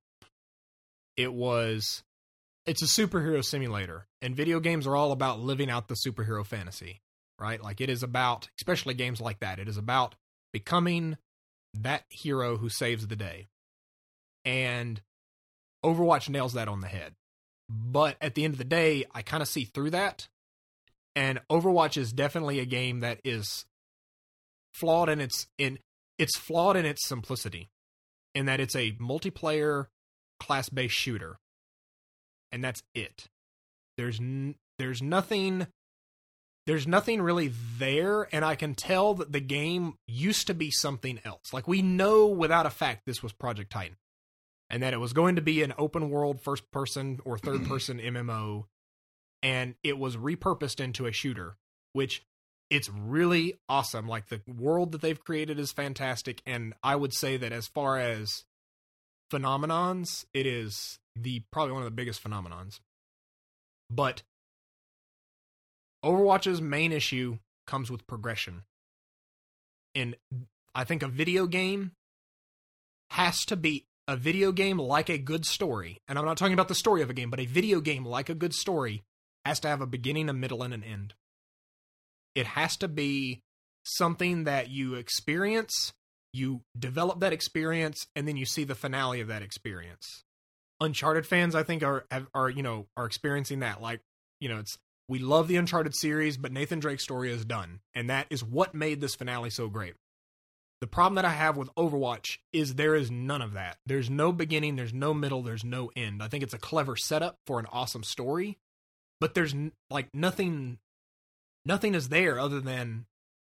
It's a superhero simulator, and video games are all about living out the superhero fantasy, right? Like, it is about, especially games like that, it is about becoming that hero who saves the day. And Overwatch nails that on the head. But at the end of the day, I kind of see through that. And Overwatch is definitely a game that is flawed in its simplicity, in that it's a multiplayer class-based shooter, and that's it. There's nothing really there, and I can tell that the game used to be something else. Like, we know without a fact this was Project Titan, and that it was going to be an open world first-person or third-person MMO, and it was repurposed into a shooter, which it's really awesome. Like, the world that they've created is fantastic, and I would say that as far as phenomenons, it is probably one of the biggest phenomenons. But Overwatch's main issue comes with progression. And I think a video game has to be a video game like a good story. And I'm not talking about the story of a game, but a video game like a good story has to have a beginning, a middle, and an end. It has to be something that you experience, you develop that experience, and then you see the finale of that experience. Uncharted fans, I think, are experiencing that. Like, we love the Uncharted series, but Nathan Drake's story is done, and that is what made this finale so great. The problem that I have with Overwatch is there is none of that. There's no beginning, there's no middle, there's no end. I think it's a clever setup for an awesome story, but there's nothing is there other than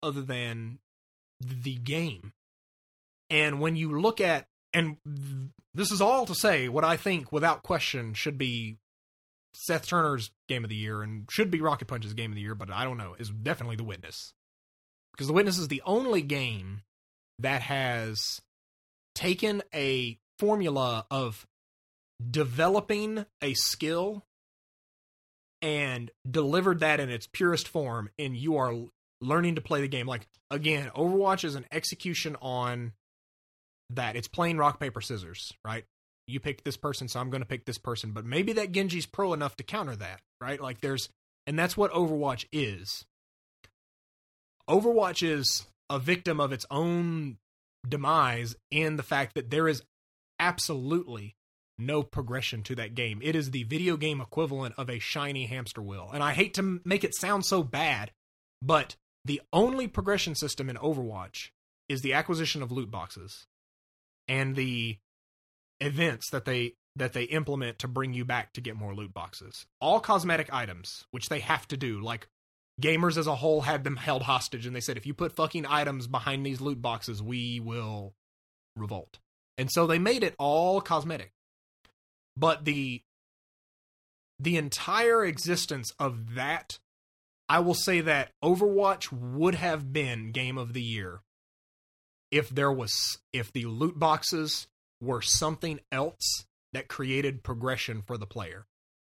the game. And when you look at, and this is all to say what I think without question should be Seth Turner's Game of the Year and should be Rocket Punch's Game of the Year, but I don't know, is definitely The Witness. Because The Witness is the only game that has taken a formula of developing a skill and delivered that in its purest form, and you are learning to play the game. Like, again, Overwatch is an execution on that. It's playing rock, paper, scissors, right? You picked this person, so I'm going to pick this person, but maybe that Genji's pro enough to counter that, right? Like, and that's what Overwatch is. Overwatch is a victim of its own demise in the fact that there is absolutely no progression to that game. It is the video game equivalent of a shiny hamster wheel. And I hate to make it sound so bad, but the only progression system in Overwatch is the acquisition of loot boxes and the events that they implement to bring you back to get more loot boxes. All cosmetic items, which they have to do. Like, gamers as a whole had them held hostage, and they said, if you put fucking items behind these loot boxes, we will revolt. And so they made it all cosmetic. But the entire existence of that, I will say that Overwatch would have been Game of the Year if the loot boxes were something else that created progression for the player.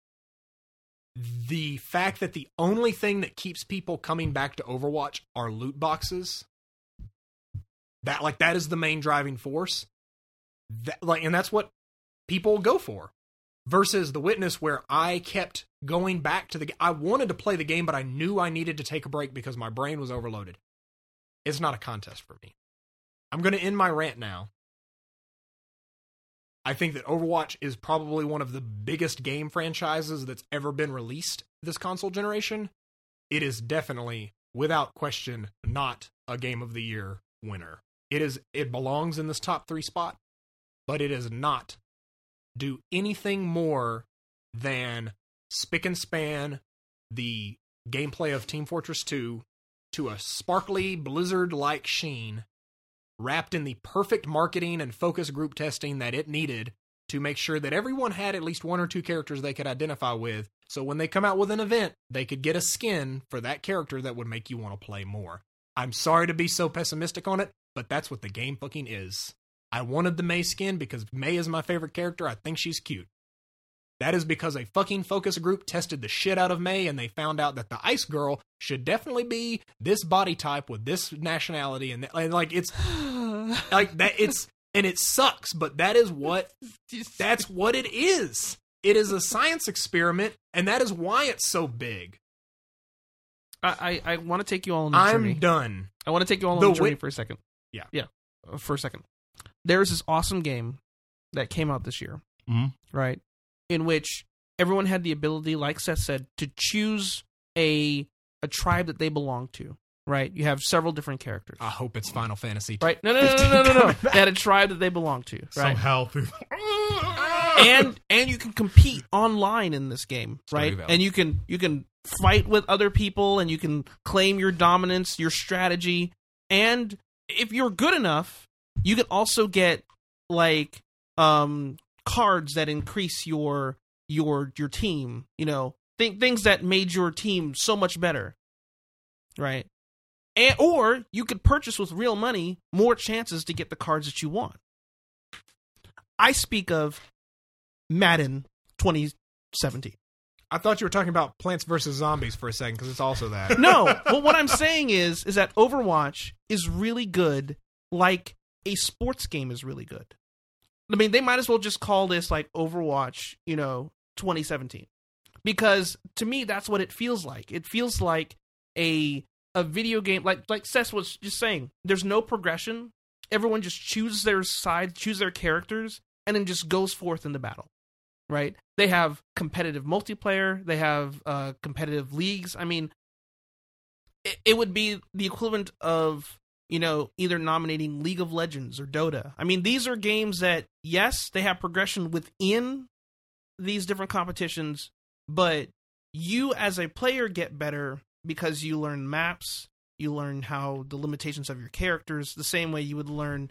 The fact that the only thing that keeps people coming back to Overwatch are loot boxes, that is the main driving force. And that's what people go for. Versus The Witness, where I kept going back to I wanted to play the game, but I knew I needed to take a break because my brain was overloaded. It's not a contest for me. I'm going to end my rant now. I think that Overwatch is probably one of the biggest game franchises that's ever been released this console generation. It is definitely, without question, not a Game of the Year winner. It belongs in this top 3 spot, but it is not do anything more than spick and span the gameplay of Team Fortress 2 to a sparkly Blizzard-like sheen, wrapped in the perfect marketing and focus group testing that it needed to make sure that everyone had at least 1 or 2 characters they could identify with, so when they come out with an event, they could get a skin for that character that would make you want to play more. I'm sorry to be so pessimistic on it, but that's what the game fucking is. I wanted the Mei skin because Mei is my favorite character. I think she's cute. That is because a fucking focus group tested the shit out of Mei, and they found out that the Ice Girl should definitely be this body type with this nationality, and like it's like that. And it sucks, but that's what it is. It is a science experiment, and that is why it's so big. I want to take you all on the journey. I'm done. I want to take you all on the journey for a second. Yeah. For a second. There's this awesome game that came out this year, right? In which everyone had the ability, like Seth said, to choose a tribe that they belong to, right? You have several different characters. I hope it's Final Fantasy. Right? No. They had a tribe that they belong to, right? Somehow through. and you can compete online in this game, right? And you can fight with other people, and you can claim your dominance, your strategy, and if you're good enough, you can also get like cards that increase your team, things that made your team so much better, right? Or you could purchase with real money more chances to get the cards that you want. I speak of Madden 2017. I thought you were talking about Plants vs. Zombies for a second, because it's also that. No, but what I'm saying is that Overwatch is really good, like a sports game is really good. I mean, they might as well just call this like Overwatch, 2017. Because to me, that's what it feels like. It feels like a video game, like Seth was just saying, there's no progression. Everyone just chooses their side, choose their characters, and then just goes forth into battle, right? They have competitive multiplayer. They have competitive leagues. I mean, it would be the equivalent of, either nominating League of Legends or Dota. I mean, these are games that, yes, they have progression within these different competitions, but you as a player get better because you learn maps, you learn how the limitations of your characters, the same way you would learn,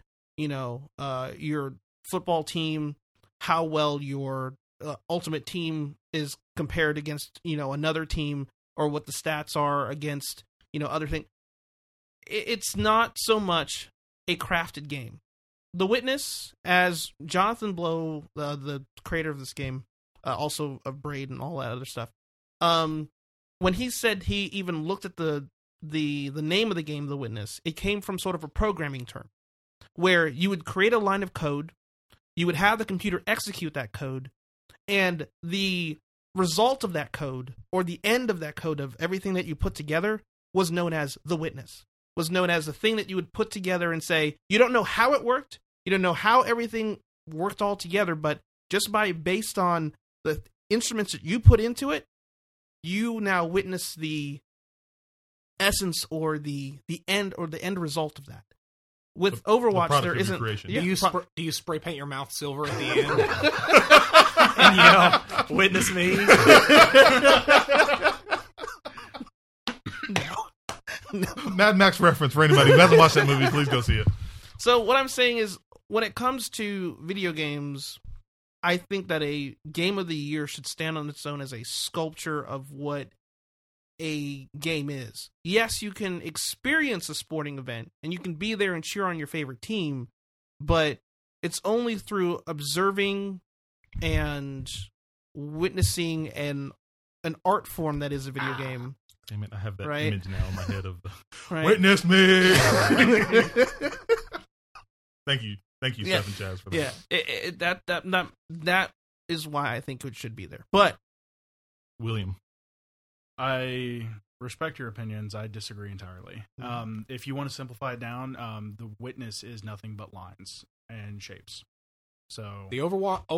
your football team, how well your ultimate team is compared against, another team, or what the stats are against, other things. It's not so much a crafted game. The Witness, as Jonathan Blow, the creator of this game, also of Braid and all that other stuff, when he said he even looked at the name of the game, The Witness, it came from sort of a programming term, where you would create a line of code, you would have the computer execute that code, and the result of that code, or the end of that code of everything that you put together, was known as The Witness. Was known as the thing that you would put together and say, you don't know how it worked, you don't know how everything worked all together, but just based on the instruments that you put into it, you now witness the essence or the end result of that. with the Overwatch, product there of your isn't. creation. Yeah, Do you spray paint your mouth silver at the end? And yell, "Witness me." Mad Max reference for anybody who hasn't watched that movie. Please go see it. So what I'm saying is, when it comes to video games, I think that a game of the year should stand on its own as a sculpture of what a game is. Yes, you can experience a sporting event and you can be there and cheer on your favorite team, but it's only through observing and witnessing an art form that is a video game. Damn it, I have that Right. image now in my head of the Right? witness me. Thank you, Yeah. Steph and Chaz, for that. Yeah, that is why I think it should be there. But William, I respect your opinions. I disagree entirely. If you want to simplify it down, the witness is nothing but lines and shapes. So The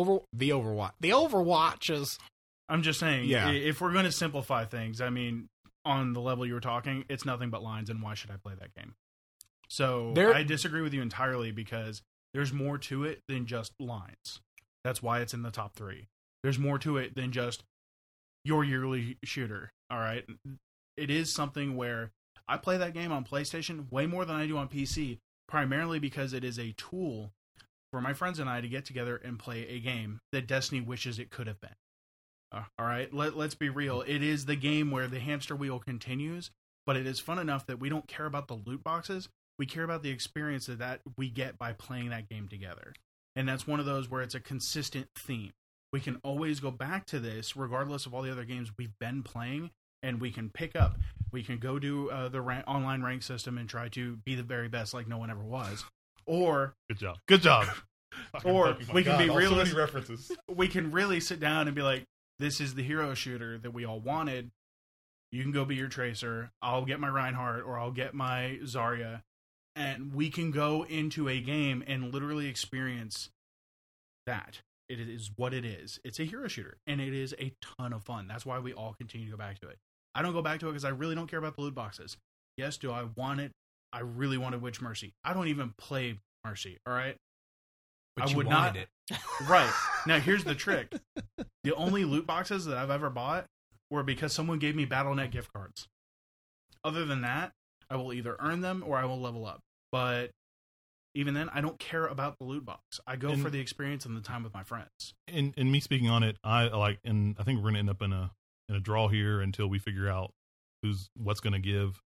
Overwatch is. I'm just saying, Yeah. if we're going to simplify things, I mean, on the level you were talking, it's nothing but lines, and why should I play that game? So I disagree with you entirely because there's more to it than just lines. That's why it's in the top 3. There's more to it than just your yearly shooter, all right? It is something where I play that game on PlayStation way more than I do on PC, primarily because it is a tool for my friends and I to get together and play a game that Destiny wishes it could have been. All right, let's be real. It is the game where the hamster wheel continues, but it is fun enough that we don't care about the loot boxes. We care about the experience that we get by playing that game together. And that's one of those where it's a consistent theme. We can always go back to this regardless of all the other games we've been playing, and we can pick up. We can go do the online rank system and try to be the very best like no one ever was. Or good job. Or we can be all so many realistic. references. We can really sit down and be like, this is the hero shooter that we all wanted. You can go be your Tracer. I'll get my Reinhardt or I'll get my Zarya. And we can go into a game and literally experience that. It is what it is. It's a hero shooter. And it is a ton of fun. That's why we all continue to go back to it. I don't go back to it because I really don't care about the loot boxes. Yes, do I want it? I really wanted Witch Mercy. I don't even play Mercy, all right? But I you would wanted not- it. Right. Now, here's the trick. The only loot boxes that I've ever bought were because someone gave me Battle.net gift cards. Other than that, I will either earn them or I will level up. But even then, I don't care about the loot box. I go for the experience and the time with my friends. And me speaking on it, I think we're going to end up in a draw here until we figure out what's going to give.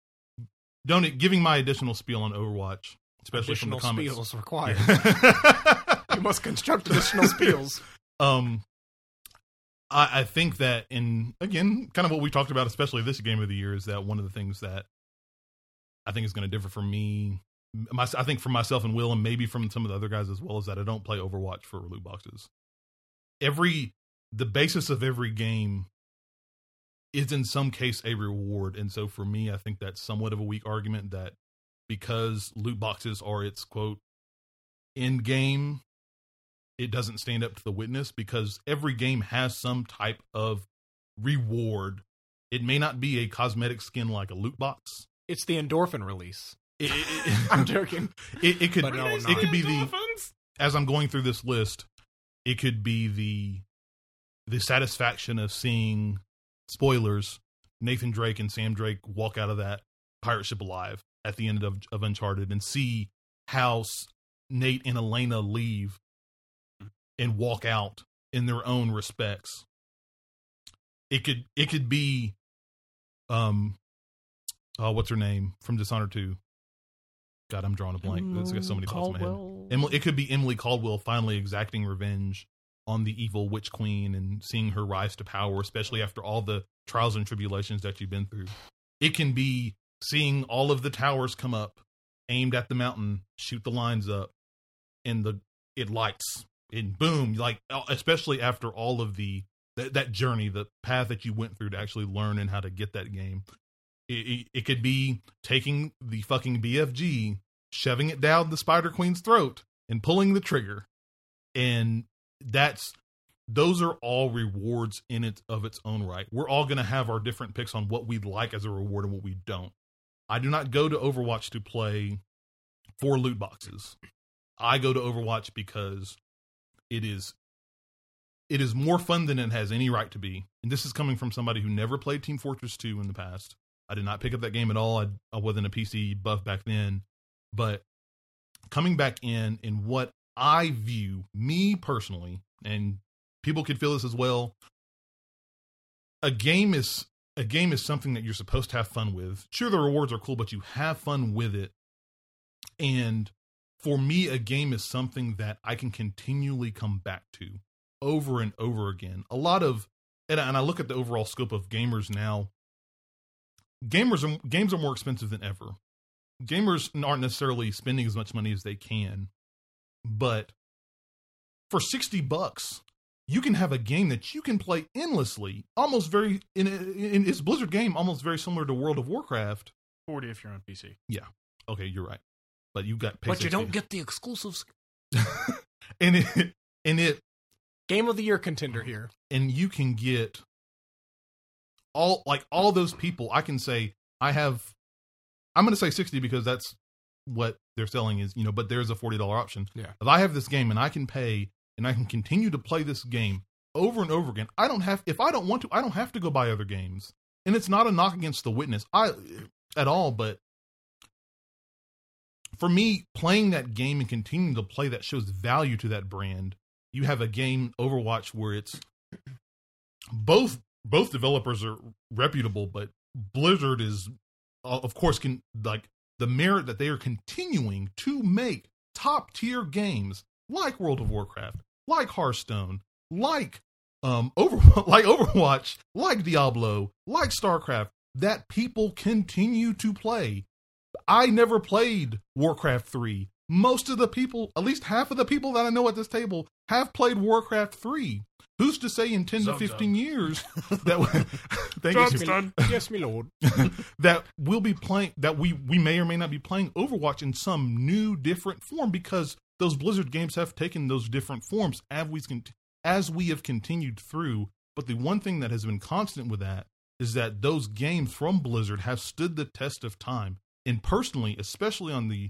Giving my additional spiel on Overwatch, especially Additional from the comments. spiels required. You must construct additional spiels. I think that again, kind of what we talked about, especially this game of the year, is that one of the things that I think is going to differ from me, I think from myself and Will, and maybe from some of the other guys as well, is that I don't play Overwatch for loot boxes. The basis of every game is in some case a reward, and so for me, I think that's somewhat of a weak argument that because loot boxes are its quote end game, it doesn't stand up to the witness, because every game has some type of reward. It may not be a cosmetic skin like a loot box. It's the endorphin release. I'm I'm joking. It could But no, it not. could be as I'm going through this list, it could be the satisfaction of seeing, spoilers, Nathan Drake and Sam Drake walk out of that pirate ship alive at the end of Uncharted, and see how Nate and Elena leave and walk out in their own respects. It could be what's her name from Dishonored 2? God, I'm drawing a blank. There's got so many thoughts in my head. It could be Emily Caldwell finally exacting revenge on the evil Witch Queen and seeing her rise to power, especially after all the trials and tribulations that you've been through. It can be seeing all of the towers come up, aimed at the mountain, shoot the lines up, and it lights, and boom, like, especially after all of that journey, the path that you went through to actually learn and how to get that game. It could be taking the fucking BFG, shoving it down the Spider Queen's throat, and pulling the trigger. And those are all rewards of its own right. We're all going to have our different picks on what we'd like as a reward and what we don't. I do not go to Overwatch to play for loot boxes. I go to Overwatch because it is more fun than it has any right to be. And this is coming from somebody who never played Team Fortress 2 in the past. I did not pick up that game at all. I wasn't a PC buff back then. But coming back in what I view, me personally, and people could feel this as well, a game is something that you're supposed to have fun with. Sure, the rewards are cool, but you have fun with it. And for me, a game is something that I can continually come back to over and over again. And I look at the overall scope of gamers now. Games are more expensive than ever. Gamers aren't necessarily spending as much money as they can, but for $60, you can have a game that you can play endlessly, almost in its Blizzard game, almost very similar to World of Warcraft. $40 if you're on PC. Yeah. Okay, you're right. But you got but you don't get the exclusives. and it Game of the Year contender here. And you can get all those people. I can say I'm going to say 60 because that's what they're selling is, but there's a $40 option. Yeah. If I have this game and I can pay and I can continue to play this game over and over again, if I don't want to, I don't have to go buy other games. And it's not a knock against The Witness at all, but for me, playing that game and continuing to play that shows value to that brand. You have a game, Overwatch, where it's both developers are reputable, but Blizzard is, of course, the merit that they are continuing to make top tier games like World of Warcraft, like Hearthstone, like Overwatch, like Diablo, like StarCraft, that people continue to play. I never played Warcraft 3. Most of the people, at least half of the people that I know at this table, have played Warcraft 3. Who's to say in 10 to 15 years that yes, my lord, that we'll be playing, that we may or may not be playing Overwatch in some new different form, because those Blizzard games have taken those different forms as we have continued through. But the one thing that has been constant with that is that those games from Blizzard have stood the test of time. And personally, especially on the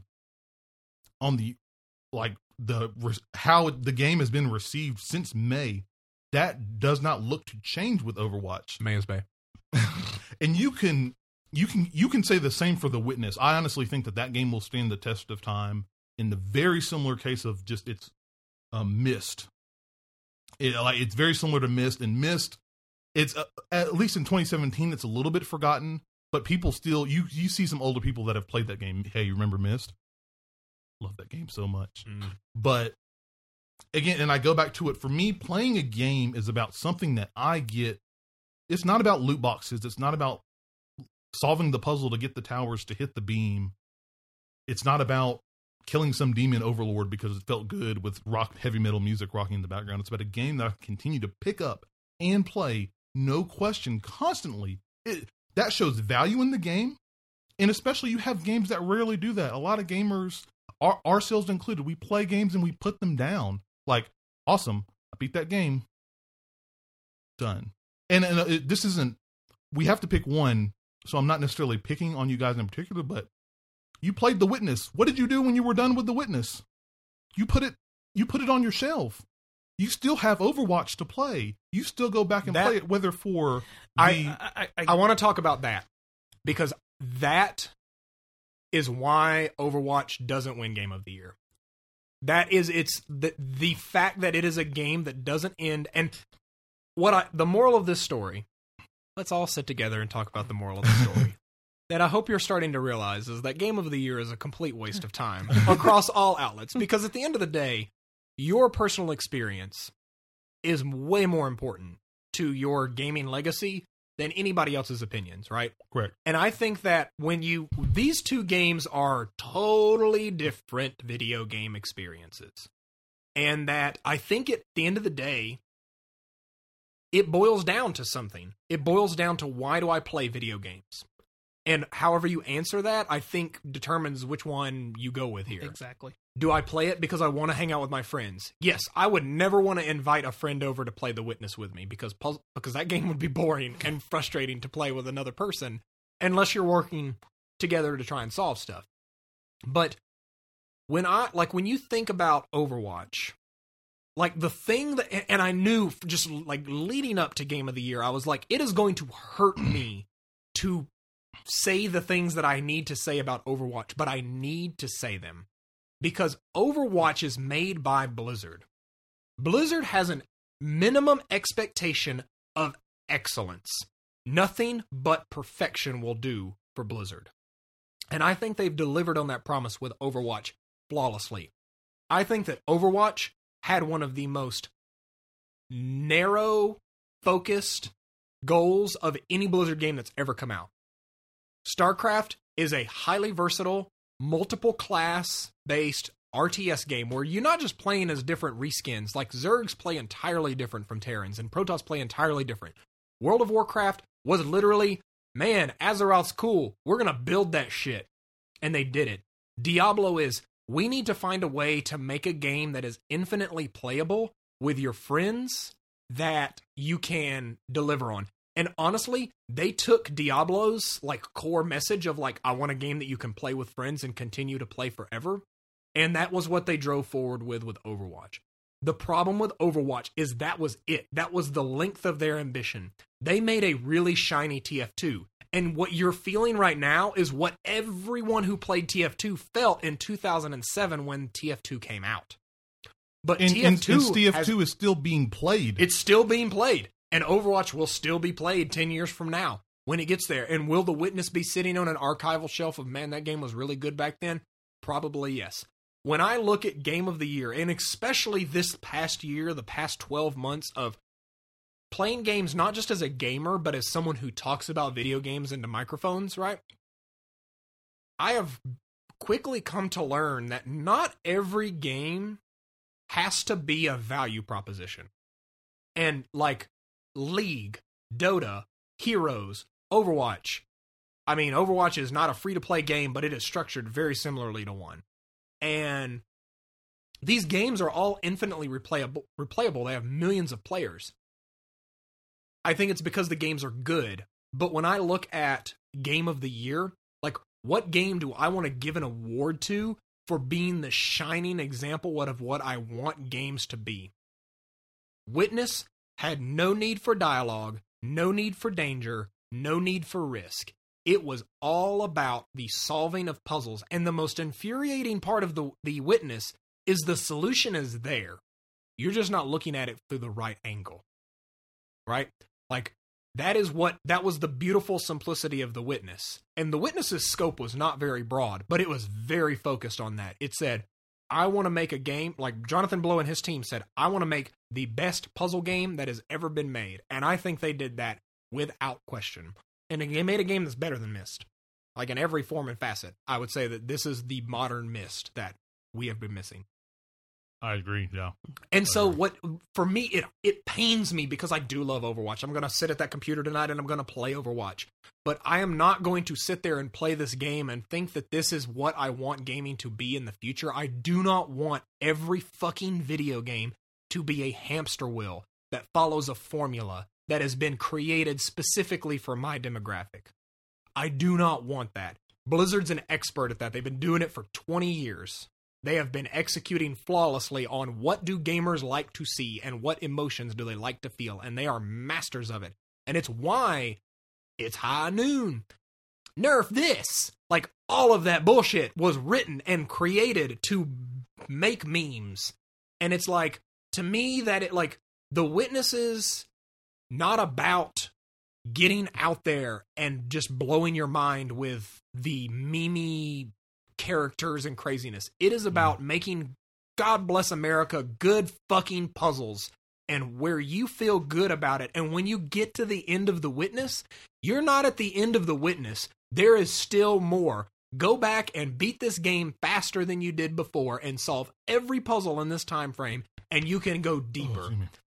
how the game has been received since May, that does not look to change with Overwatch. May is May. And you can say the same for The Witness. I honestly think that game will stand the test of time in the very similar case of just its Myst. It's very similar to Myst, and Myst, it's at least in 2017, it's a little bit forgotten, but people still, you see some older people that have played that game. Hey, you remember Myst? Love that game so much. But again, and I go back to it, for me, playing a game is about something that I get. It's not about loot boxes. It's not about solving the puzzle to get the towers to hit the beam. It's not about killing some demon overlord because it felt good with heavy metal music rocking in the background. It's about a game that I continue to pick up and play, no question, constantly. That shows value in the game. And especially you have games that rarely do that. A lot of gamers, ourselves included, we play games and we put them down. Like, awesome, I beat that game. Done. And this isn't, we have to pick one, so I'm not necessarily picking on you guys in particular, but you played The Witness. What did you do when you were done with The Witness? You put it on your shelf. You still have Overwatch to play. You still go back and play it, whether for I want to talk about that, because that is why Overwatch doesn't win Game of the Year. It's the fact that it is a game that doesn't end. And the moral of this story, let's all sit together and talk about the moral of the story. That I hope you're starting to realize is that Game of the Year is a complete waste of time across all outlets. Because at the end of the day, your personal experience is way more important to your gaming legacy than anybody else's opinions, right? Correct. And I think that these two games are totally different video game experiences. And that I think at the end of the day, it boils down to something. It boils down to, why do I play video games? And however you answer that, I think determines which one you go with here. Exactly. Do I play it because I want to hang out with my friends? Yes, I would never want to invite a friend over to play The Witness with me, because that game would be boring and frustrating to play with another person unless you're working together to try and solve stuff. But when you think about Overwatch, like the thing that, and I knew just like leading up to Game of the Year, I was like, it is going to hurt me to say the things that I need to say about Overwatch, but I need to say them because Overwatch is made by Blizzard. Blizzard has a minimum expectation of excellence. Nothing but perfection will do for Blizzard. And I think they've delivered on that promise with Overwatch flawlessly. I think that Overwatch had one of the most narrow, focused goals of any Blizzard game that's ever come out. StarCraft is a highly versatile, multiple class-based RTS game where you're not just playing as different reskins, like Zergs play entirely different from Terrans, and Protoss play entirely different. World of Warcraft was literally, man, Azeroth's cool, we're gonna build that shit. And they did it. Diablo is, we need to find a way to make a game that is infinitely playable with your friends that you can deliver on. And honestly, they took Diablo's like core message of like, I want a game that you can play with friends and continue to play forever. And that was what they drove forward with Overwatch. The problem with Overwatch is that was it. That was the length of their ambition. They made a really shiny TF2. And what you're feeling right now is what everyone who played TF2 felt in 2007 when TF2 came out. But TF2 is still being played. It's still being played. And Overwatch will still be played 10 years from now when it gets there. And will The Witness be sitting on an archival shelf of, man, that game was really good back then? Probably yes. When I look at Game of the Year, and especially this past year, the past 12 months of playing games not just as a gamer, but as someone who talks about video games into microphones, right? I have quickly come to learn that not every game has to be a value proposition. And like League, Dota, Heroes, Overwatch. I mean, Overwatch is not a free-to-play game, but it is structured very similarly to one. And these games are all infinitely replayable. They have millions of players. I think it's because the games are good. But when I look at Game of the Year, like, what game do I want to give an award to for being the shining example of what I want games to be? Witness had no need for dialogue, no need for danger, no need for risk. It was all about the solving of puzzles. And the most infuriating part of the Witness is the solution is there. You're just not looking at it through the right angle. Right? Like, that was the beautiful simplicity of The Witness. And The Witness's scope was not very broad, but it was very focused on that. It said, I want to make a game, like Jonathan Blow and his team said, I want to make the best puzzle game that has ever been made. And I think they did that without question. And they made a game that's better than Myst. Like in every form and facet, I would say that this is the modern Myst that we have been missing. I agree, yeah. And so for me, it pains me because I do love Overwatch. I'm going to sit at that computer tonight and I'm going to play Overwatch. But I am not going to sit there and play this game and think that this is what I want gaming to be in the future. I do not want every fucking video game to be a hamster wheel that follows a formula that has been created specifically for my demographic. I do not want that. Blizzard's an expert at that. They've been doing it for 20 years. They have been executing flawlessly on what do gamers like to see and what emotions do they like to feel, and they are masters of it. And it's why it's high noon. Nerf this. Like, all of that bullshit was written and created to make memes. And it's like, to me, that it, like, The Witness is not about getting out there and just blowing your mind with the meme characters and craziness. It is about making, God bless America, good fucking puzzles, and where you feel good about it. And when you get to the end of The Witness, you're not at the end of The Witness. There is still more. Go back and beat this game faster than you did before and solve every puzzle in this time frame, and you can go deeper.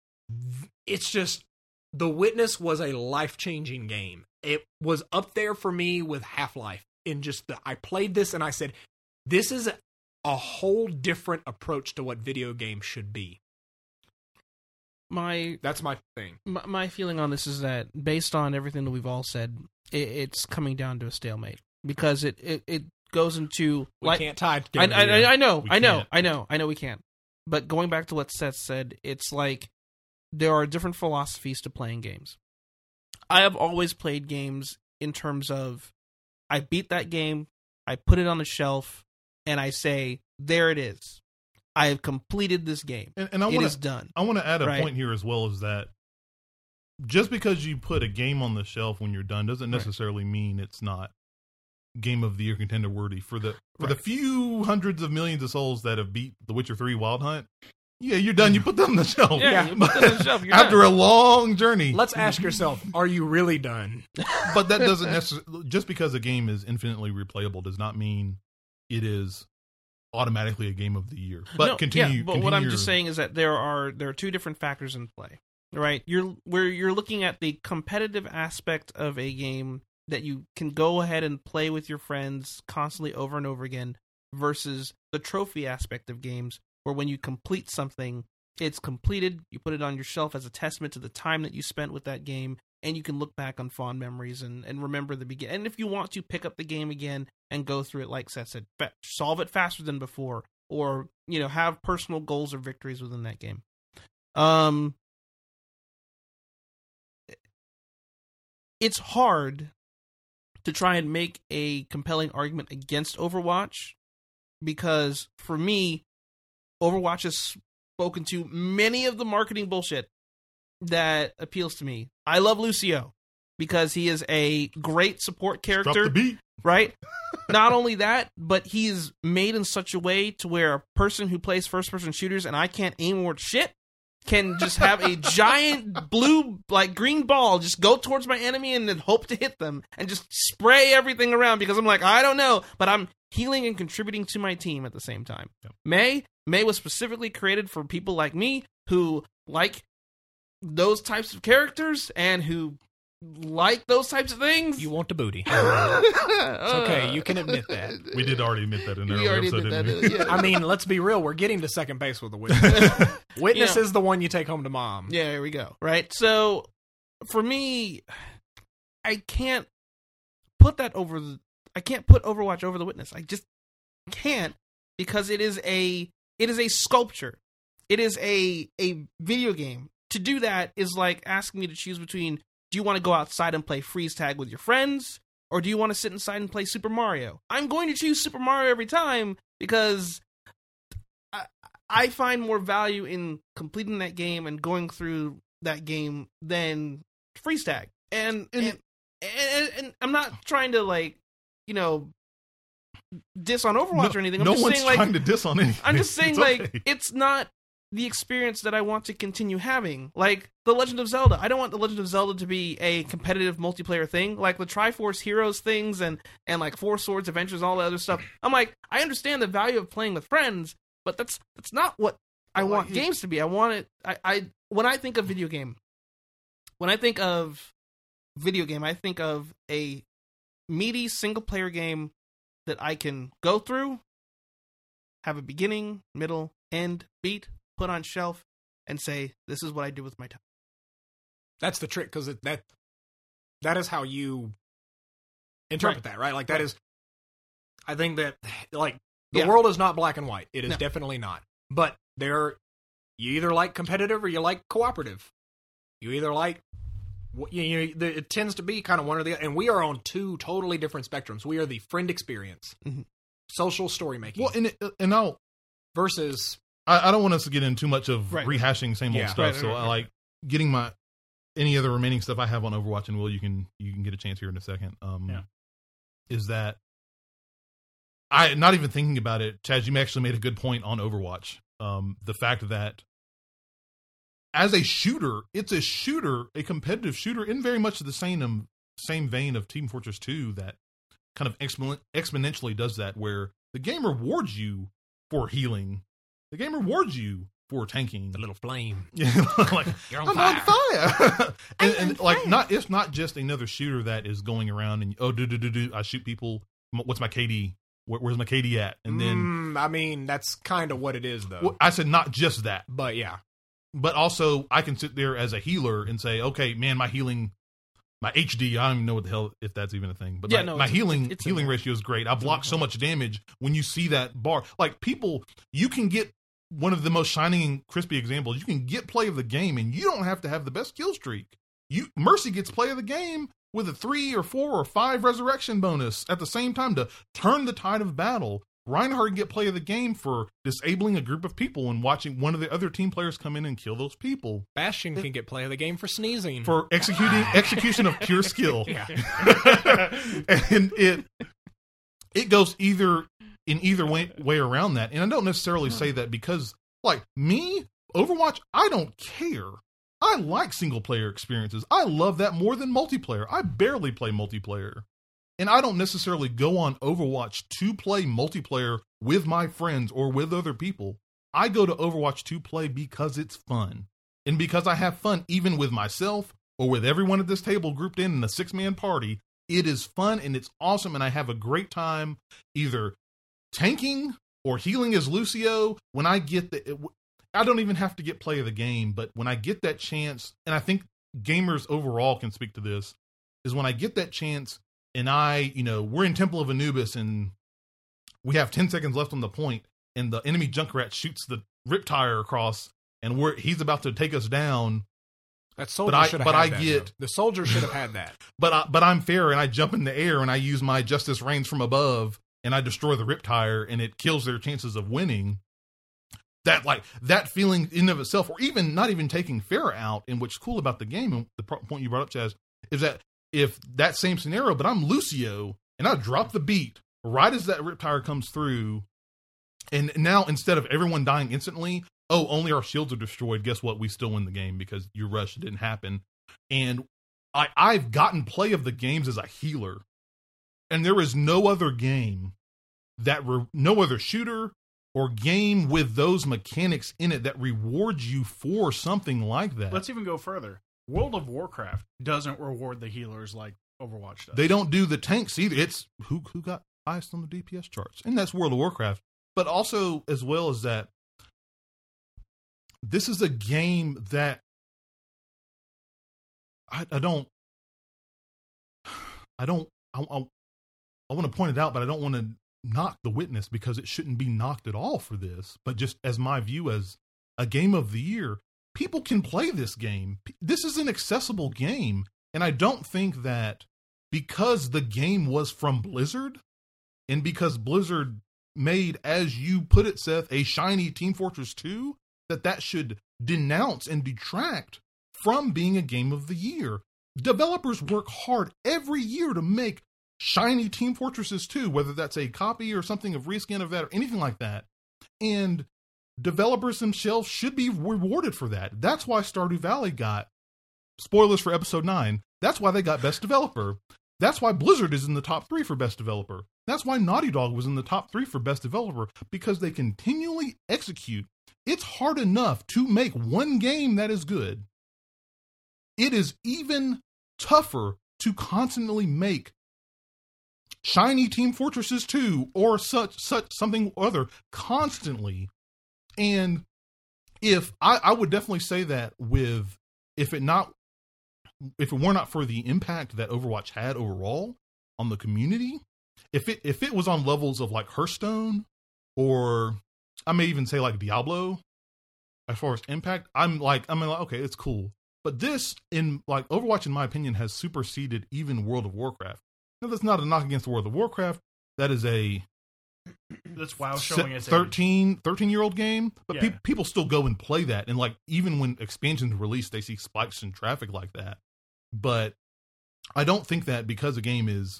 It's just, The Witness was a life-changing game. It was up there for me with Half-Life. In just I played this and I said, this is a whole different approach to what video games should be. That's my thing. My feeling on this is that, based on everything that we've all said, it's coming down to a stalemate. Because it goes into We can't tie. I know We can't. we can't. But going back to what Seth said, it's like there are different philosophies to playing games. I have always played games in terms of I beat that game, I put it on the shelf, and I say, there it is. I have completed this game. And it is done. I want to add a Right. point here as well, is that just because you put a game on the shelf when you're done doesn't necessarily mean it's not Game of the Year contender worthy. For the few hundreds of millions of souls that have beat The Witcher 3 Wild Hunt, yeah, you're done. You put them on the shelf. Yeah, you put them on the shelf. You're After done. a long journey. Let's ask yourself: are you really done? But that doesn't necessarily, just because a game is infinitely replayable does not mean it is automatically a Game of the Year. But No, continue. yeah, but continue what I'm your- just saying is that there are two different factors in play, right? You're looking at the competitive aspect of a game that you can go ahead and play with your friends constantly over and over again, versus the trophy aspect of games, where when you complete something, it's completed. You put it on your shelf as a testament to the time that you spent with that game, and you can look back on fond memories and remember the beginning. And if you want to pick up the game again and go through it, like Seth said, solve it faster than before, or have personal goals or victories within that game. It's hard to try and make a compelling argument against Overwatch, because for me, Overwatch has spoken to many of the marketing bullshit that appeals to me. I love Lucio because he is a great support Drop character, the beat. right? Not only that, but he is made in such a way to where a person who plays first-person shooters and I can't aim worth shit can just have a giant blue, green ball just go towards my enemy and then hope to hit them and just spray everything around, because I'm like, I don't know, but I'm healing and contributing to my team at the same time. Yep. May was specifically created for people like me who like those types of characters and who like those types of things. You want the booty. It's okay. You can admit that. We did already admit that in the We earlier already episode, did didn't we? that. Yeah. I mean, let's be real. We're getting to second base with the witness. Witness Yeah. is the one you take home to mom. Yeah, there we go. Right? So, for me, I can't put I can't put Overwatch over the Witness. I just can't, because it is a sculpture. It is a video game. To do that is like asking me to choose between, do you want to go outside and play freeze tag with your friends, or do you want to sit inside and play Super Mario? I'm going to choose Super Mario every time, because I find more value in completing that game and going through that game than freeze tag. And I'm not trying to diss on Overwatch or anything. I'm no just one's saying, trying to diss on anything. I'm just saying, It's okay. it's not the experience that I want to continue having. Like The Legend of Zelda. I don't want The Legend of Zelda to be a competitive multiplayer thing. Like the Triforce Heroes things and like Four Swords Adventures, all that other stuff. I'm like, I understand the value of playing with friends, but that's not what I want games to be. I want it. When I think of video game, I think of a meaty single player game that I can go through, have a beginning, middle, end, beat, put on shelf, and say, this is what I do with my time. That's the trick, because that is how you interpret that, right? Like, that is, I think that, the world is not black and white. It is definitely not. But you either like competitive or you like cooperative. You either like, it tends to be kind of one or the other. And we are on two totally different spectrums. We are the friend experience, social story making. Well, versus, I don't want us to get in too much of Right. rehashing same old stuff. So I like getting any other remaining stuff I have on Overwatch, and Will, you can get a chance here in a second. Is that not even thinking about it, Chaz, you actually made a good point on Overwatch. The fact that as a shooter, it's a competitive shooter in very much the same vein of Team Fortress 2 that kind of exponentially does that, where the game rewards you for healing. The game rewards you for tanking. the little flame. Yeah, like, You're on I'm fire. on fire. and it's not just another shooter that is going around and I shoot people. What's my KD? Where's my KD at? And then I mean, that's kind of what it is, though. I said not just that, But yeah. but also I can sit there as a healer and say, okay, man, my healing my HD. I don't even know what the hell if that's even a thing. But Yeah, my healing it's healing ratio is great. I block so much damage when you see that bar. Like people, you can get one of the most shining and crispy examples. You can get play of the game, and you don't have to have the best kill streak. Mercy gets play of the game with a 3 or 4 or 5 resurrection bonus at the same time to turn the tide of battle. Reinhardt can get play of the game for disabling a group of people and watching one of the other team players come in and kill those people. Bastion can get play of the game for sneezing. For execution of pure skill. Yeah. And it goes either way around that. And I don't necessarily say that because, like, me, Overwatch, I don't care. I like single player experiences. I love that more than multiplayer. I barely play multiplayer. And I don't necessarily go on Overwatch to play multiplayer with my friends or with other people. I go to Overwatch to play because it's fun. And because I have fun even with myself or with everyone at this table grouped in a 6-man party. It is fun and it's awesome, and I have a great time either tanking or healing as Lucio. When I get I don't even have to get play of the game, but when I get that chance, and I think gamers overall can speak to this, is when I get that chance and we're in Temple of Anubis and we have 10 seconds left on the point and the enemy Junkrat shoots the Riptire across and he's about to take us down. That soldier should have had that. The soldier should have had that. But I'm fair and I jump in the air and I use my Justice Reigns from above and I destroy the Riptire and it kills their chances of winning. That feeling in of itself, or even not even taking Pharah out, and what's cool about the game, and the point you brought up, Chaz, is that if that same scenario, but I'm Lucio, and I drop the beat right as that Riptire comes through, and now instead of everyone dying instantly, only our shields are destroyed, guess what? We still win the game because your rush didn't happen. And I've gotten play of the games as a healer, and there is no other game no other shooter or game with those mechanics in it that rewards you for something like that. Let's even go further. World of Warcraft doesn't reward the healers like Overwatch does. They don't do the tanks either. It's who got highest on the DPS charts, and that's World of Warcraft. But also, as well as that, this is a game that I want to point it out, but I don't want to knock The Witness because it shouldn't be knocked at all for this. But just as my view as a game of the year, people can play this game. This is an accessible game. And I don't think that because the game was from Blizzard and because Blizzard made, as you put it, Seth, a shiny Team Fortress 2, that should denounce and detract from being a game of the year. Developers work hard every year to make shiny Team Fortresses 2, whether that's a copy or something of reskin of that or anything like that. And developers themselves should be rewarded for that. That's why Stardew Valley got, spoilers for episode 9, that's why they got Best Developer. That's why Blizzard is in the top 3 for Best Developer. That's why Naughty Dog was in the top 3 for Best Developer, because they continually execute. It's hard enough to make one game that is good. It is even tougher to constantly make shiny Team Fortresses 2 or such something or other constantly. And if I would definitely say that if it were not for the impact that Overwatch had overall on the community, if it was on levels of like Hearthstone, or I may even say like Diablo, as far as impact, I'm like, okay, it's cool. But this, in like Overwatch, in my opinion, has superseded even World of Warcraft. Now, that's not a knock against World of Warcraft. That is that's WoW showing its 13-year-old game. But Yeah. people still go and play that. And like, even when expansions release, they see spikes in traffic like that. But I don't think that because a game is,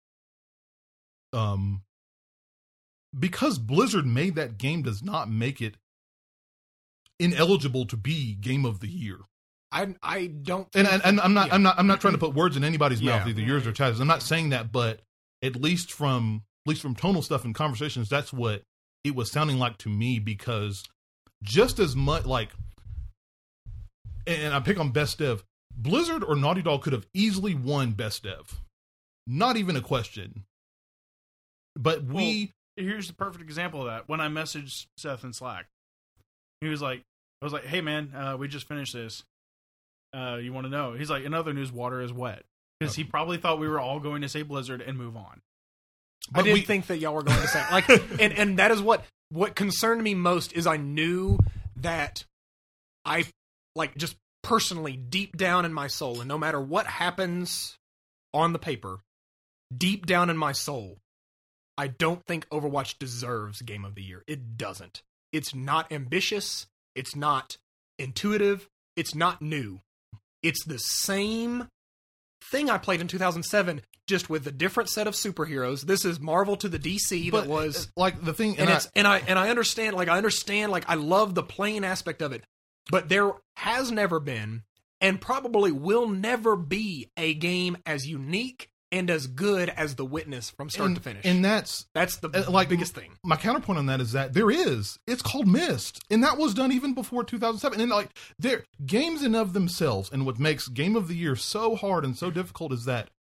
because Blizzard made that game does not make it ineligible to be Game of the Year. I don't, And I'm not trying to put words in anybody's mouth, Yeah. either yours or Chaz's. I'm not saying that, but at least from tonal stuff and conversations, that's what it was sounding like to me. Because just as much like, and I pick on Best Dev, Blizzard or Naughty Dog could have easily won Best Dev, not even a question. But here's the perfect example of that. When I messaged Seth in Slack, I was like, hey man, we just finished this. You want to know? He's like, in other news, water is wet. Because he probably thought we were all going to say Blizzard and move on. I did think that y'all were going to say like, and that is what concerned me most is I knew that I like just personally deep down in my soul, and no matter what happens on the paper, deep down in my soul, I don't think Overwatch deserves Game of the Year. It doesn't. It's not ambitious. It's not intuitive. It's not new. It's the same thing I played in 2007, just with a different set of superheroes. This is Marvel to the DC that was like the thing, and I understand. Like I love the playing aspect of it, but there has never been, and probably will never be, a game as unique and as good as The Witness from start to finish. And that's the biggest thing. My counterpoint on that is that it's called Myst, and that was done even before 2007. And like, they're games in of themselves, and what makes Game of the Year so hard and so difficult is that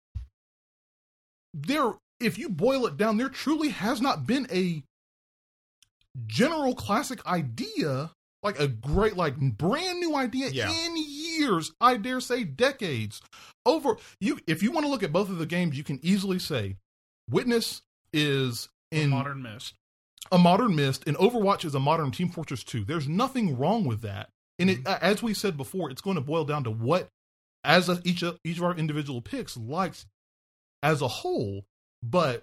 if you boil it down, there truly has not been a general classic idea, like a great, like brand new idea in years, I dare say decades. If you want to look at both of the games, you can easily say Witness is a modern Myst, and Overwatch is a modern Team Fortress 2. There's nothing wrong with that. And as we said before, it's going to boil down to what, each of our individual picks likes as a whole. But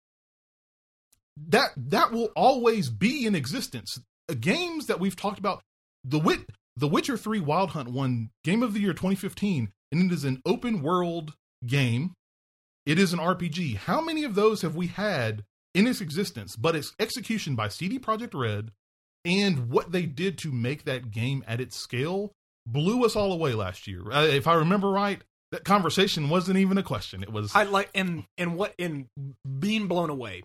that will always be in existence. Games that we've talked about, The Witcher 3 Wild Hunt won Game of the Year 2015, and it is an open world game. It is an RPG. How many of those have we had in its existence? But its execution by CD Projekt Red and what they did to make that game at its scale blew us all away last year. If I remember right, that conversation wasn't even a question. It was in being blown away.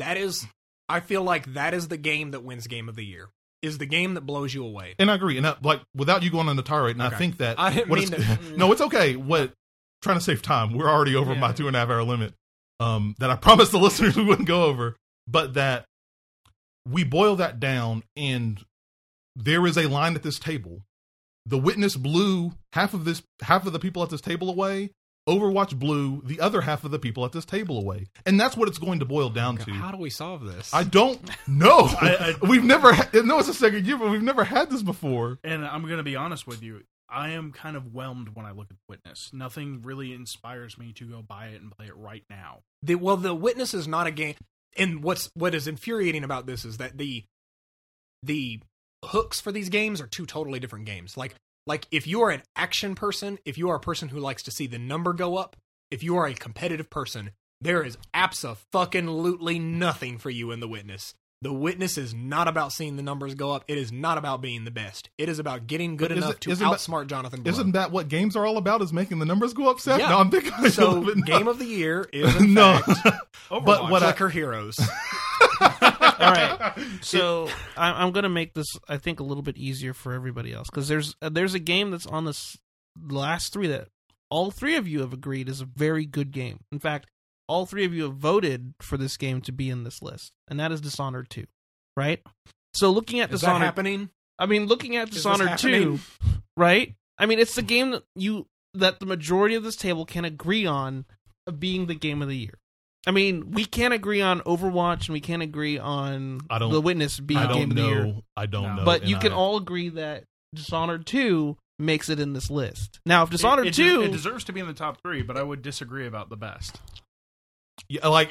I feel like that is the game that wins Game of the Year. Is the game that blows you away. And I agree. And without you going on the tirade, and I think that I didn't mean to. No, it's okay. Trying to save time. We're already over my 2.5 hour limit. That I promised the listeners we wouldn't go over, but that we boil that down, and there is a line at this table. The Witness blew half of the people at this table away. Overwatch blew the other half of the people at this table away. And that's what it's going to boil down to. How do we solve this? I don't know. We've never it's the second year, but we've never had this before. And I'm going to be honest with you. I am kind of whelmed when I look at Witness. Nothing really inspires me to go buy it and play it right now. The Witness is not a game. And what is infuriating about this is that the hooks for these games are two totally different games. Like, if you are an action person, if you are a person who likes to see the number go up, if you are a competitive person, there is abso-fucking-lutely nothing for you in The Witness. The Witness is not about seeing the numbers go up. It is not about being the best. It is about getting good enough to outsmart Jonathan Blow. Isn't that what games are all about, is making the numbers go up, Seth? Yeah. No, I'm thinking so Game of the Year is, in fact, but what Clicker Heroes. All right, so I'm going to make this, I think, a little bit easier for everybody else, because there's a game that's on this last three that all three of you have agreed is a very good game. In fact, all three of you have voted for this game to be in this list, and that is Dishonored 2, right? So looking at Is Dishonored, that happening? I mean, looking at Dishonored 2, right? I mean, it's the game that the majority of this table can agree on being the Game of the Year. I mean, we can't agree on Overwatch, and we can't agree on The Witness being Game of the Year. I don't know. But you can all agree that Dishonored 2 makes it in this list. Now, if Dishonored 2... It deserves to be in the top 3, but I would disagree about the best. Yeah, like,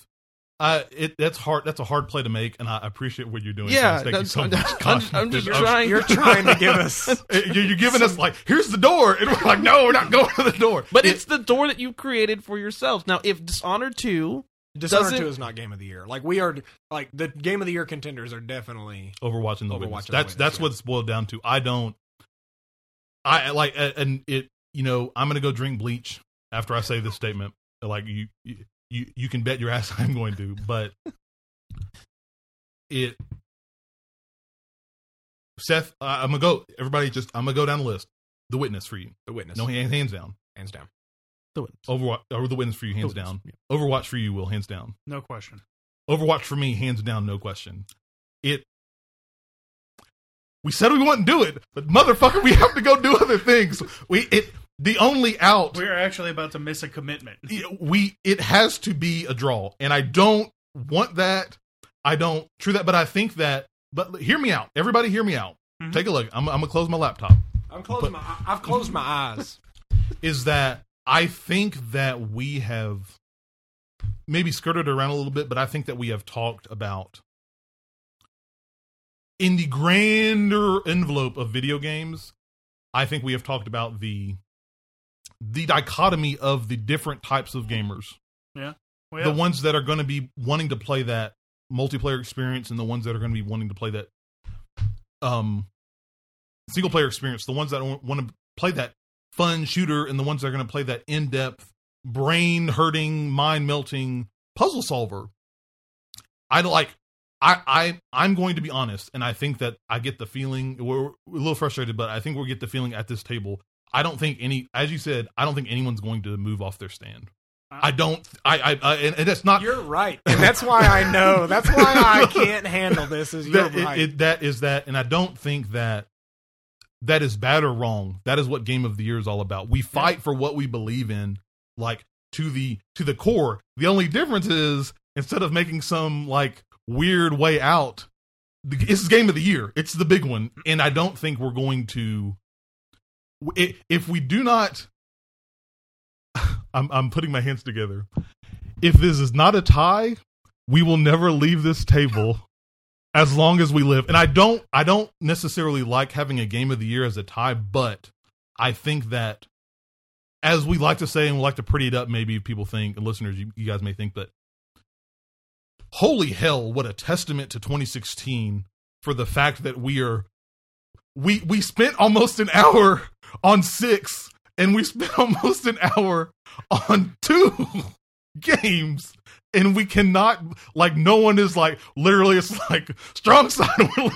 that's hard. That's a hard play to make, and I appreciate what you're doing. Yeah, thank you so much. I'm just trying. You're trying to give us. You're giving us like, here's the door, and we're like, no, we're not going to the door. But it's the door that you created for yourselves. Now, if Dishonored 2 is not Game of the Year. Like, we are, like, the Game of the Year contenders are definitely Overwatch and The Witness. That's what it's boiled down to. I'm gonna go drink bleach after I say this statement. Like, you can bet your ass I'm going to, but Seth, I'm gonna go. Everybody, I'm gonna go down the list. The Witness for you. The Witness. No, hands down. Hands down. The Witness. Overwatch, or The Witness for you, hands down. Yeah. Overwatch for you, Will, hands down. No question. Overwatch for me, hands down, no question. We said we wouldn't do it, but motherfucker, we have to go do other things. the only out. We're actually about to miss a commitment. It has to be a draw, and I don't want that. I don't true that, but I think that. But hear me out, everybody. Hear me out. Mhm. Take a look. I'm gonna close my laptop. I've closed my eyes. Is that I think that we have maybe skirted around a little bit, but I think that we have talked about in the grander envelope of video games. I think we have talked about the dichotomy of the different types of gamers. Yeah. The ones that are going to be wanting to play that multiplayer experience and the ones that are going to be wanting to play that single player experience, the ones that want to play that fun shooter and the ones that are going to play that in-depth, brain-hurting, mind-melting puzzle solver. I'm going to be honest, and I think that I get the feeling, we're a little frustrated, but I think we'll get the feeling at this table. I don't think as you said, I don't think anyone's going to move off their stand. And that's not. You're right, and that's why I know. That's why I can't handle this. You're right. That is that, and I don't think that is bad or wrong. That is what Game of the Year is all about. We fight for what we believe in, like to the core. The only difference is instead of making some like weird way out, this is Game of the Year. It's the big one, and I don't think we're going to. If we do not. I'm putting my hands together. If this is not a tie, we will never leave this table as long as we live. And I don't necessarily like having a Game of the Year as a tie, but I think that, as we like to say, and we like to pretty it up, maybe people think, and listeners, you guys may think, but holy hell, what a testament to 2016 for the fact that we spent almost an hour on 6, and we spent almost an hour on 2 games, and we cannot, like, no one is like, literally, it's like, strong side.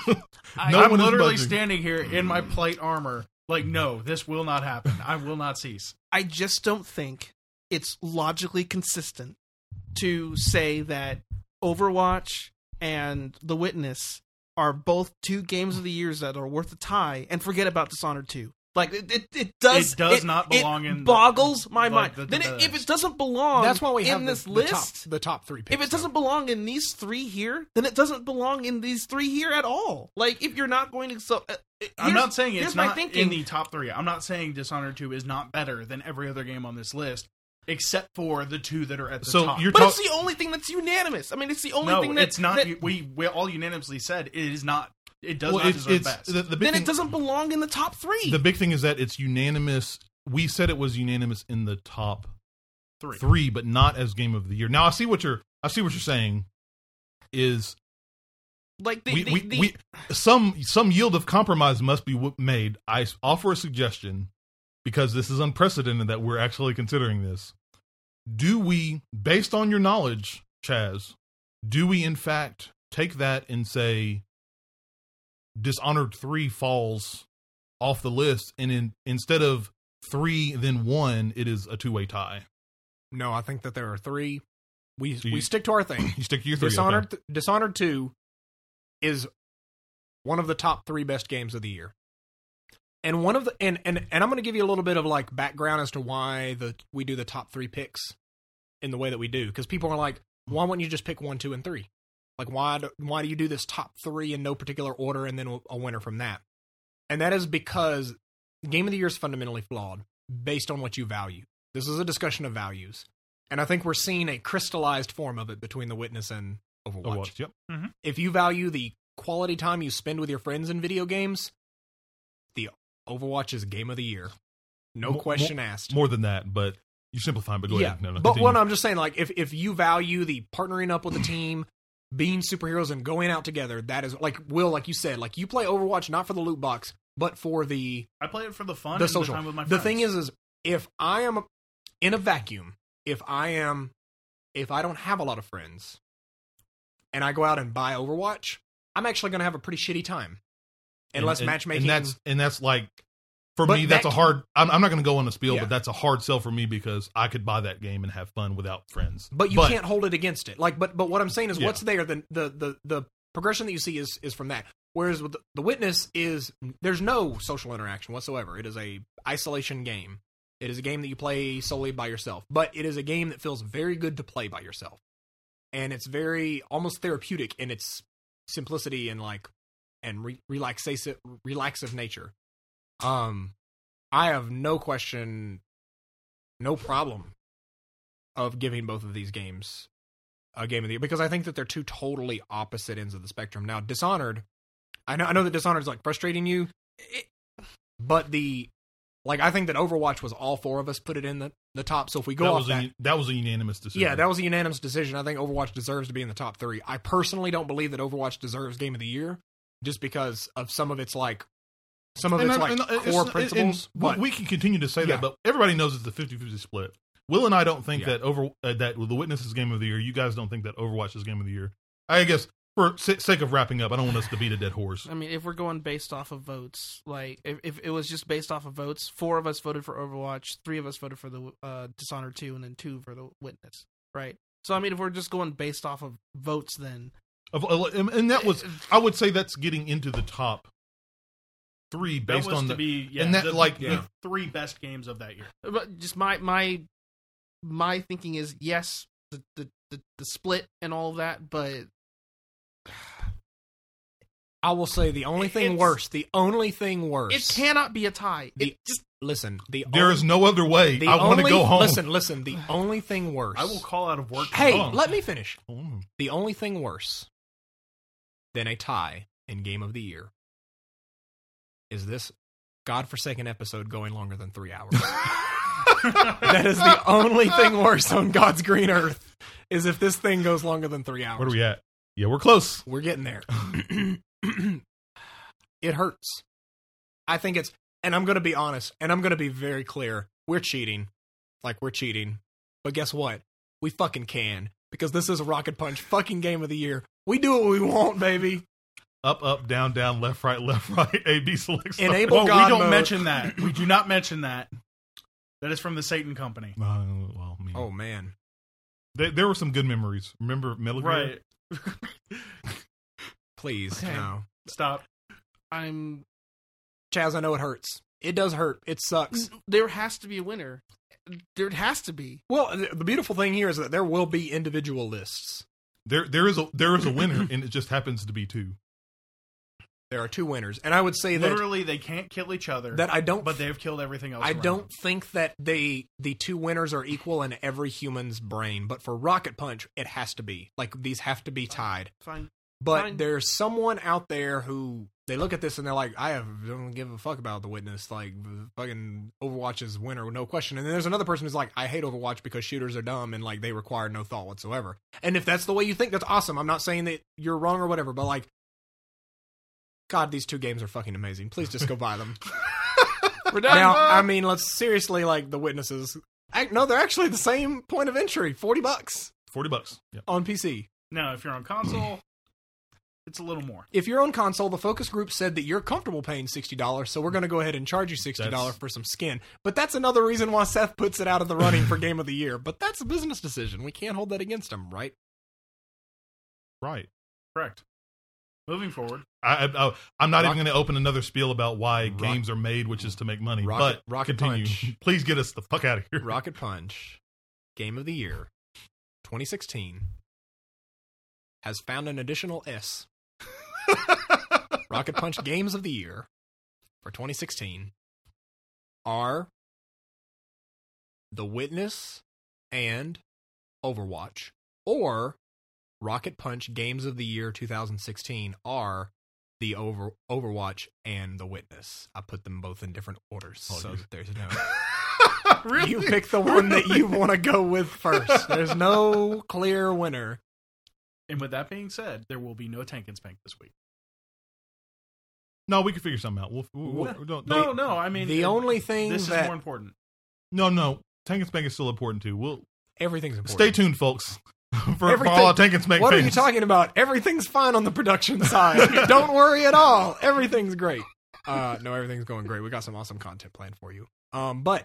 I'm literally standing here in my plate armor, like, no, this will not happen. I will not cease. I just don't think it's logically consistent to say that Overwatch and The Witness are both 2 games of the year that are worth a tie, and forget about Dishonored 2. Like, it does not belong it in. Boggles my mind. The Then if it doesn't belong, that's why we have in this the list. The top 3 picks. If it doesn't belong in these 3 here, then it doesn't belong in these 3 here at all. Like, if you're not going to, I'm not saying it's not thinking. in the top 3. I'm not saying Dishonored 2 is not better than every other game on this list, except for the 2 that are at the top. But it's the only thing that's unanimous. I mean, it's the only thing that it's not. We all unanimously said it is not. It does not deserve best. Then it doesn't belong in the top 3. The big thing is that it's unanimous. We said it was unanimous in the top 3, but not as Game of the Year. Now I see what you're saying. Is like some yield of compromise must be made. I offer a suggestion, because this is unprecedented that we're actually considering this. Do we, based on your knowledge, Chaz, do we in fact take that and say Dishonored 3 falls off the list, and instead of 3 then 1, it is a 2-way tie? No, I think that there are 3. We stick to our thing. You stick to your 3. Dishonored 2 is one of the top 3 best games of the year. And one of the and I'm going to give you a little bit of like background as to why we do the top 3 picks in the way that we do, because people are like, why wouldn't you just pick 1, 2, and 3? Like, why do you do this top 3 in no particular order and then a winner from that? And that is because Game of the Year is fundamentally flawed based on what you value. This is a discussion of values, and I think we're seeing a crystallized form of it between The Witness and Overwatch. Yep. Mm-hmm. If you value the quality time you spend with your friends in video games, the Overwatch is Game of the Year. No question asked. More than that, but you simplify. But go ahead. No, but what I'm just saying, like, if you value the partnering up with a team, being superheroes and going out together, that is, like, Will, like you said, like, you play Overwatch not for the loot box, but for I play it for the fun, the and social. the time with my friends. The thing is if I am in a vacuum, if I don't have a lot of friends, and I go out and buy Overwatch, I'm actually going to have a pretty shitty time, unless matchmaking. And that's like, for me, that's a hard. I'm not going to go on a spiel, but that's a hard sell for me, because I could buy that game and have fun without friends. But you can't hold it against it. Like, but what I'm saying is, what's there? The progression that you see is from that. Whereas with The Witness there's no social interaction whatsoever. It is a isolation game. It is a game that you play solely by yourself, but it is a game that feels very good to play by yourself. And it's very almost therapeutic in its simplicity and relaxive nature. I have no problem of giving both of these games a game of the year, because I think that they're two totally opposite ends of the spectrum. Now, Dishonored, I know that Dishonored is like frustrating you, but I think that Overwatch was all four of us put it in the top. So if we go that was a unanimous decision. Yeah, that was a unanimous decision. I think Overwatch deserves to be in the top 3. I personally don't believe that Overwatch deserves Game of the Year, just because of some of its core principles. But we can continue to say that, but everybody knows it's a 50-50 split. Will and I don't think that that The Witness is Game of the Year. You guys don't think that Overwatch is Game of the Year. I guess for sake of wrapping up, I don't want us to beat a dead horse. I mean, if we're going based off of votes, like if it was just based off of votes, 4 of us voted for Overwatch, 3 of us voted for the Dishonored 2, and then 2 for The Witness, right? So I mean, if we're just going based off of votes, then and that was, I would say that's getting into the top 3 based on the 3 best games of that year. But just my thinking is yes, the split and all of that, but I will say the only thing worse. It cannot be a tie. There is no other way. I want to go home. Listen, the only thing worse. I will call out of work. Hey, let me finish. The only thing worse than a tie in Game of the Year is this godforsaken episode going longer than 3 hours. That is the only thing worse on God's green earth, is if this thing goes longer than 3 hours. Where are we at? Yeah, we're close. We're getting there. It hurts. I think it's, and I'm going to be honest, and I'm going to be very clear. We're cheating. We're cheating. But guess what? We fucking can. Because this is a Rocket Punch fucking Game of the Year. We do what we want, baby. Up, down, left, right, A, B, select. Enable God we don't mode. Mention that. We do not mention that. That is from the Satan Company. Oh, man. There were some good memories. Remember Metal Gear? Right. Please, okay. no. Stop. Chaz, I know it hurts. It does hurt. It sucks. There has to be a winner. There has to be. Well, the beautiful thing here is that there will be individual lists. There is a winner, and it just happens to be 2. There are 2 winners, and I would say that literally they can't kill each other. But they've killed everything else. I don't think that the 2 winners are equal in every human's brain. But for Rocket Punch, it has to be. These have to be tied. Fine. But there's someone out there who they look at this and they're like, don't give a fuck about The Witness. Fucking Overwatch is winner, no question. And then there's another person who's like, I hate Overwatch because shooters are dumb and they require no thought whatsoever. And if that's the way you think, that's awesome. I'm not saying that you're wrong or whatever, but God, these 2 games are fucking amazing. Please just go buy them. We're done. Now, I mean, let's seriously, The Witnesses. No, they're actually the same point of entry. $40. $40. Yep. On PC. Now, if you're on console, it's a little more. If you're on console, the focus group said that you're comfortable paying $60, so we're going to go ahead and charge you $60 for some skin. But that's another reason why Seth puts it out of the running for Game of the Year. But that's a business decision. We can't hold that against him, right? Right. Correct. Moving forward. I'm not even going to open another spiel about why games are made, which is to make money. Rocket continue. Punch. Please get us the fuck out of here. Rocket Punch, Game of the Year, 2016, has found an additional S. Rocket Punch Games of the Year for 2016 are The Witness and Overwatch, or Rocket Punch Games of the Year 2016 are the Overwatch and The Witness. I put them both in different orders, so that there's no... Really? You pick the one that you want to go with first. There's no clear winner. And with that being said, there will be no Tank and Spank this week. No, we can figure something out. No. I mean, the only thing this is more important. No. Tank and Spank is still important too. Everything's important. Stay tuned, folks. For all our Tank and Spank What fans. are you talking about? Everything's fine on the production side. Don't worry at all. Everything's great. No, everything's going great. We got some awesome content planned for you. But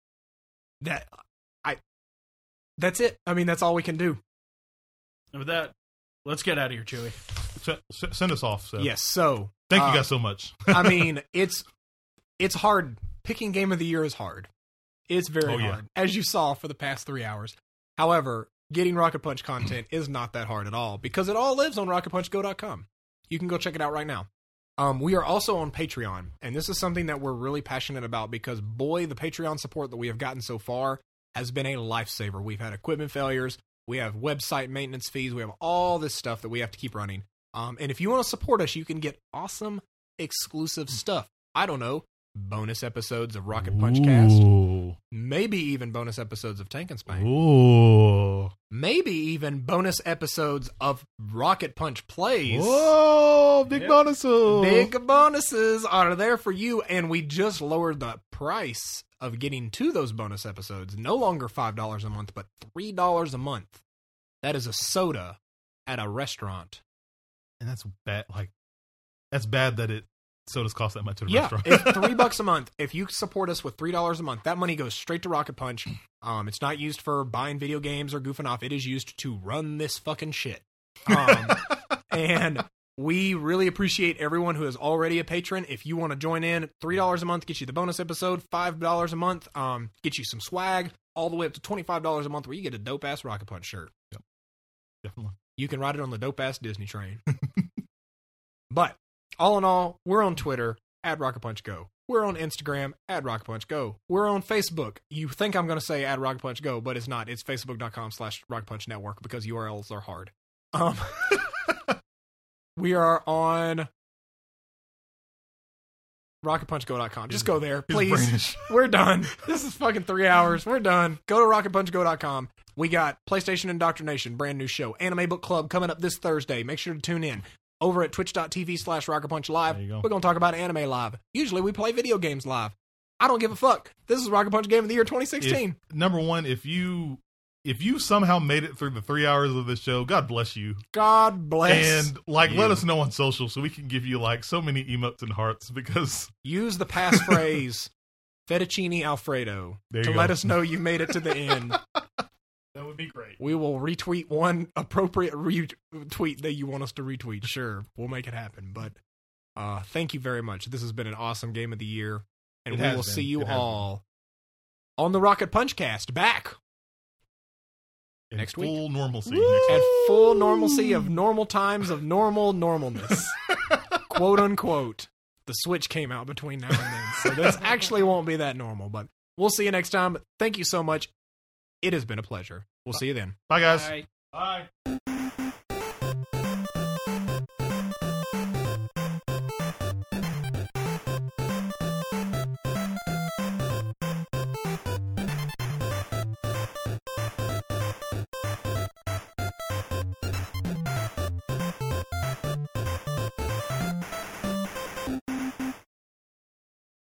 that's it. I mean, that's all we can do. And with that, let's get out of here, Chewy. Send us off, Seth. Yes. So thank you guys so much. I mean, it's hard. Picking Game of the Year is hard. It's very Oh, yeah. hard, as you saw for the past 3 hours. However, getting Rocket Punch content is not that hard at all because it all lives on RocketPunchGo.com. You can go check it out right now. We are also on Patreon, and this is something that we're really passionate about because, boy, the Patreon support that we have gotten so far has been a lifesaver. We've had equipment failures. We have website maintenance fees. We have all this stuff that we have to keep running. And if you want to support us, you can get awesome exclusive stuff. I don't know, bonus episodes of Rocket Punch Cast. Ooh. Maybe even bonus episodes of Tank and Spank. Ooh. Maybe even bonus episodes of Rocket Punch Plays. Whoa, big bonuses. Big bonuses are there for you, and we just lowered the price of getting to those bonus episodes. No longer $5 a month, but $3 a month. That is a soda at a restaurant. And that's bad. Like, that's bad that sodas cost that much at a Yeah, restaurant. it's $3 a month. If you support us with $3 a month, that money goes straight to Rocket Punch. It's not used for buying video games or goofing off. It is used to run this fucking shit. And we really appreciate everyone who is already a patron. If you want to join in, $3 a month gets you the bonus episode. $5 a month gets you some swag. All the way up to $25 a month, where you get a dope ass Rocket Punch shirt. Yep. Definitely. You can ride it on the dope ass Disney train. But all in all, we're on Twitter at Rocket Punch Go. We're on Instagram at Rocket Punch Go. We're on Facebook. You think I'm going to say at Rocket Punch Go, but it's not. It's facebook.com/Rocket Punch Network because URLs are hard. We are on RocketPunchGo.com. Just go there, His please. brainish. We're done. This is fucking 3 hours. We're done. Go to RocketPunchGo.com. We got PlayStation Indoctrination, brand new show. Anime Book Club coming up this Thursday. Make sure to tune in. Over at twitch.tv/RocketPunchLive. There you go. We're going to talk about anime live. Usually we play video games live. I don't give a fuck. This is Rocket Punch Game of the Year 2016. Number one, if you somehow made it through the 3 hours of this show, God bless you. God bless. And let you. us know on social so we can give you so many emotes and hearts because Use the passphrase Fettuccine Alfredo There to you let go. us know you made it to the end. That would be great. We will retweet one appropriate retweet that you want us to retweet. Sure, we'll make it happen. But thank you very much. This has been an awesome Game of the Year. And It we has will been. see you It has all on the Rocket Punch Cast back in Next week. full normalcy. at full normalcy of normal times of normalness. Quote unquote. The switch came out between now and then. So this actually won't be that normal. But we'll see you next time. Thank you so much. It has been a pleasure. We'll see you then. Bye, guys. Bye. Bye.